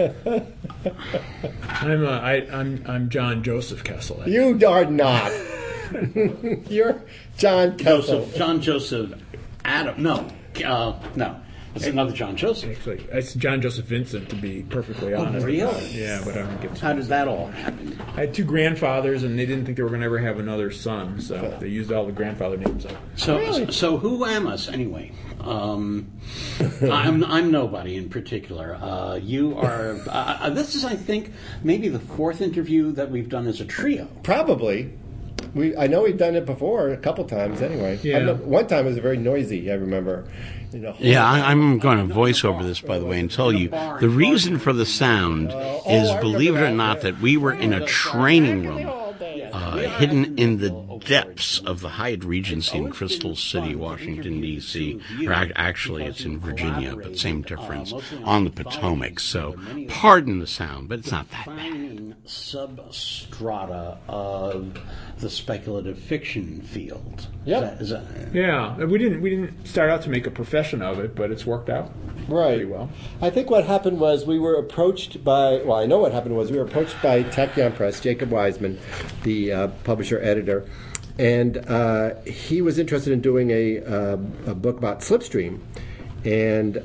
S14: I'm John Joseph Kessel.
S15: You are not. You're John Kessel.
S12: John Joseph Adam. No. It's another John Joseph.
S14: Actually, it's John Joseph Vincent, to be perfectly honest.
S12: Really?
S14: Yeah, but I don't get to.
S12: How did that all happen?
S14: I had two grandfathers, and they didn't think they were going to ever have another son, so they used all the grandfather names up.
S12: So who am us anyway? I'm nobody in particular. You are. This is, I think, maybe the fourth interview that we've done as a trio.
S15: Probably. I know we've done it before a couple times anyway.
S14: Yeah.
S15: One time it was very noisy, I remember.
S12: Yeah, I'm going to voice over this, by the way, and tell you the reason for the sound is, believe it or not, that we were in a training room hidden in the depths of the Hyatt Regency in Crystal City, Washington, D.C. Actually, it's in Virginia, but same difference, on the Potomac. So pardon the sound, but it's not that bad. Substrata of the speculative fiction field.
S15: Yep.
S14: Yeah, we didn't start out to make a profession of it, but it's worked out pretty well.
S15: I think what happened was we were approached by, we were approached by Tachyon Press, Jacob Wiseman, the publisher-editor, and he was interested in doing a book about Slipstream. And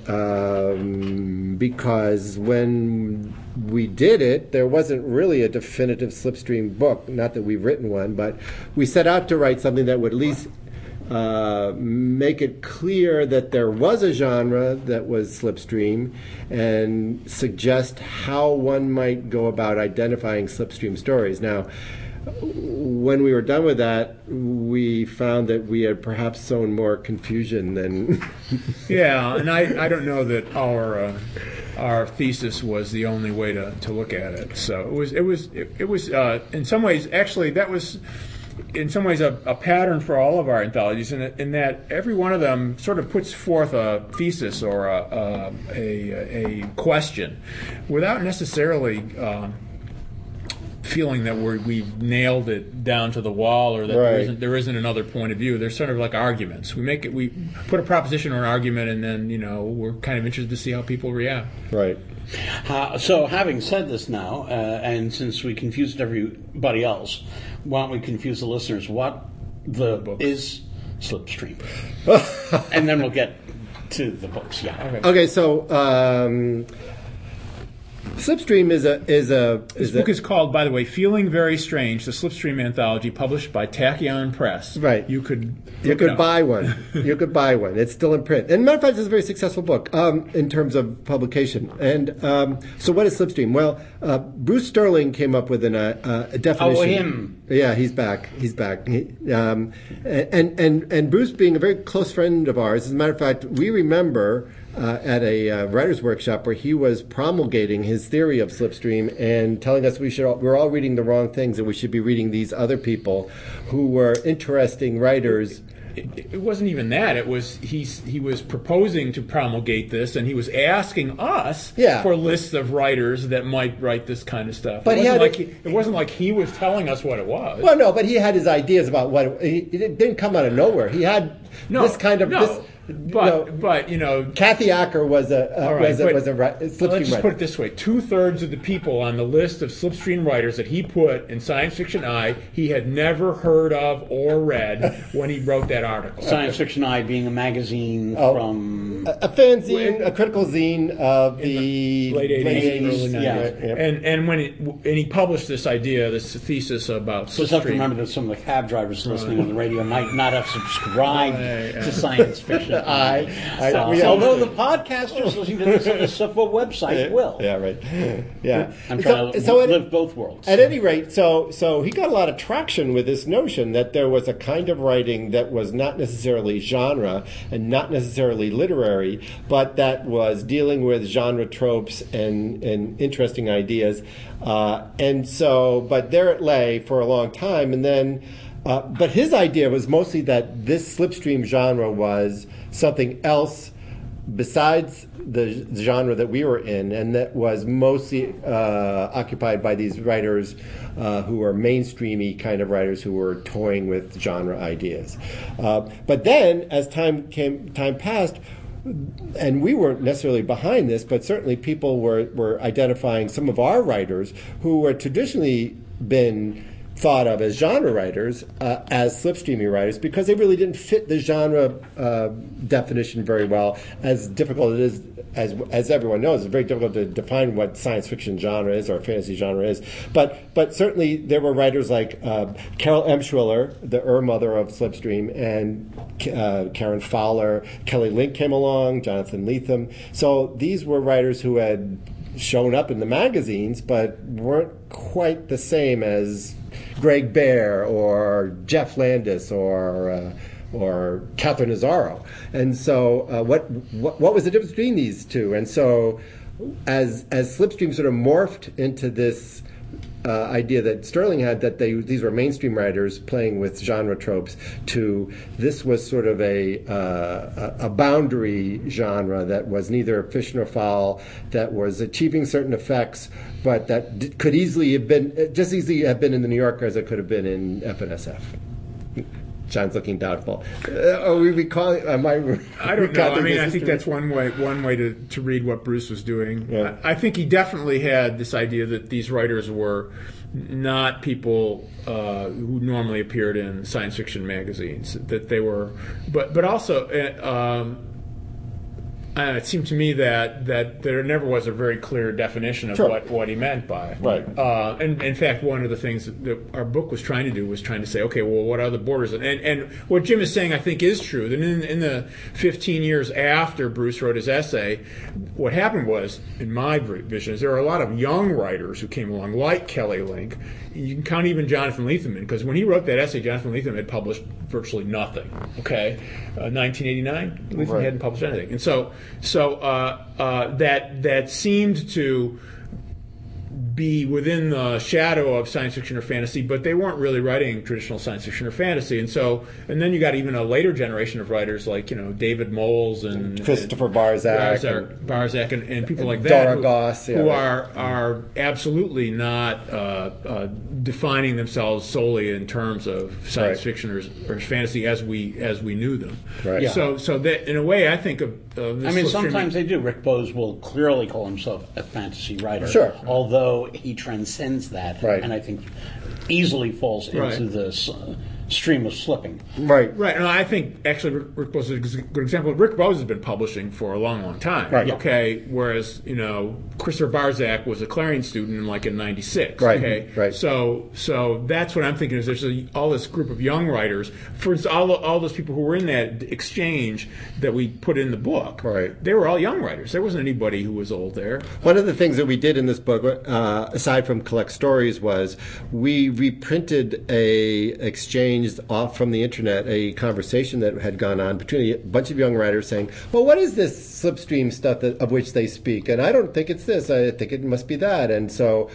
S15: because when we did it, there wasn't really a definitive Slipstream book. Not that we've written one, but we set out to write something that would at least make it clear that there was a genre that was Slipstream and suggest how one might go about identifying Slipstream stories. Now, when we were done with that, we found that we had perhaps sown more confusion than.
S14: Yeah, and I don't know that our thesis was the only way to look at it. So it was in some ways, actually, that was in some ways a pattern for all of our anthologies, in that every one of them sort of puts forth a thesis or a question without necessarily feeling that we've nailed it down to the wall, or that there isn't another point of view. They're sort of like arguments. We put a proposition or an argument, and then we're kind of interested to see how people react.
S15: Right.
S12: So having said this now, and since we confused everybody else, why don't we confuse the listeners? What is Slipstream. And then we'll get to the books. Yeah.
S15: Okay, so Slipstream is
S14: This book is called, by the way, Feeling Very Strange, the Slipstream Anthology, published by Tachyon Press.
S15: Right.
S14: You could
S15: buy one. You could buy one. It's still in print. And matter of fact, it's a very successful book in terms of publication. And so what is Slipstream? Well, Bruce Sterling came up with a definition.
S12: Oh, him.
S15: Yeah, he's back. He's back. And Bruce being a very close friend of ours, as a matter of fact, we remember at a writer's workshop where he was promulgating his theory of Slipstream and telling us we're all reading the wrong things and we should be reading these other people who were interesting writers.
S14: It wasn't even that. It was he was proposing to promulgate this, and he was asking us for lists of writers that might write this kind of stuff.
S15: But
S14: it wasn't like he was telling us what it was.
S15: Well, no, but he had his ideas about what it didn't come out of nowhere. He had this kind of this.
S14: But you know,
S15: Kathy Acker was a Slipstream
S14: let's just
S15: writer.
S14: put it this way: 2/3 of the people on the list of Slipstream writers that he put in Science Fiction Eye, he had never heard of or read when he wrote that article.
S12: Science Fiction Eye being a magazine from
S15: a fanzine, a critical zine of the
S14: late 80s, early 90s.
S15: Yeah.
S14: And when he published this idea, this thesis about Slipstream.
S12: Just have to remember that some of the cab drivers listening on the radio might not have subscribed to Science Fiction. Although the podcasters listening to this on the SIFWA website will.
S15: Yeah, right. Yeah.
S12: I'm trying to live both worlds.
S15: At any rate, so he got a lot of traction with this notion that there was a kind of writing that was not necessarily genre and not necessarily literary, but that was dealing with genre tropes and interesting ideas. But there it lay for a long time, and then but his idea was mostly that this Slipstream genre was something else besides the genre that we were in, and that was mostly occupied by these writers who were mainstreamy kind of writers who were toying with genre ideas. But then, as time passed, and we weren't necessarily behind this, but certainly people were identifying some of our writers who were traditionally been thought of as genre writers, as slipstreamy writers, because they really didn't fit the genre definition very well. As difficult it is, as everyone knows, it's very difficult to define what science fiction genre is or fantasy genre is. But certainly there were writers like Carol Emshwiller, the mother of Slipstream, and Karen Fowler. Kelly Link came along, Jonathan Lethem. So these were writers who had shown up in the magazines, but weren't quite the same as Greg Bear or Jeff Landis or Catherine Azzaro. And so what was the difference between these two? And so as Slipstream sort of morphed into this idea that Sterling had, that these were mainstream writers playing with genre tropes, to this was sort of a boundary genre that was neither fish nor fowl, that was achieving certain effects, but that could easily have been in the New Yorker as it could have been in FNSF. John's looking doubtful. Are we recalling?
S14: I don't know. I mean, I think that's one way to read what Bruce was doing. Yeah. I think he definitely had this idea that these writers were not people who normally appeared in science fiction magazines. That they were, but also. It seemed to me that there never was a very clear definition of what he meant by it.
S15: Right.
S14: And in fact, one of the things that our book was trying to do was trying to say, okay, well, what are the borders? And what Jim is saying, I think, is true. That in the 15 years after Bruce wrote his essay, what happened was, in my vision, is there are a lot of young writers who came along, like Kelly Link. You can count even Jonathan Lethem in, because when he wrote that essay, Jonathan Lethem had published virtually nothing. Okay, 1989, Lethem hadn't published anything, and so that seemed to be within the shadow of science fiction or fantasy, but they weren't really writing traditional science fiction or fantasy. And then you got even a later generation of writers like David Moles and
S15: Christopher Barzak
S14: and people like that,
S15: Dora Goss,
S14: who are absolutely not defining themselves solely in terms of science fiction or fantasy as we knew them.
S15: Right. Yeah.
S14: So that in a way, I think of this.
S12: I mean, sometimes they do. Rick Bowes will clearly call himself a fantasy writer,
S15: sure,
S12: although he transcends that,
S15: right,
S12: and I think easily falls into this
S16: stream was slipping.
S15: Right.
S14: Right. And I think actually Rick Bowes is a good example. Rick Bowes has been publishing for a long, long time.
S15: Right.
S14: Okay. Whereas, Christopher Barzak was a Clarion student in '96.
S15: Right.
S14: Okay.
S15: Right.
S14: So that's what I'm thinking is there's all this group of young writers. For instance, all those people who were in that exchange that we put in the book.
S15: Right.
S14: They were all young writers. There wasn't anybody who was old there.
S15: One of the things that we did in this book, aside from collect stories, was we reprinted a exchange off from the internet, a conversation that had gone on between a bunch of young writers saying, well, what is this slipstream stuff of which they speak? And I don't think it's this. I think it must be that. And so,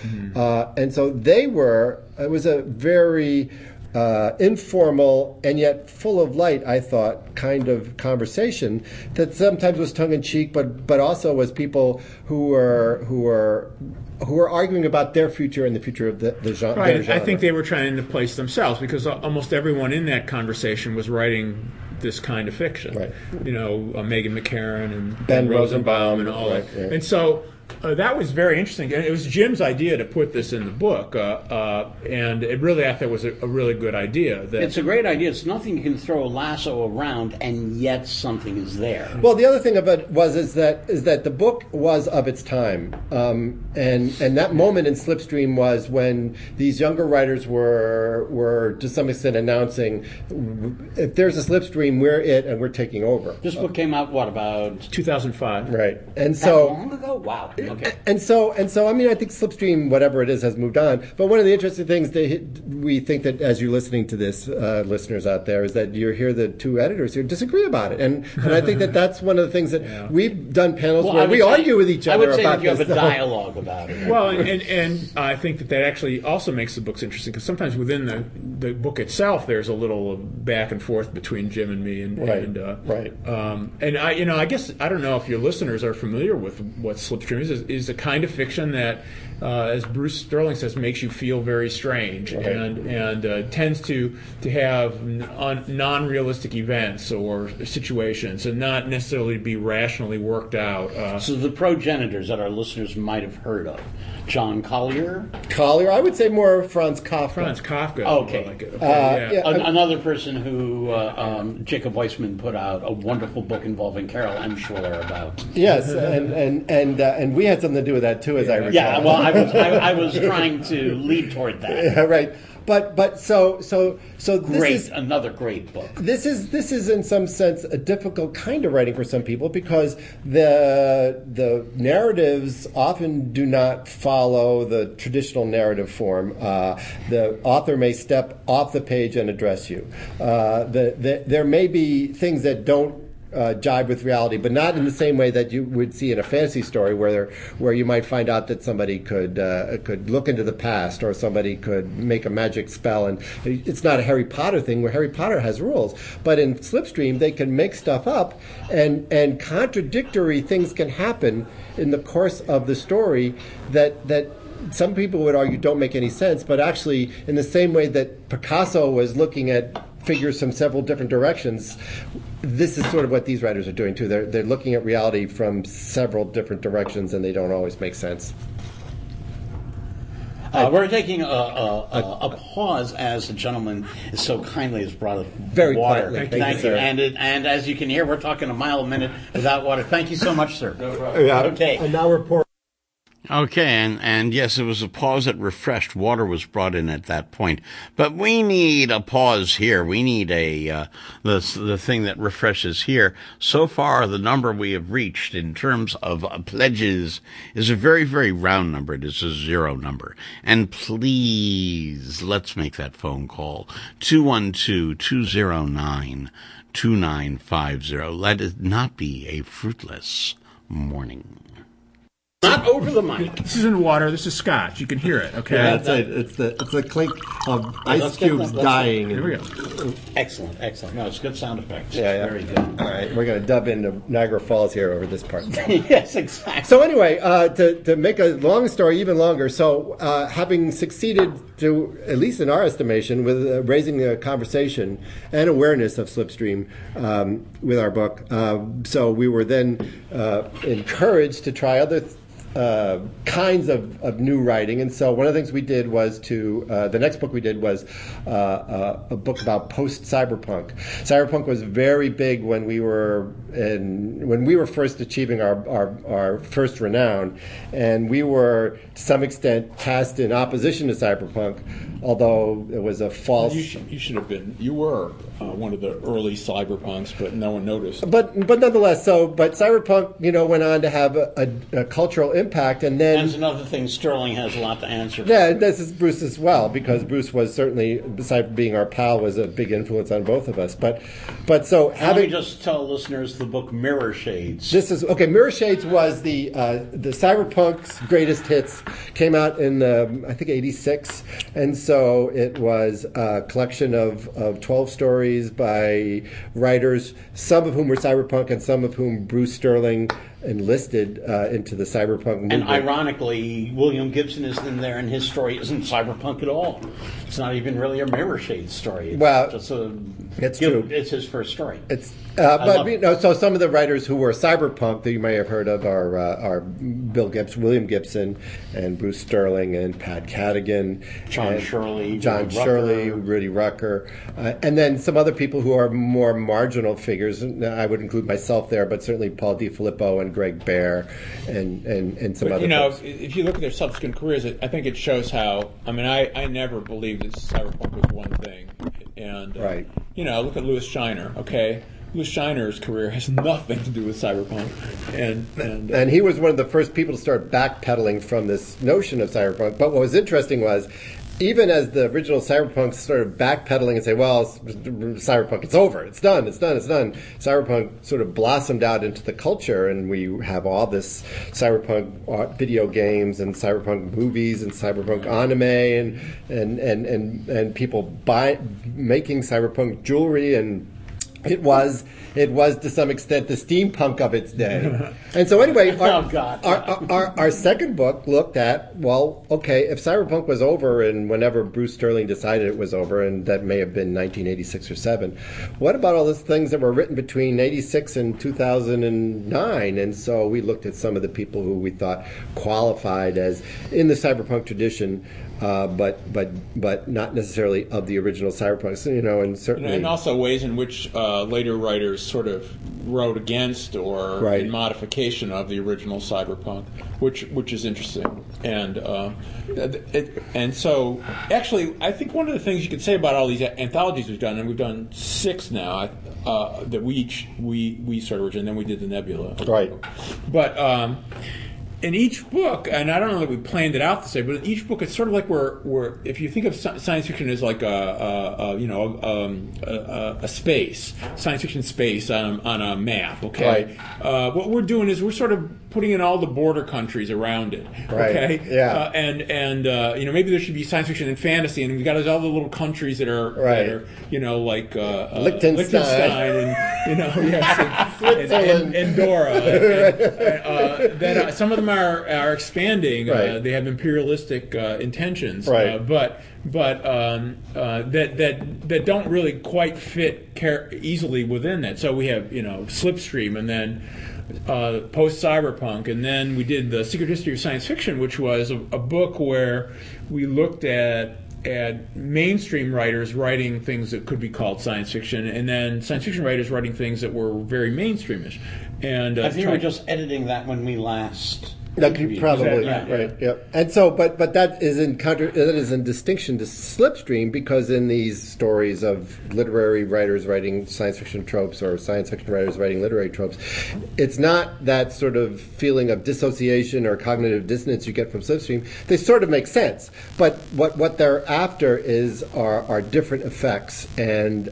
S15: it was a very informal and yet full of light, I thought, kind of conversation that sometimes was tongue-in-cheek, but also was people who were arguing about their future and the future of the genre.
S14: Right. I think they were trying to place themselves because almost everyone in that conversation was writing this kind of fiction.
S15: Right.
S14: Megan McCarran and
S15: Ben
S14: Rosenbaum and all that.
S15: Right.
S14: And so that was very interesting. And it was Jim's idea to put this in the book, and it really, I thought, was a really good idea.
S16: It's a great idea. It's nothing you can throw a lasso around, and yet something is there.
S15: Well, the other thing of it is that the book was of its time, and that moment in Slipstream was when these younger writers were to some extent announcing, if there's a Slipstream, we're it, and we're taking over.
S16: This book came out about
S14: 2005,
S15: right? And
S16: that
S15: so
S16: long ago. Wow. Okay.
S15: And so, I mean, I think Slipstream, whatever it is, has moved on. But one of the interesting things we think that as you're listening to this, listeners out there, is that you hear the two editors here disagree about it, and I think that's one of the things that we've done panels where we argue with each other about this.
S16: I would say that you have a dialogue about it.
S14: Well, and I think that actually also makes the books interesting because sometimes within the book itself, there's a little back and forth between Jim and me, and I guess I don't know if your listeners are familiar with what Slipstream is a kind of fiction that, as Bruce Sterling says, makes you feel very strange, and tends to have non-realistic events or situations, and not necessarily be rationally worked out.
S16: So the progenitors that our listeners might have heard of, John Collier,
S15: I would say more Franz Kafka.
S16: Okay. Another person who Jacob Weissman put out a wonderful book involving Carol Emshwiller about.
S15: Yes, and we had something to do with that too, as I recall.
S16: Yeah, well, I was trying to lead toward that.
S15: Yeah, right. But so this
S16: great,
S15: is
S16: another great book.
S15: This is in some sense a difficult kind of writing for some people because the narratives often do not follow the traditional narrative form. The author may step off the page and address you. There may be things that don't jibe with reality, but not in the same way that you would see in a fantasy story, where you might find out that somebody could look into the past, or somebody could make a magic spell, and it's not a Harry Potter thing where Harry Potter has rules. But in Slipstream, they can make stuff up, and contradictory things can happen in the course of the story that some people would argue don't make any sense, but actually, in the same way that Picasso was looking at figures from several different directions, this is sort of what these writers are doing too. They're looking at reality from several different directions, and they don't always make sense.
S16: We're taking a pause as the gentleman so kindly has brought us
S15: very
S16: water.
S15: Quietly.
S16: Thank you. And as you can hear, we're talking a mile a minute without water. Thank you so much, sir.
S15: No problem. Yeah.
S16: Okay.
S15: And now we're pouring.
S12: Okay, and yes, it was a pause that refreshed. Water was brought in at that point, but we need a pause here. We need the thing that refreshes here. So far, the number we have reached in terms of pledges is a very, very round number. It is a 0 number. And please, let's make that phone call. 212-209-2950. Let it not be a fruitless morning.
S16: Not over the mic.
S14: This isn't water. This is scotch. You can hear it. Okay.
S15: Yeah, that's it. It's the clink of ice cubes dying.
S14: Here we go.
S16: Excellent. No, it's good sound effects.
S15: Yeah.
S16: Very good.
S15: All right, we're going to dub into Niagara Falls here over this part.
S16: Yes, exactly.
S15: So anyway, to make a long story even longer, so having succeeded to, at least in our estimation, with raising the conversation and awareness of Slipstream with our book, so we were then encouraged to try other kinds of new writing. And so one of the things we did was the next book we did was a book about post-cyberpunk. Cyberpunk was very big when we were first achieving our first renown, and we were to some extent cast in opposition to cyberpunk, although it was a false.
S14: You should have been. You were one of the early cyberpunks, but no one noticed.
S15: But nonetheless, but cyberpunk, went on to have a cultural impact, and then
S16: that's another thing. Sterling has a lot to answer for.
S15: Yeah, this is Bruce as well, because Bruce was certainly, besides being our pal, was a big influence on both of us. But so
S16: let me just tell listeners the book Mirror Shades.
S15: This is okay. Mirror Shades was the cyberpunk's greatest hits. Came out in I think '86, and so it was a collection of 12 stories by writers, some of whom were cyberpunk and some of whom Bruce Sterling enlisted into the cyberpunk movement.
S16: And ironically, William Gibson is in there, and his story isn't cyberpunk at all. It's not even really a Mirror Shades story. It's
S15: true.
S16: It's his first story.
S15: So some of the writers who were cyberpunk that you may have heard of are William Gibson, and Bruce Sterling, and Pat Cadigan,
S16: John Shirley,
S15: Rudy Rucker, and then some other people who are more marginal figures. I would include myself there, but certainly Paul DiFilippo and Greg Bear and some other folks.
S14: If you look at their subsequent careers, I think it shows how. I never believed that cyberpunk was one thing, and
S15: right.
S14: Look at Louis Shiner. Okay. Louis Shiner's career has nothing to do with cyberpunk,
S15: and he was one of the first people to start backpedaling from this notion of cyberpunk. But what was interesting was, even as the original cyberpunk started backpedaling and say, "Well, cyberpunk, it's over, it's done," cyberpunk sort of blossomed out into the culture, and we have all this cyberpunk video games and cyberpunk movies and cyberpunk anime and people making cyberpunk jewelry, and it was to some extent the steampunk of its day. And so anyway, our second book looked at, if cyberpunk was over, and whenever Bruce Sterling decided it was over, and that may have been 1986 or 7, what about all those things that were written between 86 and 2009? And so we looked at some of the people who we thought qualified as in the cyberpunk tradition, but not necessarily of the original cyberpunk. So, and certainly,
S14: and also ways in which later writers sort of wrote against or in modification of the original cyberpunk, which is interesting. And so actually, I think one of the things you could say about all these anthologies we've done, and we've done 6 now, that we started originally, and then we did the Nebula,
S15: right?
S14: But in each book, and I don't know that we planned it out to say, but in each book, it's sort of like we're if you think of science fiction as like a space, science fiction space on a map. Okay, what we're doing is we're sort of putting in all the border countries around it. Okay, and maybe there should be science fiction and fantasy, and we've got all the little countries that are like Liechtenstein and Andorra, that some of them are expanding. They have imperialistic intentions, but that don't really quite fit easily within that. So we have Slipstream, and then post-cyberpunk, and then we did The Secret History of Science Fiction, which was a book where we looked at mainstream writers writing things that could be called science fiction, and then science fiction writers writing things that were very mainstreamish. And
S16: I think we were just editing that when we last.
S15: That could probably right. Yep. And so, but that is in distinction to Slipstream, because in these stories of literary writers writing science fiction tropes or science fiction writers writing literary tropes, it's not that sort of feeling of dissociation or cognitive dissonance you get from Slipstream. They sort of make sense, but what they're after are different effects, and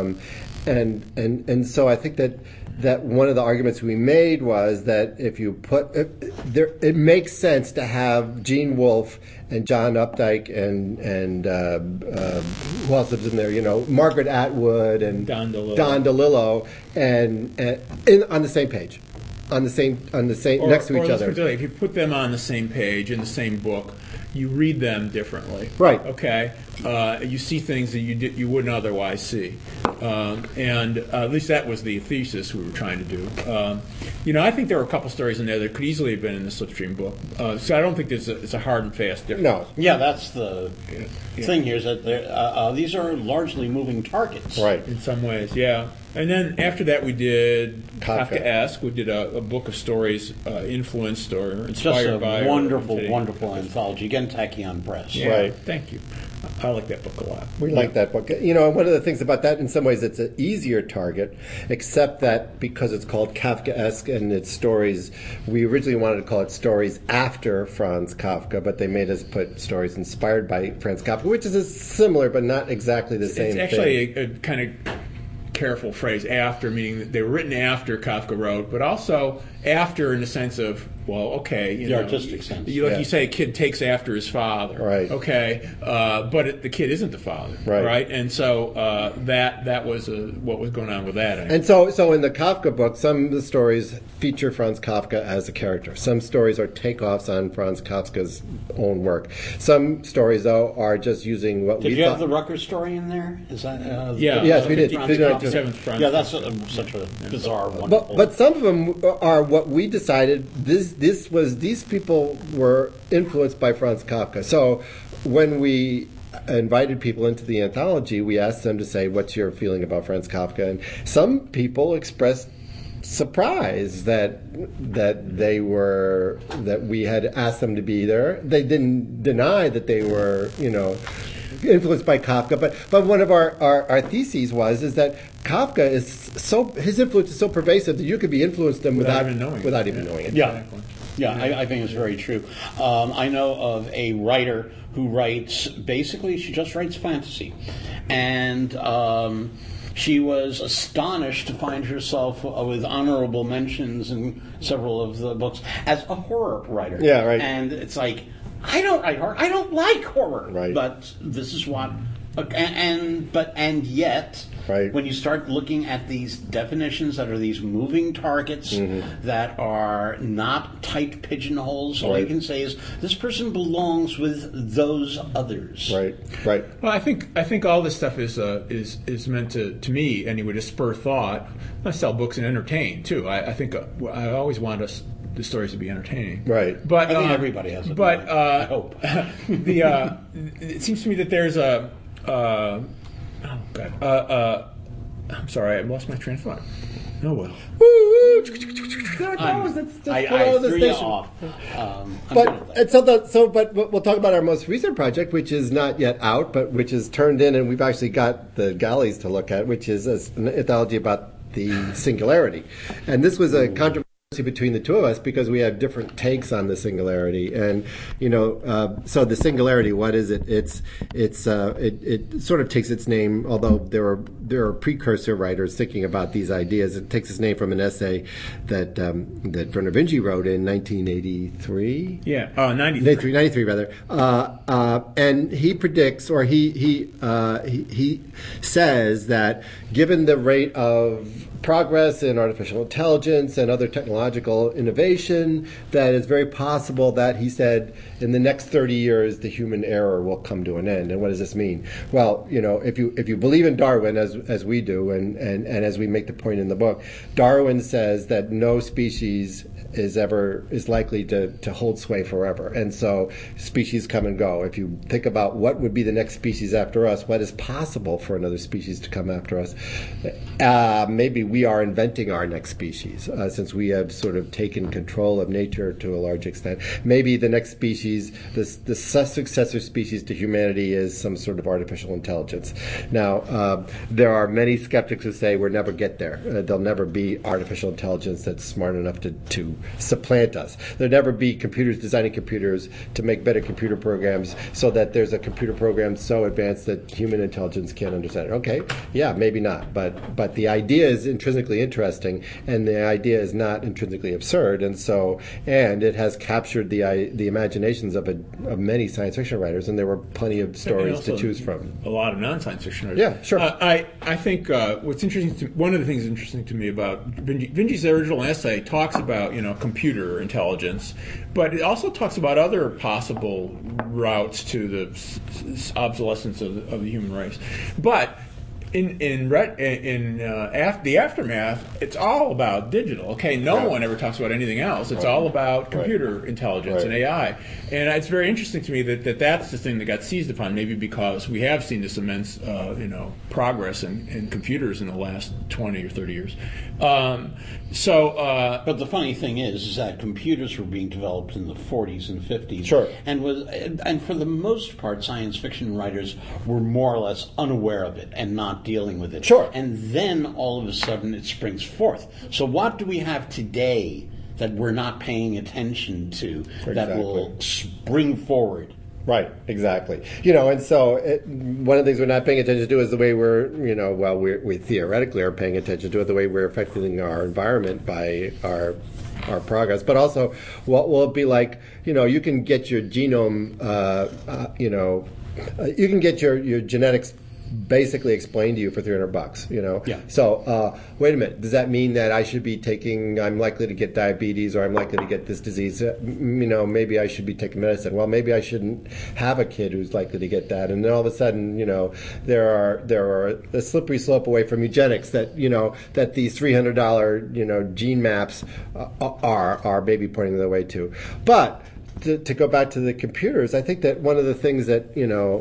S15: so I think that one of the arguments we made was that if you it makes sense to have Gene Wolfe and John Updike and who else lives in there? Margaret Atwood and Don DeLillo and on the same page, on the same next to each other.
S14: If you put them on the same page in the same book, you read them differently.
S15: Right.
S14: Okay. you see things that you wouldn't otherwise see. And at least that was the thesis we were trying to do. I think there were a couple stories in there that could easily have been in the Slipstream book. So I don't think it's a hard and fast difference.
S16: No. Yeah, that's the thing here, is that these are largely moving targets.
S15: Right.
S14: In some ways, yeah. And then after that, we did Kafkaesque. We did a book of stories influenced or inspired by.
S16: Just a wonderful anthology. Again, Tachyon Press.
S14: Yeah,
S15: Right.
S14: Thank you. I like that book a lot.
S15: We like that book. One of the things about that, in some ways, it's an easier target, except that because it's called Kafkaesque and it's stories, we originally wanted to call it stories after Franz Kafka, but they made us put stories inspired by Franz Kafka, which is similar but not exactly the same thing.
S14: It's actually a kind of careful phrase, after, meaning that they were written after Kafka wrote, but also after in the sense of, well, okay,
S16: the artistic sense.
S14: You say a kid takes after his father,
S15: right?
S14: Okay, but the kid isn't the father, right? And so that was what was going on with that.
S15: And so in the Kafka book, some of the stories feature Franz Kafka as a character. Some stories are takeoffs on Franz Kafka's own work. Some stories, though, are just using what we
S16: Did you have the Rutgers story in there? Is that
S15: yes, we did.
S16: Yeah, that's such a bizarre, wonderful.
S15: But some of them are what we decided. These people were influenced by Franz Kafka. So when we invited people into the anthology, we asked them to say, "What's your feeling about Franz Kafka?" And some people expressed surprise that we had asked them to be there. They didn't deny that they were, influenced by Kafka, but one of our theses is that Kafka his influence is so pervasive that you could be influenced him without even knowing it.
S16: Yeah, I think it's very true. I know of a writer who writes, basically she just writes fantasy, and she was astonished to find herself with honorable mentions in several of the books as a horror writer.
S15: Yeah, right.
S16: And it's like, I don't write horror. I don't like horror.
S15: Right.
S16: But this is what, and yet,
S15: right.
S16: When you start looking at these definitions that are these moving targets that are not tight pigeonholes, all you can say is this person belongs with those others.
S15: Right.
S14: Well, I think all this stuff is meant to me anyway to spur thought. I sell books and entertain too. I think I always want the stories to be entertaining.
S15: Right.
S14: But
S16: I think everybody has it.
S14: But
S16: I hope.
S14: It seems to me that there's I'm sorry, I lost my train of thought. Oh well.
S16: I threw you off.
S15: But we'll talk about our most recent project, which is not yet out, but which is turned in, and we've actually got the galleys to look at, which is an anthology about the singularity. And this was a controversy between the two of us because we have different takes on the singularity, and so the singularity, what is it? It sort of takes its name, although there are precursor writers thinking about these ideas. It takes its name from an essay that Vernor Vinge wrote in 1983.
S14: Yeah, 93
S15: rather. And he predicts, or he says that given the rate of progress in artificial intelligence and other technological innovation, that it's very possible that, he said, in the next 30 years the human era will come to an end. And what does this mean? Well, if you believe in Darwin as we do, and as we make the point in the book, Darwin says that no species is likely to hold sway forever, and so species come and go. If you think about what would be the next species after us, what is possible for another species to come after us, maybe we are inventing our next species, since we have sort of taken control of nature to a large extent. Maybe the next species, the successor species to humanity, is some sort of artificial intelligence. Now, there are many skeptics who say we'll never get there. There'll never be artificial intelligence that's smart enough to supplant us. There'll never be computers designing computers to make better computer programs so that there's a computer program so advanced that human intelligence can't understand it. Okay, yeah, maybe not. But the idea is intrinsically interesting, and the idea is not intrinsically intrinsically absurd, and it has captured the imaginations of many science fiction writers, and there were plenty of stories to choose from.
S14: A lot of non-science fiction writers.
S15: Yeah, sure.
S14: I think what's interesting. One of the things interesting to me about Vinji's original essay talks about computer intelligence, but it also talks about other possible routes to the obsolescence of the human race. But in the aftermath, it's all about digital. Okay, no one ever talks about anything else. It's all about computer intelligence and AI. And it's very interesting to me that that's the thing that got seized upon. Maybe because we have seen this immense, progress in computers in the last 20 or 30 years. But
S16: the funny thing is that computers were being developed in the 40s and 50s.
S15: Sure.
S16: And for the most part, science fiction writers were more or less unaware of it and not dealing with it.
S15: Sure.
S16: And then all of a sudden it springs forth. So what do we have today that we're not paying attention to that will spring forward?
S15: Right, exactly. And so one of the things we're not paying attention to is the way we theoretically are paying attention to it, the way we're affecting our environment by our progress. But also, what will it be like? You can get your genome, you can get your genetics basically explained to you for $300.
S16: Yeah.
S15: So wait a minute. Does that mean that I should be I'm likely to get diabetes, or I'm likely to get this disease? Maybe I should be taking medicine. Well, maybe I shouldn't have a kid who's likely to get that. And then all of a sudden, there are a slippery slope away from eugenics that that these $300 gene maps are maybe pointing the way to. But to go back to the computers, I think that one of the things that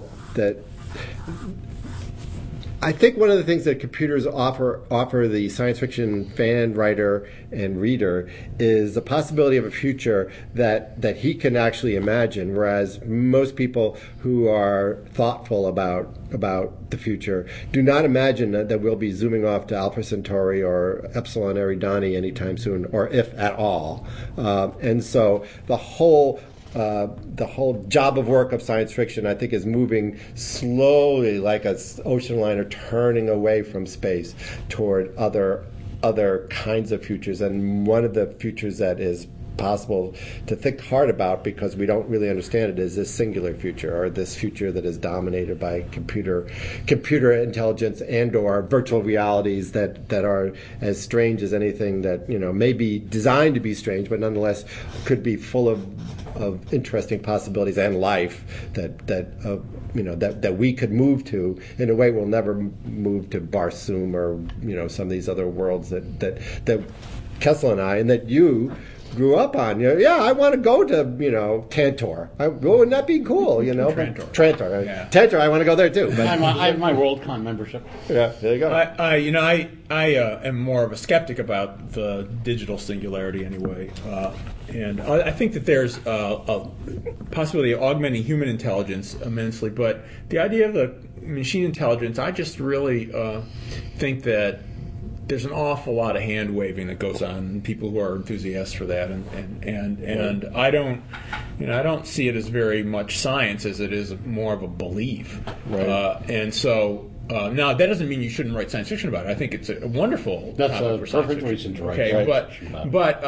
S15: computers offer the science fiction fan, writer, and reader is the possibility of a future that he can actually imagine, whereas most people who are thoughtful about the future do not imagine that we'll be zooming off to Alpha Centauri or Epsilon Eridani anytime soon, or if at all. And so the whole job of work of science fiction, I think, is moving slowly, like an ocean liner turning away from space toward other kinds of futures. And one of the futures that is possible to think hard about, because we don't really understand it, is this singular future, or this future that is dominated by computer intelligence and or virtual realities that are as strange as anything that may be designed to be strange, but nonetheless could be full of interesting possibilities and life that we could move to in a way we'll never move to Barsoom or some of these other worlds that Kessel and I, and that you grew up on. I want to go to Tantor. Wouldn't that be cool? Trantor. Yeah. Tantor. I want to go there too. But
S16: I have my WorldCon membership.
S15: Yeah, there you go.
S14: I am more of a skeptic about the digital singularity anyway, and I think that there's a possibility of augmenting human intelligence immensely. But the idea of the machine intelligence, I just really think that there's an awful lot of hand waving that goes on, people who are enthusiasts for that, and I don't see it as very much science as it is more of a belief.
S15: Right.
S14: And so now that doesn't mean you shouldn't write science fiction about it. I think it's a wonderful.
S16: That's
S14: topic
S16: a
S14: for science
S16: perfect
S14: fiction.
S16: reason to write.
S14: Okay,
S16: Right.
S14: but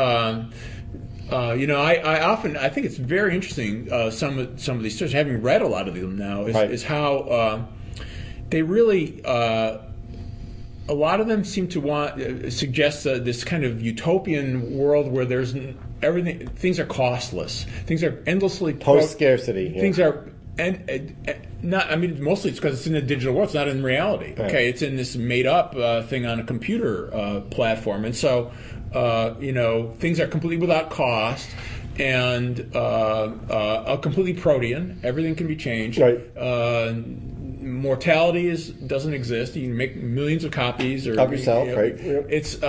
S14: I think it's very interesting. Some of these stories, having read a lot of them now, is how they really. A lot of them seem to suggest this kind of utopian world where there's everything. Things are costless. Things are endlessly
S15: post scarcity.
S14: Things are not. I mean, mostly it's because it's in the digital world. It's not in reality.
S15: Right.
S14: Okay, it's in this made up thing on a computer platform, and so things are completely without cost and completely protean. Everything can be changed.
S15: Right.
S14: Mortality doesn't exist. You can make millions of copies
S15: of yourself, right? Yep.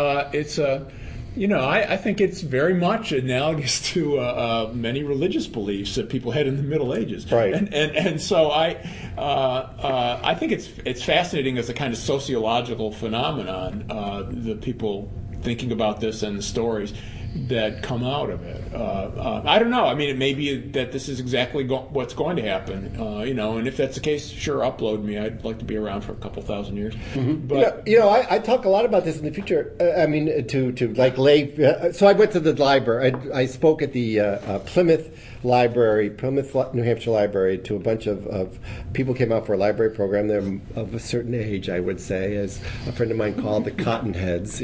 S14: I think it's very much analogous to many religious beliefs that people had in the Middle Ages,
S15: right?
S14: And so I think it's fascinating as a kind of sociological phenomenon. The people thinking about this and the stories. that come out of it. I don't know. I mean, it may be that this is exactly what's going to happen. And if that's the case, sure, upload me. I'd like to be around for a couple thousand years. But
S15: I talk a lot about this in the future. To like lay. So I went to the library. I spoke at the Plymouth Library, New Hampshire Library, to a bunch of people came out for a library program. They're of a certain age, I would say, as a friend of mine called the Cottonheads.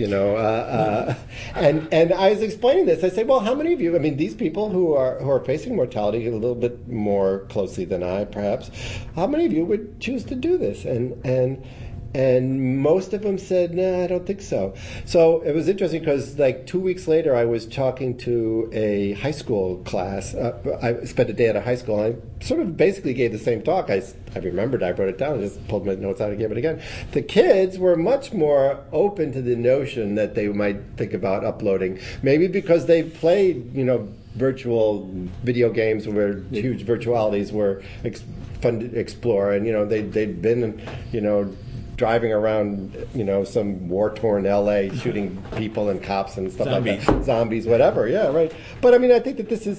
S15: And I was explaining this. I say, well, how many of you? I mean, these people who are facing mortality a little bit more closely than I, perhaps. How many of you would choose to do this? And most of them said, no, I don't think so. So it was interesting because like 2 weeks later, I was talking to a high school class. I spent a day at a high school, and I sort of basically gave the same talk. I remembered, I wrote it down, just pulled my notes out and gave it again. The kids were much more open to the notion that they might think about uploading, maybe because they played, virtual video games where huge virtualities were fun to explore, and, they'd been, driving around, some war-torn L.A. shooting people and cops and stuff like that. Zombies, whatever. Yeah, right. But I mean, I think that this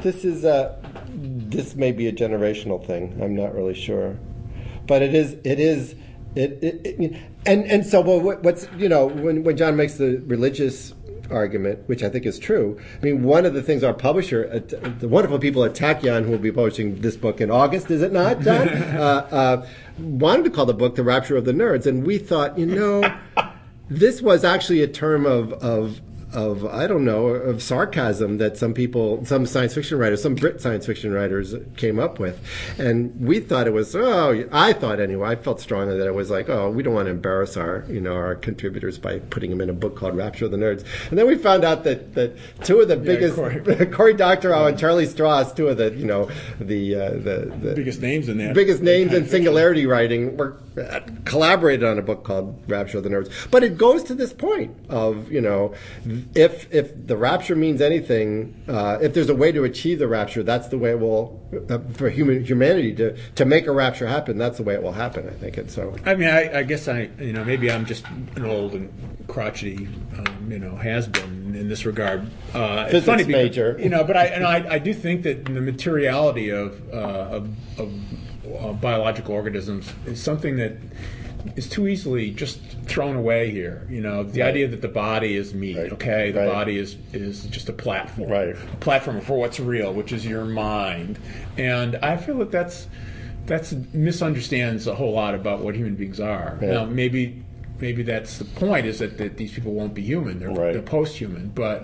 S15: may be a generational thing. I'm not really sure, but it is. And so what's when John makes the religious argument, which I think is true. I mean, one of the things our publisher, the wonderful people at Tachyon, who will be publishing this book in August, is it not, John? Wanted to call the book The Rapture of the Nerds, and we thought, this was actually a term of sarcasm that some science fiction writers, some Brit science fiction writers came up with. And we thought it was, I thought anyway, I felt strongly that it was like, we don't want to embarrass our contributors by putting them in a book called Rapture of the Nerds. And then we found out that two of the biggest, Cory Doctorow and Charlie Strauss, two of the
S14: biggest names in that.
S15: Biggest names in singularity writing were collaborated on a book called Rapture of the Nerds. But it goes to this point of, if the rapture means anything, if there's a way to achieve the rapture, that's the way it will, for humanity to make a rapture happen, that's the way it will happen, I think. And so,
S14: I mean, I guess maybe I'm just an old and crotchety, has-been in this regard.
S15: It's funny major.
S14: But I do think that the materiality of biological organisms is something that is too easily just thrown away here. The idea that the body is meat, the body is just a platform. A platform for what's real, which is your mind. And I feel that that's misunderstands a whole lot about what human beings are. Yeah. Now, maybe that's the point, is that these people won't be human. They're post-human. But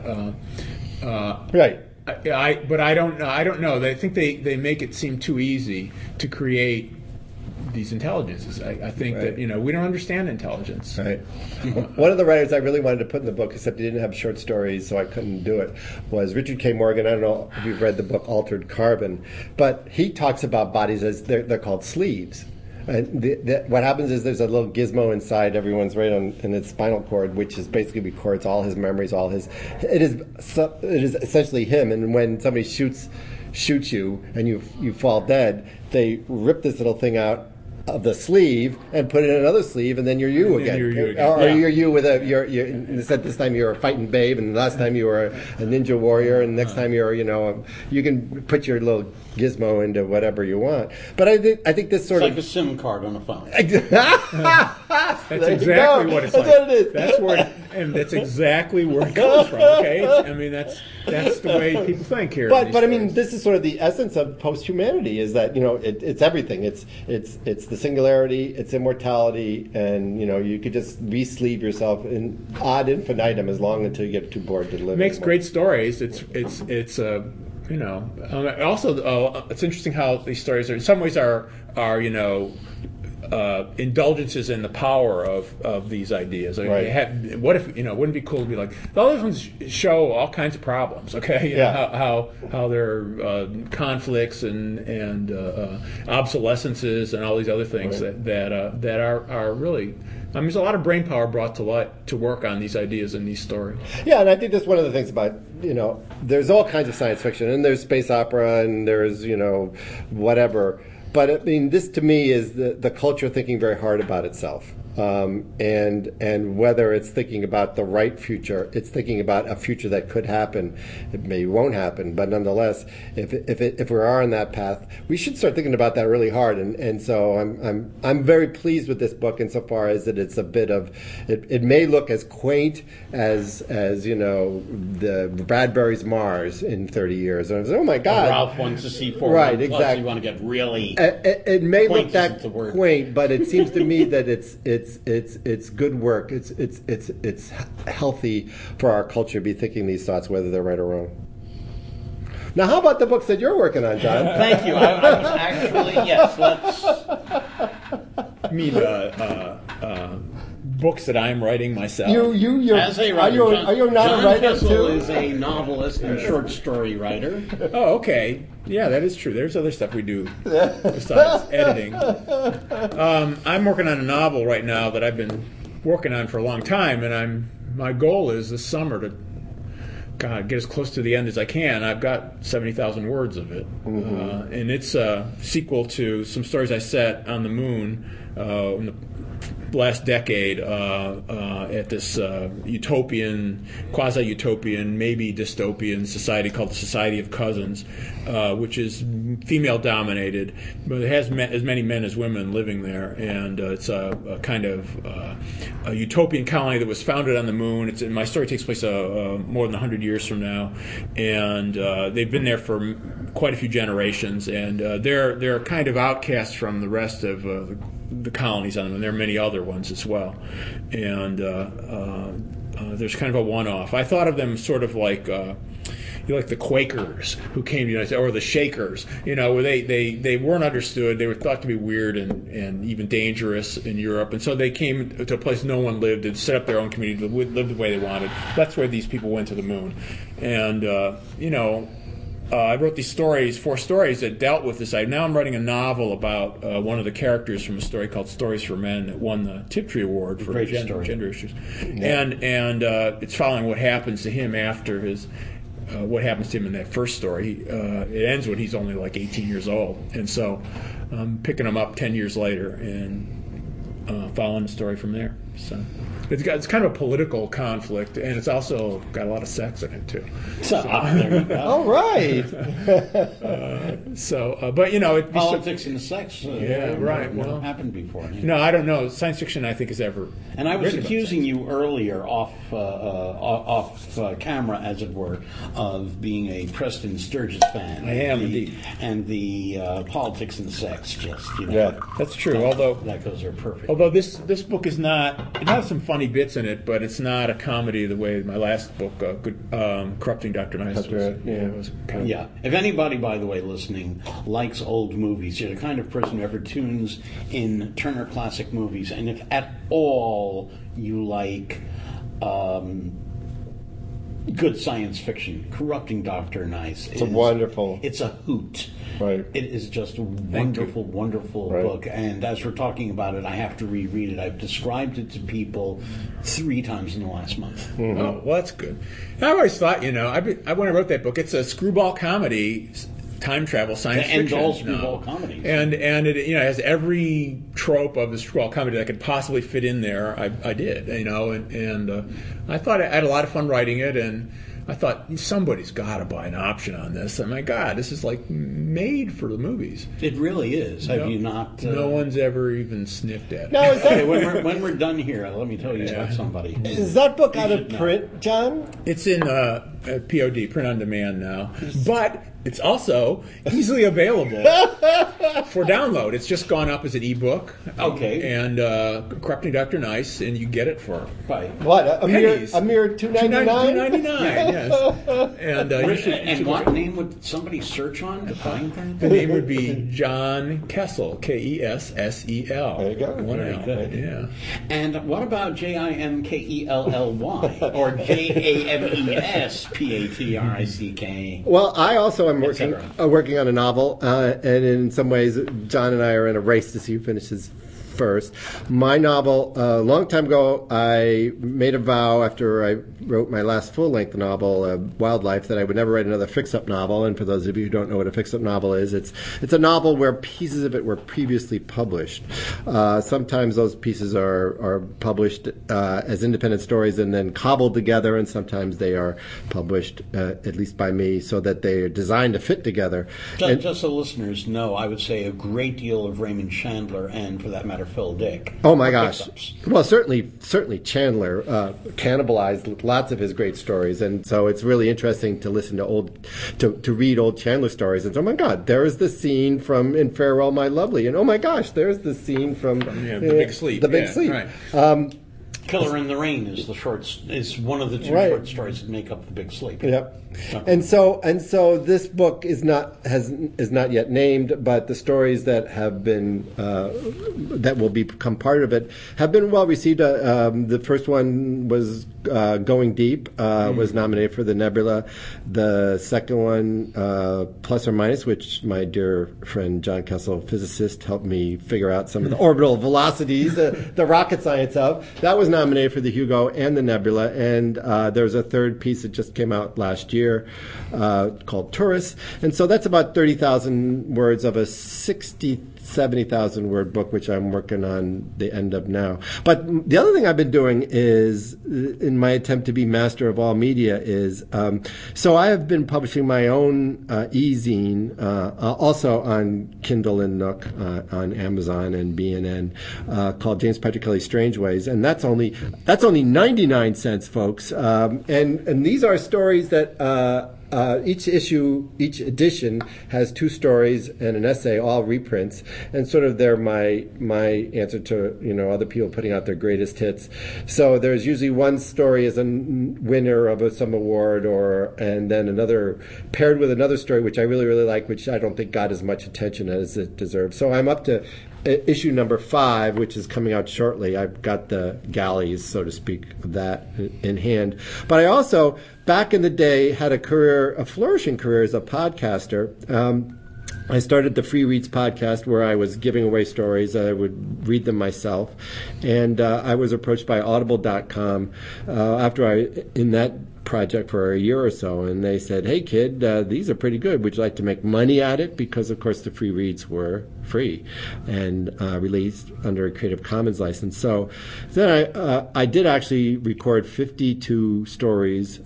S14: but I don't know. I think they make it seem too easy to create these intelligences. I think that we don't understand intelligence.
S15: Right. One of the writers I really wanted to put in the book, except he didn't have short stories, so I couldn't do it, was Richard K. Morgan. I don't know if you've read the book Altered Carbon, but he talks about bodies as they're called sleeves. And what happens is there's a little gizmo inside everyone's in its spinal cord, which is basically records all his memories, it is essentially him. And when somebody shoots you and you fall dead, they rip this little thing out of the sleeve and put it in another sleeve, and then you're you again. Or you're you with this time you're a fighting babe, and the last time you were a ninja warrior, and next time you're you can put your little gizmo into whatever you want. But I think this sort
S16: of like a SIM card on a phone.
S14: That's exactly what it's like.
S15: That's what it is.
S14: That's exactly where it comes from. Okay, that's the way people think here.
S15: But I mean, this is sort of the essence of post-humanity, is that it's everything. It's the singularity, it's immortality, and you could just re-sleeve yourself in ad infinitum as long until you get too bored to live.
S14: It makes great stories. It's also it's interesting how these stories are in some ways are indulgences in the power of these ideas. I mean, what if wouldn't it be cool to be like, the other ones show all kinds of problems, how there are conflicts and obsolescences and all these other things that are really, I mean, there's a lot of brain power brought to light to work on these ideas and these stories.
S15: Yeah, and I think that's one of the things about, there's all kinds of science fiction, and there's space opera, and there's, whatever. But I mean, this to me is the culture thinking very hard about itself. and whether it's thinking about the right future, it's thinking about a future that could happen. It maybe won't happen, but nonetheless, if we are on that path, we should start thinking about that really hard. And so I'm very pleased with this book insofar as that it's a bit of it may look as quaint as the Bradbury's Mars in 30 years. And I was, oh my God,
S16: Ralph wants to see forward.
S15: Right,
S16: Plus
S15: exactly.
S16: you want to get really.
S15: It may look
S16: quaint
S15: that
S16: isn't the word.
S15: quaint, but it seems to me that it's good work. It's healthy for our culture to be thinking these thoughts, whether they're right or wrong. Now, how about the books that you're working on, John?
S16: Thank you. I was actually, yes, let's.
S14: I mean, books that I'm writing myself.
S16: As a writer,
S15: are you not
S16: John
S15: a writer
S16: Kessel
S15: too?
S16: is a novelist and short story writer.
S14: Oh, okay. Yeah, that is true. There's other stuff we do besides editing. I'm working on a novel right now that I've been working on for a long time, and my goal is this summer to get as close to the end as I can. I've got 70,000 words of it, and it's a sequel to some stories I set on the moon in the last decade at this quasi-utopian, maybe dystopian society called the Society of Cousins, which is female-dominated, but it has as many men as women living there, and it's a kind of a utopian colony that was founded on the moon. My story takes place more than 100 years from now, and they've been there for quite a few generations, and they're kind of outcasts from the rest of the colonies on the moon. There are many other ones as well, and there's kind of a one-off. I thought of them sort of like the Quakers who came to the United States, or the Shakers, where they weren't understood. They were thought to be weird and even dangerous in Europe, and so they came to a place no one lived and set up their own community to live the way they wanted. That's where these people went to the moon, and I wrote these stories, 4 stories that dealt with this. Now I'm writing a novel about one of the characters from a story called Stories for Men that won the Tiptree Award for gender issues. Yeah. And it's following what happens to him after what happens to him in that first story. It ends when he's only like 18 years old. And so I'm picking him up 10 years later and following the story from there. So it's kind of a political conflict, and it's also got a lot of sex in it too.
S16: There you go.
S15: All right.
S16: But politics and sex.
S14: Right.
S16: Well, happened before.
S14: No, I don't know. Science fiction, I think, is ever.
S16: And I was accusing you earlier, off camera, as it were, of being a Preston Sturges fan.
S14: I am indeed.
S16: And the politics and sex, just
S14: Yeah, that's true. Although
S16: that goes there perfect.
S14: Although this book is not. It has some funny bits in it, but it's not a comedy the way my last book, Corrupting Dr. Nice, was. It was kind of,
S16: yeah. If anybody, by the way, listening, likes old movies, you're the kind of person who ever tunes in Turner Classic Movies, and if at all you like good science fiction, Corrupting Dr. Nice.
S15: It's wonderful.
S16: It's a hoot.
S15: Right.
S16: It is just a wonderful, wonderful book. And as we're talking about it, I have to reread it. I've described it to people 3 times in the last month.
S14: Mm-hmm. Oh, well, that's good. I always thought, when I wrote that book, it's a screwball comedy, time travel, science fiction.
S16: And all screwball comedies.
S14: And it has every trope of the screwball comedy that could possibly fit in there. I did, and I thought I had a lot of fun writing it, and I thought somebody's got to buy an option on this. And my God, this is like made for the movies.
S16: It really is. Have you not?
S14: No one's ever even sniffed at it.
S15: Now, is that,
S16: when we're done here, let me tell you about somebody.
S15: Is that book out of print, John?
S14: It's in POD, print on demand now, but it's also easily available for download. It's just gone up as an ebook.
S16: Okay.
S14: And Corrupting Dr. Nice, and you get it for
S15: what? A mere $2.99?
S14: $2.99, yes.
S16: And what name would somebody search on to find that?
S14: The name would be John Kessel, Kessel.
S15: There you go.
S14: Very
S16: good.
S14: Yeah.
S16: And what about Jimkelly or JAMESPATRICK?
S15: Well, I also am working on a novel, and in some ways, John and I are in a race to see who finishes first. My novel, a long time ago, I made a vow after I wrote my last full-length novel, Wildlife, that I would never write another fix-up novel. And for those of you who don't know what a fix-up novel is, it's a novel where pieces of it were previously published. Sometimes those pieces are published as independent stories and then cobbled together, and sometimes they are published, at least by me, so that they are designed to fit together.
S16: Just so listeners know, I would say a great deal of Raymond Chandler and, for that matter, Phil Dick.
S15: Oh my gosh! Well, certainly Chandler cannibalized lots of his great stories, and so it's really interesting to listen to read old Chandler stories. And oh my God, there is the scene from In Farewell, My Lovely, and oh my gosh, there's the scene from
S14: The Big Sleep.
S15: The Big Sleep.
S14: Right.
S16: Killer in the Rain is one of the two
S15: Right.
S16: short stories that make up The Big Sleep.
S15: Yep. And so this book is not yet named, but the stories that have been that will become part of it have been well received. The first one was Going Deep, was nominated for the Nebula. The second one, Plus or Minus, which my dear friend John Kessel, physicist, helped me figure out some of the orbital velocities, the rocket science of. That was nominated for the Hugo and the Nebula. And there's a third piece that just came out last year called Tourist. And so that's about 30,000 words of a 70,000 word book, which I'm working on the end of now. But the other thing I've been doing is, in my attempt to be master of all media, is so I have been publishing my own e-zine, also on Kindle and Nook, on Amazon and BNN, called James Patrick Kelly Strange Ways, and that's only 99 cents, folks. And these are stories that. Each edition has two stories and an essay, all reprints, and sort of they're my answer to other people putting out their greatest hits. So there's usually one story as a winner of some award, and then another paired with another story which I really, really like, which I don't think got as much attention as it deserves. So I'm up to issue number 5, which is coming out shortly. I've got the galleys, so to speak, of that in hand. But I also, back in the day, had a flourishing career as a podcaster. I started the Free Reads podcast where I was giving away stories. I would read them myself. And I was approached by Audible.com after in that project for a year or so, and they said, "Hey kid, these are pretty good. Would you like to make money at it?" Because of course the free reads were free and released under a Creative Commons license. So then I did actually record 52 stories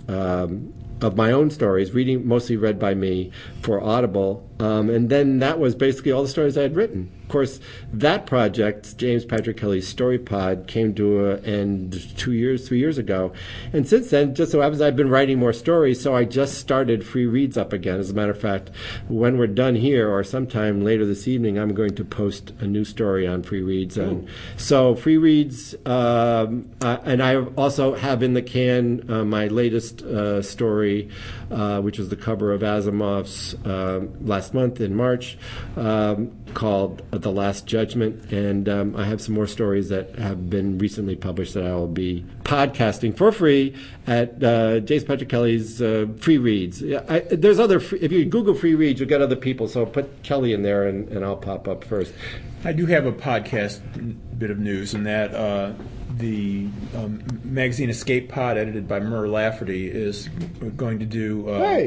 S15: of my own stories, mostly read by me, for Audible. And then that was basically all the stories I had written. Of course, that project, James Patrick Kelly's Story Pod, came to an end 3 years ago. And since then, just so happens I've been writing more stories, so I just started Free Reads up again. As a matter of fact, when we're done here, or sometime later this evening, I'm going to post a new story on Free Reads. And so Free Reads, and I also have in the can my latest story, which was the cover of Asimov's last month in March, called The Last Judgment. And I have some more stories that have been recently published that I will be podcasting for free at James Patrick Kelly's Free Reads. There's other, if you Google Free Reads, you'll get other people. So put Kelly in there and I'll pop up first.
S14: I do have a podcast bit of news in that the magazine Escape Pod, edited by Murr Lafferty, is going to do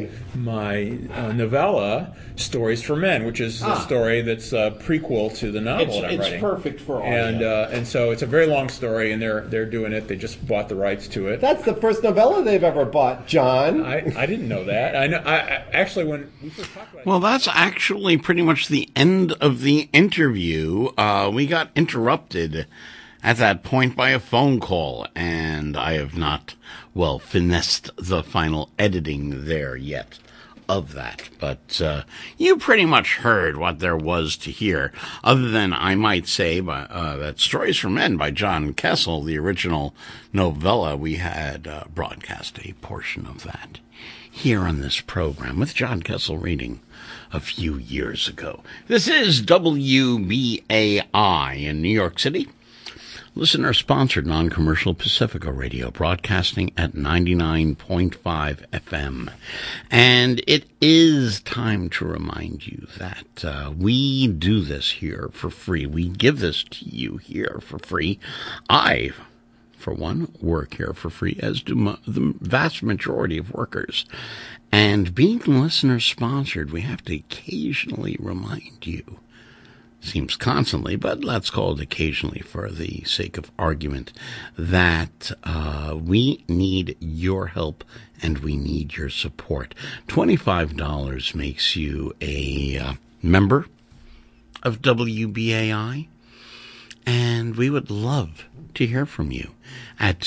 S14: my novella, Stories for Men, which is a story that's a prequel to the novel that I'm writing.
S16: It's perfect for all.
S14: And so it's a very long story, and they're doing it. They just bought the rights to it.
S15: That's the first novella they've ever bought, John.
S14: I didn't know that. I actually, when we first talked about it.
S12: Well, that's actually pretty much the end of the interview. We got interrupted at that point by a phone call, and I have not, finessed the final editing there yet of that. But you pretty much heard what there was to hear, other than I might say that Stories for Men by John Kessel, the original novella, we had broadcast a portion of that here on this program with John Kessel reading a few years ago. This is WBAI in New York City. Listener-sponsored non-commercial Pacifica radio, broadcasting at 99.5 FM. And it is time to remind you that we do this here for free. We give this to you here for free. I, for one, work here for free, as do the vast majority of workers. And being listener-sponsored, we have to occasionally remind you, seems constantly, but let's call it occasionally for the sake of argument, that we need your help and we need your support. $25 makes you a member of WBAI, and we would love to hear from you at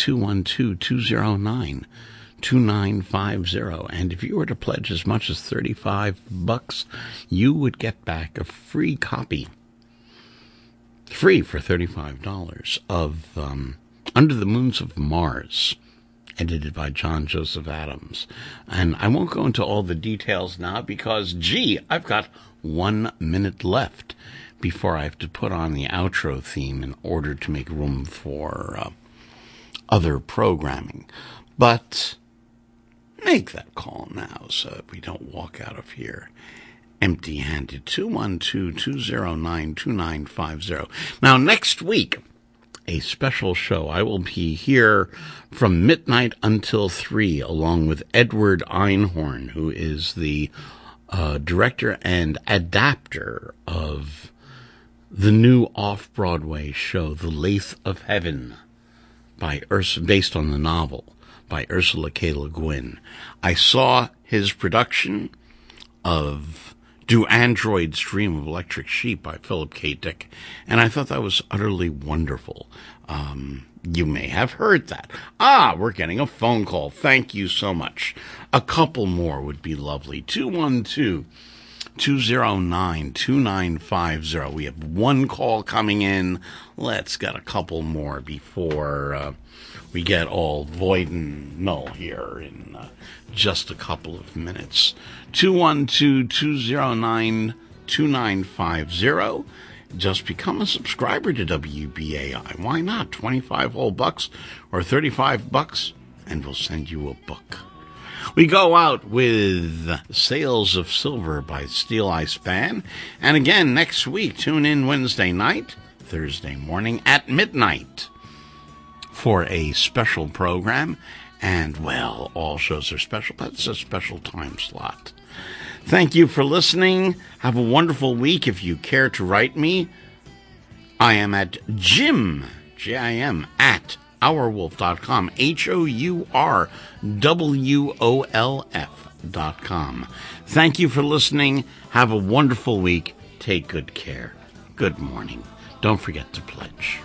S12: 212-209-2950. And if you were to pledge as much as $35, you would get back a free copy, free for $35, of Under the Moons of Mars, edited by John Joseph Adams. And I won't go into all the details now because, I've got 1 minute left before I have to put on the outro theme in order to make room for other programming. But make that call now so that we don't walk out of here empty-handed. 212-209-2950. Now, next week, a special show. I will be here from midnight until 3, along with Edward Einhorn, who is the director and adapter of the new off-Broadway show, The Lathe of Heaven, based on the novel by Ursula K. Le Guin. I saw his production of Do Androids Dream of Electric Sheep by Philip K. Dick, and I thought that was utterly wonderful. You may have heard that. We're getting a phone call. Thank you so much. A couple more would be lovely. 212-209-2950. We have one call coming in. Let's get a couple more before we get all void and null here in just a couple of minutes. 212-209-2950. Just become a subscriber to WBAI. Why not? 25 whole bucks or $35, and we'll send you a book. We go out with Sails of Silver by Steel Eye Span. And again, next week, tune in Wednesday night, Thursday morning at midnight for a special program. And, well, all shows are special, but it's a special time slot. Thank you for listening. Have a wonderful week. If you care to write me, I am at Jim, Jim, at ourwolf.com, HOURWOLF.com. Thank you for listening. Have a wonderful week. Take good care. Good morning. Don't forget to pledge.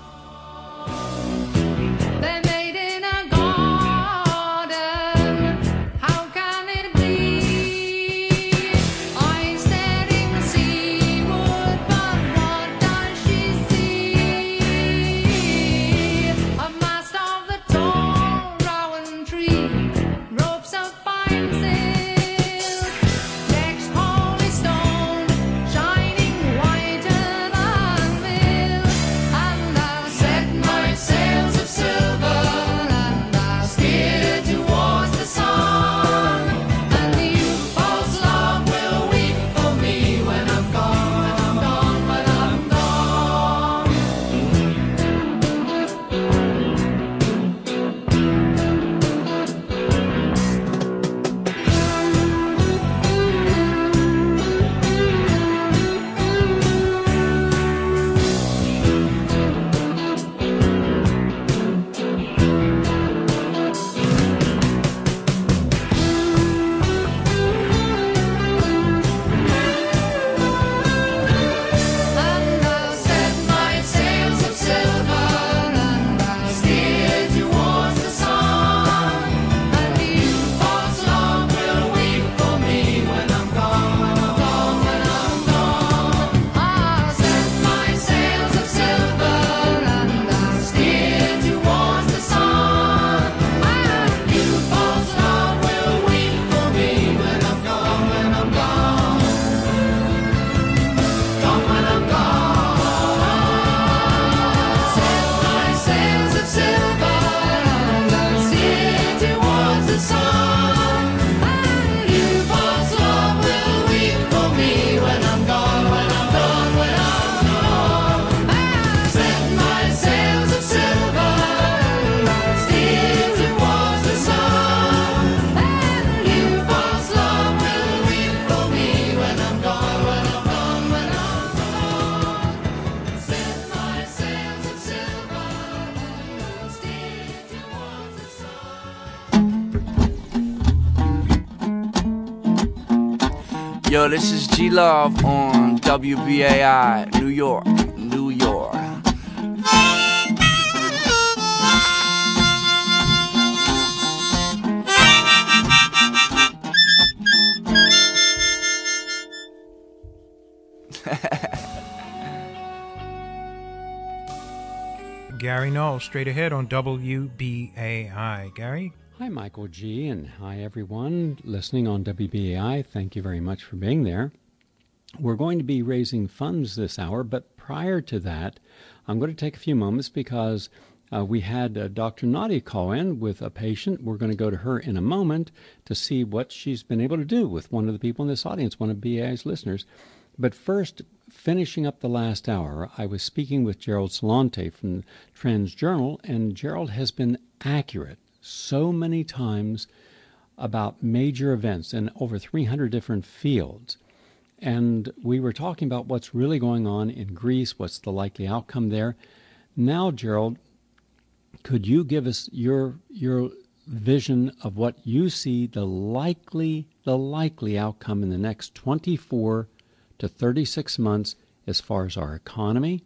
S17: Yo, this is G Love on WBAI, New York, New York.
S18: Gary Knoll, straight ahead on WBAI. Gary?
S19: Hi, Michael G., and hi, everyone listening on WBAI. Thank you very much for being there. We're going to be raising funds this hour, but prior to that, I'm going to take a few moments because we had Dr. Nadia call in with a patient. We're going to go to her in a moment to see what she's been able to do with one of the people in this audience, one of BAI's listeners. But first, finishing up the last hour, I was speaking with Gerald Celente from Trends Journal, and Gerald has been accurate so many times about major events in over 300 different fields. And we were talking about what's really going on in Greece, what's the likely outcome there. Now, Gerald, could you give us your vision of what you see the likely outcome in the next 24 to 36 months as far as our economy,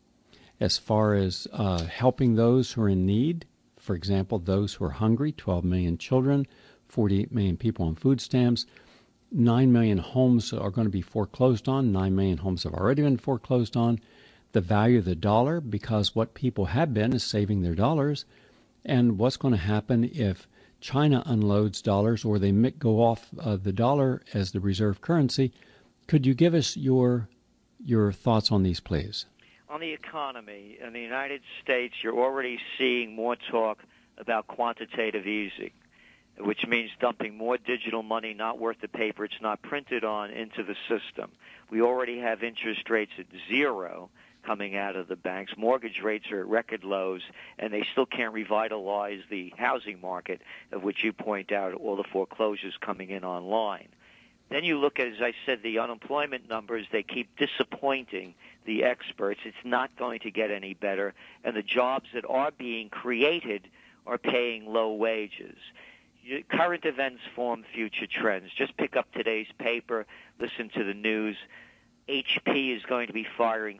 S19: as far as helping those who are in need, for example, those who are hungry, 12 million children, 48 million people on food stamps, 9 million homes are going to be foreclosed on, 9 million homes have already been foreclosed on, the value of the dollar, because what people have been is saving their dollars, and what's going to happen if China unloads dollars or they go off the dollar as the reserve currency. Could you give us your thoughts on these, please?
S20: On the economy, in the United States, you're already seeing more talk about quantitative easing, which means dumping more digital money not worth the paper it's not printed on into the system. We already have interest rates at zero coming out of the banks. Mortgage rates are at record lows, and they still can't revitalize the housing market, of which you point out all the foreclosures coming in online. Then you look at, as I said, the unemployment numbers. They keep disappointing the experts. It's not going to get any better. And the jobs that are being created are paying low wages. Current events form future trends. Just pick up today's paper, listen to the news. HP is going to be firing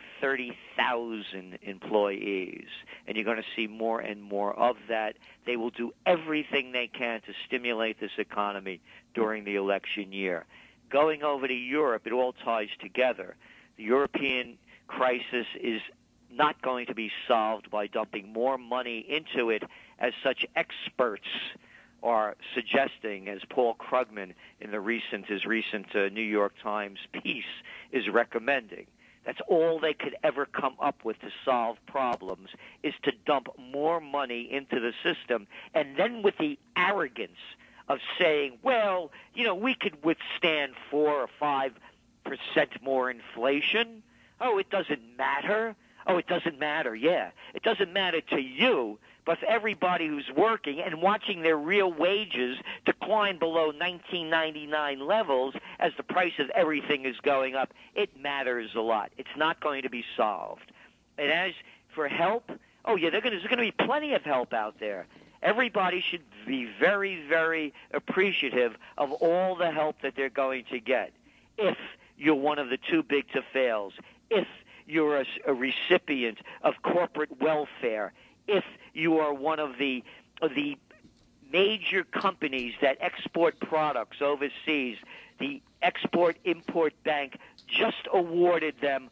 S20: 30,000 employees, and you're going to see more and more of that. They will do everything they can to stimulate this economy during the election year. Going over to Europe, it all ties together. The European crisis is not going to be solved by dumping more money into it, as such experts are suggesting, as Paul Krugman in his recent New York Times piece is recommending. That's all they could ever come up with to solve problems, is to dump more money into the system, and then with the arrogance of saying, well, we could withstand 4 or 5% more inflation. Oh, it doesn't matter. Oh, it doesn't matter, yeah. It doesn't matter to you, but for everybody who's working and watching their real wages decline below 1999 levels as the price of everything is going up, it matters a lot. It's not going to be solved. And as for help, oh, yeah, there's going to be plenty of help out there. Everybody should be very, very appreciative of all the help that they're going to get. If you're one of the too big to fails, if you're a recipient of corporate welfare, if you are one of the major companies that export products overseas, the Export-Import Bank just awarded them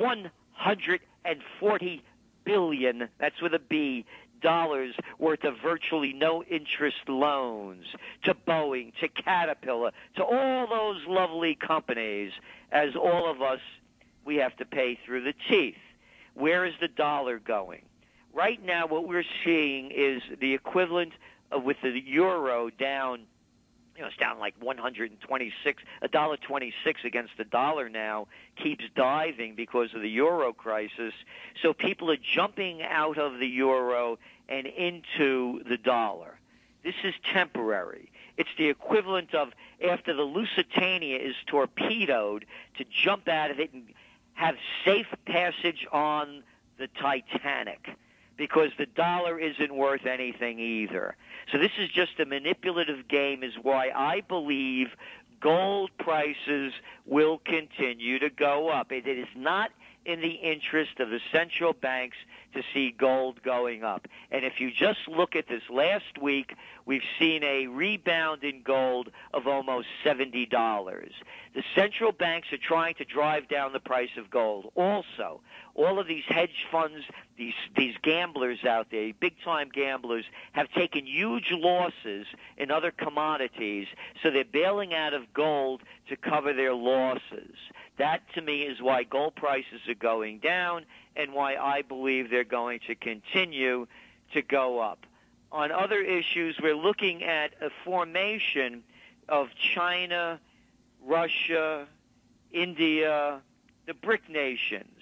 S20: $140 billion, that's with a B, dollars worth of virtually no interest loans to Boeing, to Caterpillar, to all those lovely companies, as all of us, we have to pay through the teeth. Where is the dollar going? Right now, what we're seeing is the equivalent of, with the euro down, it's down like $1.26 against the dollar now, keeps diving because of the euro crisis. So people are jumping out of the euro and into the dollar. This is temporary. It's the equivalent of after the Lusitania is torpedoed to jump out of it and have safe passage on the Titanic, because the dollar isn't worth anything either. So this is just a manipulative game, is why I believe gold prices will continue to go up. It is not in the interest of the central banks to see gold going up. And if you just look at this last week, we've seen a rebound in gold of almost $70. The central banks are trying to drive down the price of gold. Also, all of these hedge funds, these gamblers out there, big-time gamblers, have taken huge losses in other commodities, so they're bailing out of gold to cover their losses. That, to me, is why gold prices are going down and why I believe they're going to continue to go up. On other issues, we're looking at a formation of China, Russia, India, the BRIC nations,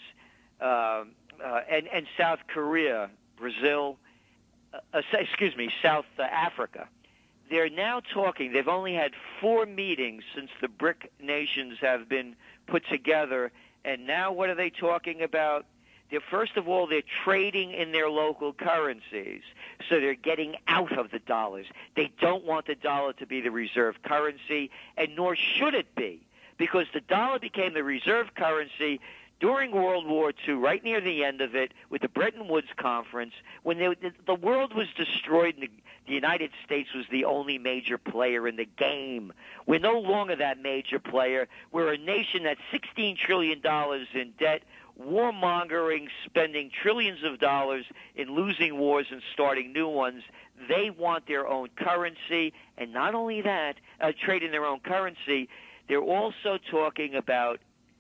S20: and South Korea, Brazil, South Africa. They're now talking, they've only had 4 meetings since the BRIC nations have been put together, and now what are they talking about? First of all, they're trading in their local currencies, so they're getting out of the dollars. They don't want the dollar to be the reserve currency, and nor should it be, because the dollar became the reserve currency during World War II, right near the end of it, with the Bretton Woods Conference, when the world was destroyed and the United States was the only major player in the game. We're no longer that major player. We're a nation that's $16 trillion in debt, warmongering, spending trillions of dollars in losing wars and starting new ones. They want their own currency, and not only that, trade in their own currency, they're also talking about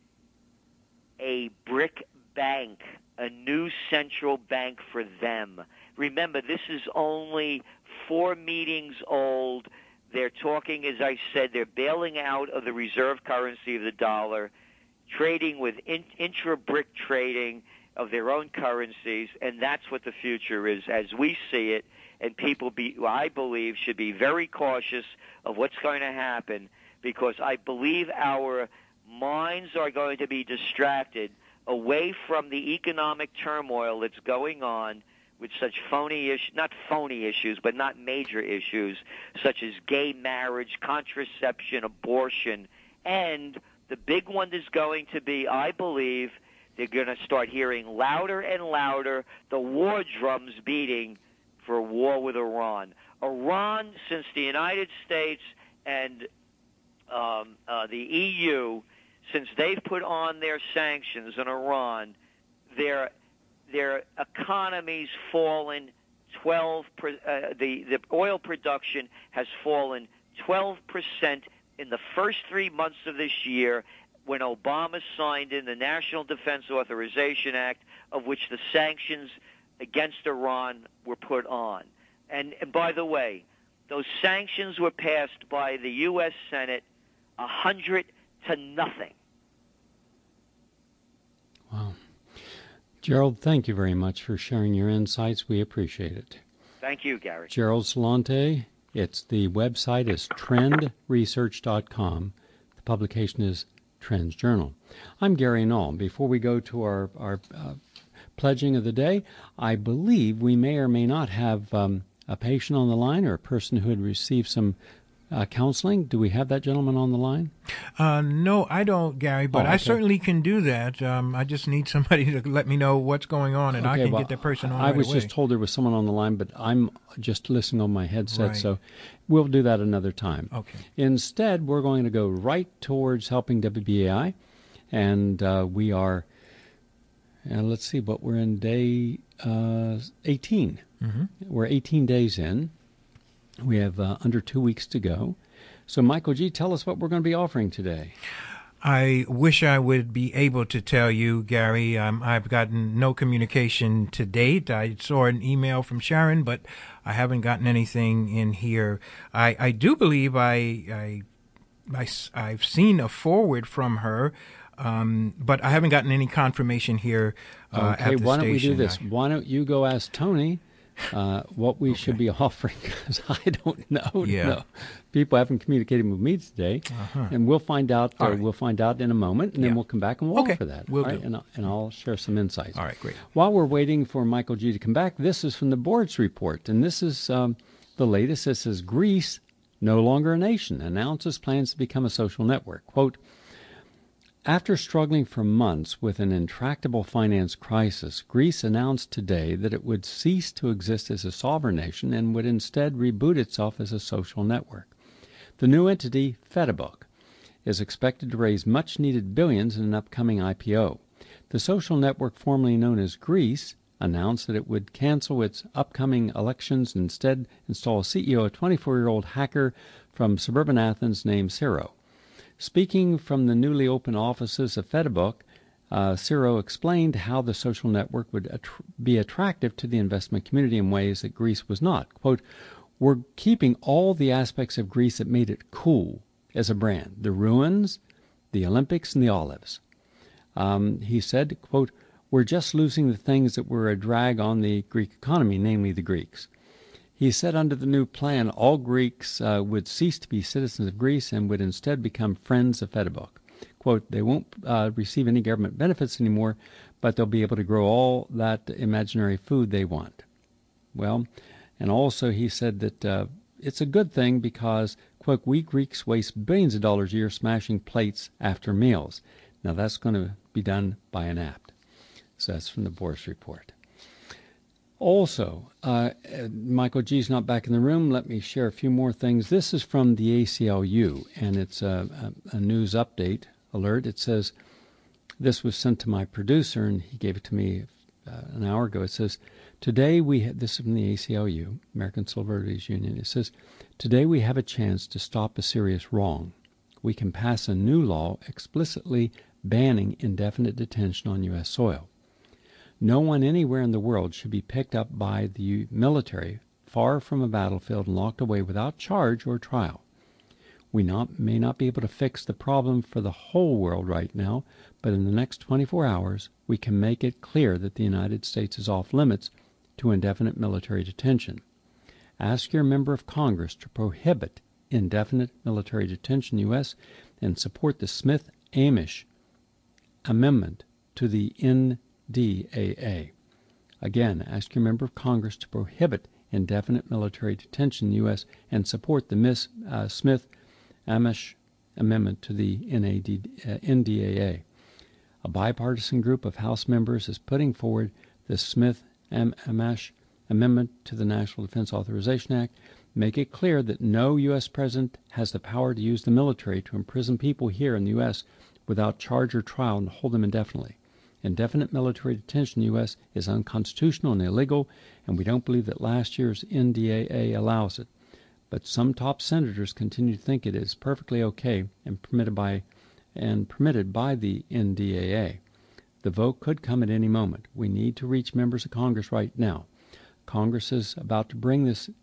S20: a BRIC bank, a new central bank for them. Remember, this is only 4 meetings old. They're talking, as I said, they're bailing out of the reserve currency of the dollar, trading with intra-BRIC trading of their own currencies, and that's what the future is as we see it. And people, I believe, should be very cautious of what's going to happen, because I believe our minds are going to be distracted away from the economic turmoil that's going on with such not phony issues, but not major issues, such as gay marriage, contraception, abortion, and the big one is going to be, I believe, they're going to start hearing louder and louder the war drums beating for a war with Iran. Iran, since the United States and the EU, since they've put on their sanctions on Iran, their economy's fallen 12%. The oil production has fallen 12% in the first 3 months of this year, when Obama signed in the National Defense Authorization Act, of which the sanctions against Iran were put on. And by the way, those sanctions were passed by the U.S. Senate 100 to nothing.
S19: Wow. Gerald, thank you very much for sharing your insights. We appreciate it.
S20: Thank you, Gary.
S19: Gerald Celente. The website is trendresearch.com. The publication is Trends Journal. I'm Gary Null. Before we go to our pledging of the day, I believe we may or may not have a patient on the line or a person who had received some counseling. Do we have that gentleman on the line?
S18: No, I don't, Gary, but
S19: okay.
S18: I certainly can do that. I just need somebody to let me know what's going on, and I can get that person on
S19: I
S18: right
S19: was
S18: away.
S19: just told there was someone on the line, but I'm just listening on my headset,
S18: Right.
S19: so we'll do that another time.
S18: Okay.
S19: Instead, we're going to go right towards helping WBAI, and we are, let's see, but we're in day 18.
S18: Mm-hmm.
S19: We're 18 days in. We have under 2 weeks to go. So, Michael G., tell us what we're going to be offering today.
S18: I wish I would be able to tell you, Gary. I've gotten no communication to date. I saw an email from Sharon, but I haven't gotten anything in here. I do believe I've seen a forward from her, but I haven't gotten any confirmation here at the station.
S19: Okay, why don't we do this? Why don't you go ask Tony what we should be offering, because I don't know.
S18: Yeah.
S19: No. People haven't communicated with me today, and we'll find out.
S18: All right.
S19: We'll find out in a moment, and then we'll come back and we'll offer that.
S18: We'll
S19: All right?
S18: do.
S19: And I'll share some insights.
S18: All right, great.
S19: While we're waiting for Michael G. to come back, this is from the board's report, and this is the latest. This is Greece no longer a nation, announces plans to become a social network. Quote, after struggling for months with an intractable finance crisis, Greece announced today that it would cease to exist as a sovereign nation and would instead reboot itself as a social network. The new entity, Fedibook, is expected to raise much-needed billions in an upcoming IPO. The social network formerly known as Greece announced that it would cancel its upcoming elections and instead install a CEO, a 24-year-old hacker from suburban Athens named Ciro. Speaking from the newly opened offices of Fedibook, Ciro explained how the social network would be attractive to the investment community in ways that Greece was not. Quote, we're keeping all the aspects of Greece that made it cool as a brand, the ruins, the Olympics, and the olives. He said, quote, we're just losing the things that were a drag on the Greek economy, namely the Greeks. He said under the new plan, all Greeks would cease to be citizens of Greece and would instead become friends of Fedibook. Quote, they won't receive any government benefits anymore, but they'll be able to grow all that imaginary food they want. Well, and also he said that it's a good thing because, quote, we Greeks waste billions of dollars a year smashing plates after meals. Now that's going to be done by an app. So that's from the Boris Report. Also, Michael G's not back in the room. Let me share a few more things. This is from the ACLU, and it's a news update alert. It says, this was sent to my producer, and he gave it to me an hour ago. It says, today this is from the ACLU, American Civil Liberties Union. It says, today we have a chance to stop a serious wrong. We can pass a new law explicitly banning indefinite detention on U.S. soil. No one anywhere in the world should be picked up by the military far from a battlefield and locked away without charge or trial. We may not be able to fix the problem for the whole world right now, but in the next 24 hours, we can make it clear that the United States is off limits to indefinite military detention. Ask your member of Congress to prohibit indefinite military detention in the U.S. and support the Smith-Amish Amendment to the NDAA. Again, ask your member of Congress to prohibit indefinite military detention in the U.S. and support the Smith-Amish Amendment to the NDAA. A bipartisan group of House members is putting forward the Smith-Amish Amendment to the National Defense Authorization Act. Make it clear that no U.S. president has the power to use the military to imprison people here in the U.S. without charge or trial and hold them indefinitely. Indefinite military detention in the U.S. is unconstitutional and illegal, and we don't believe that last year's NDAA allows it. But some top senators continue to think it is perfectly okay and permitted by the NDAA. The vote could come at any moment. We need to reach members of Congress right now. Congress is about to bring this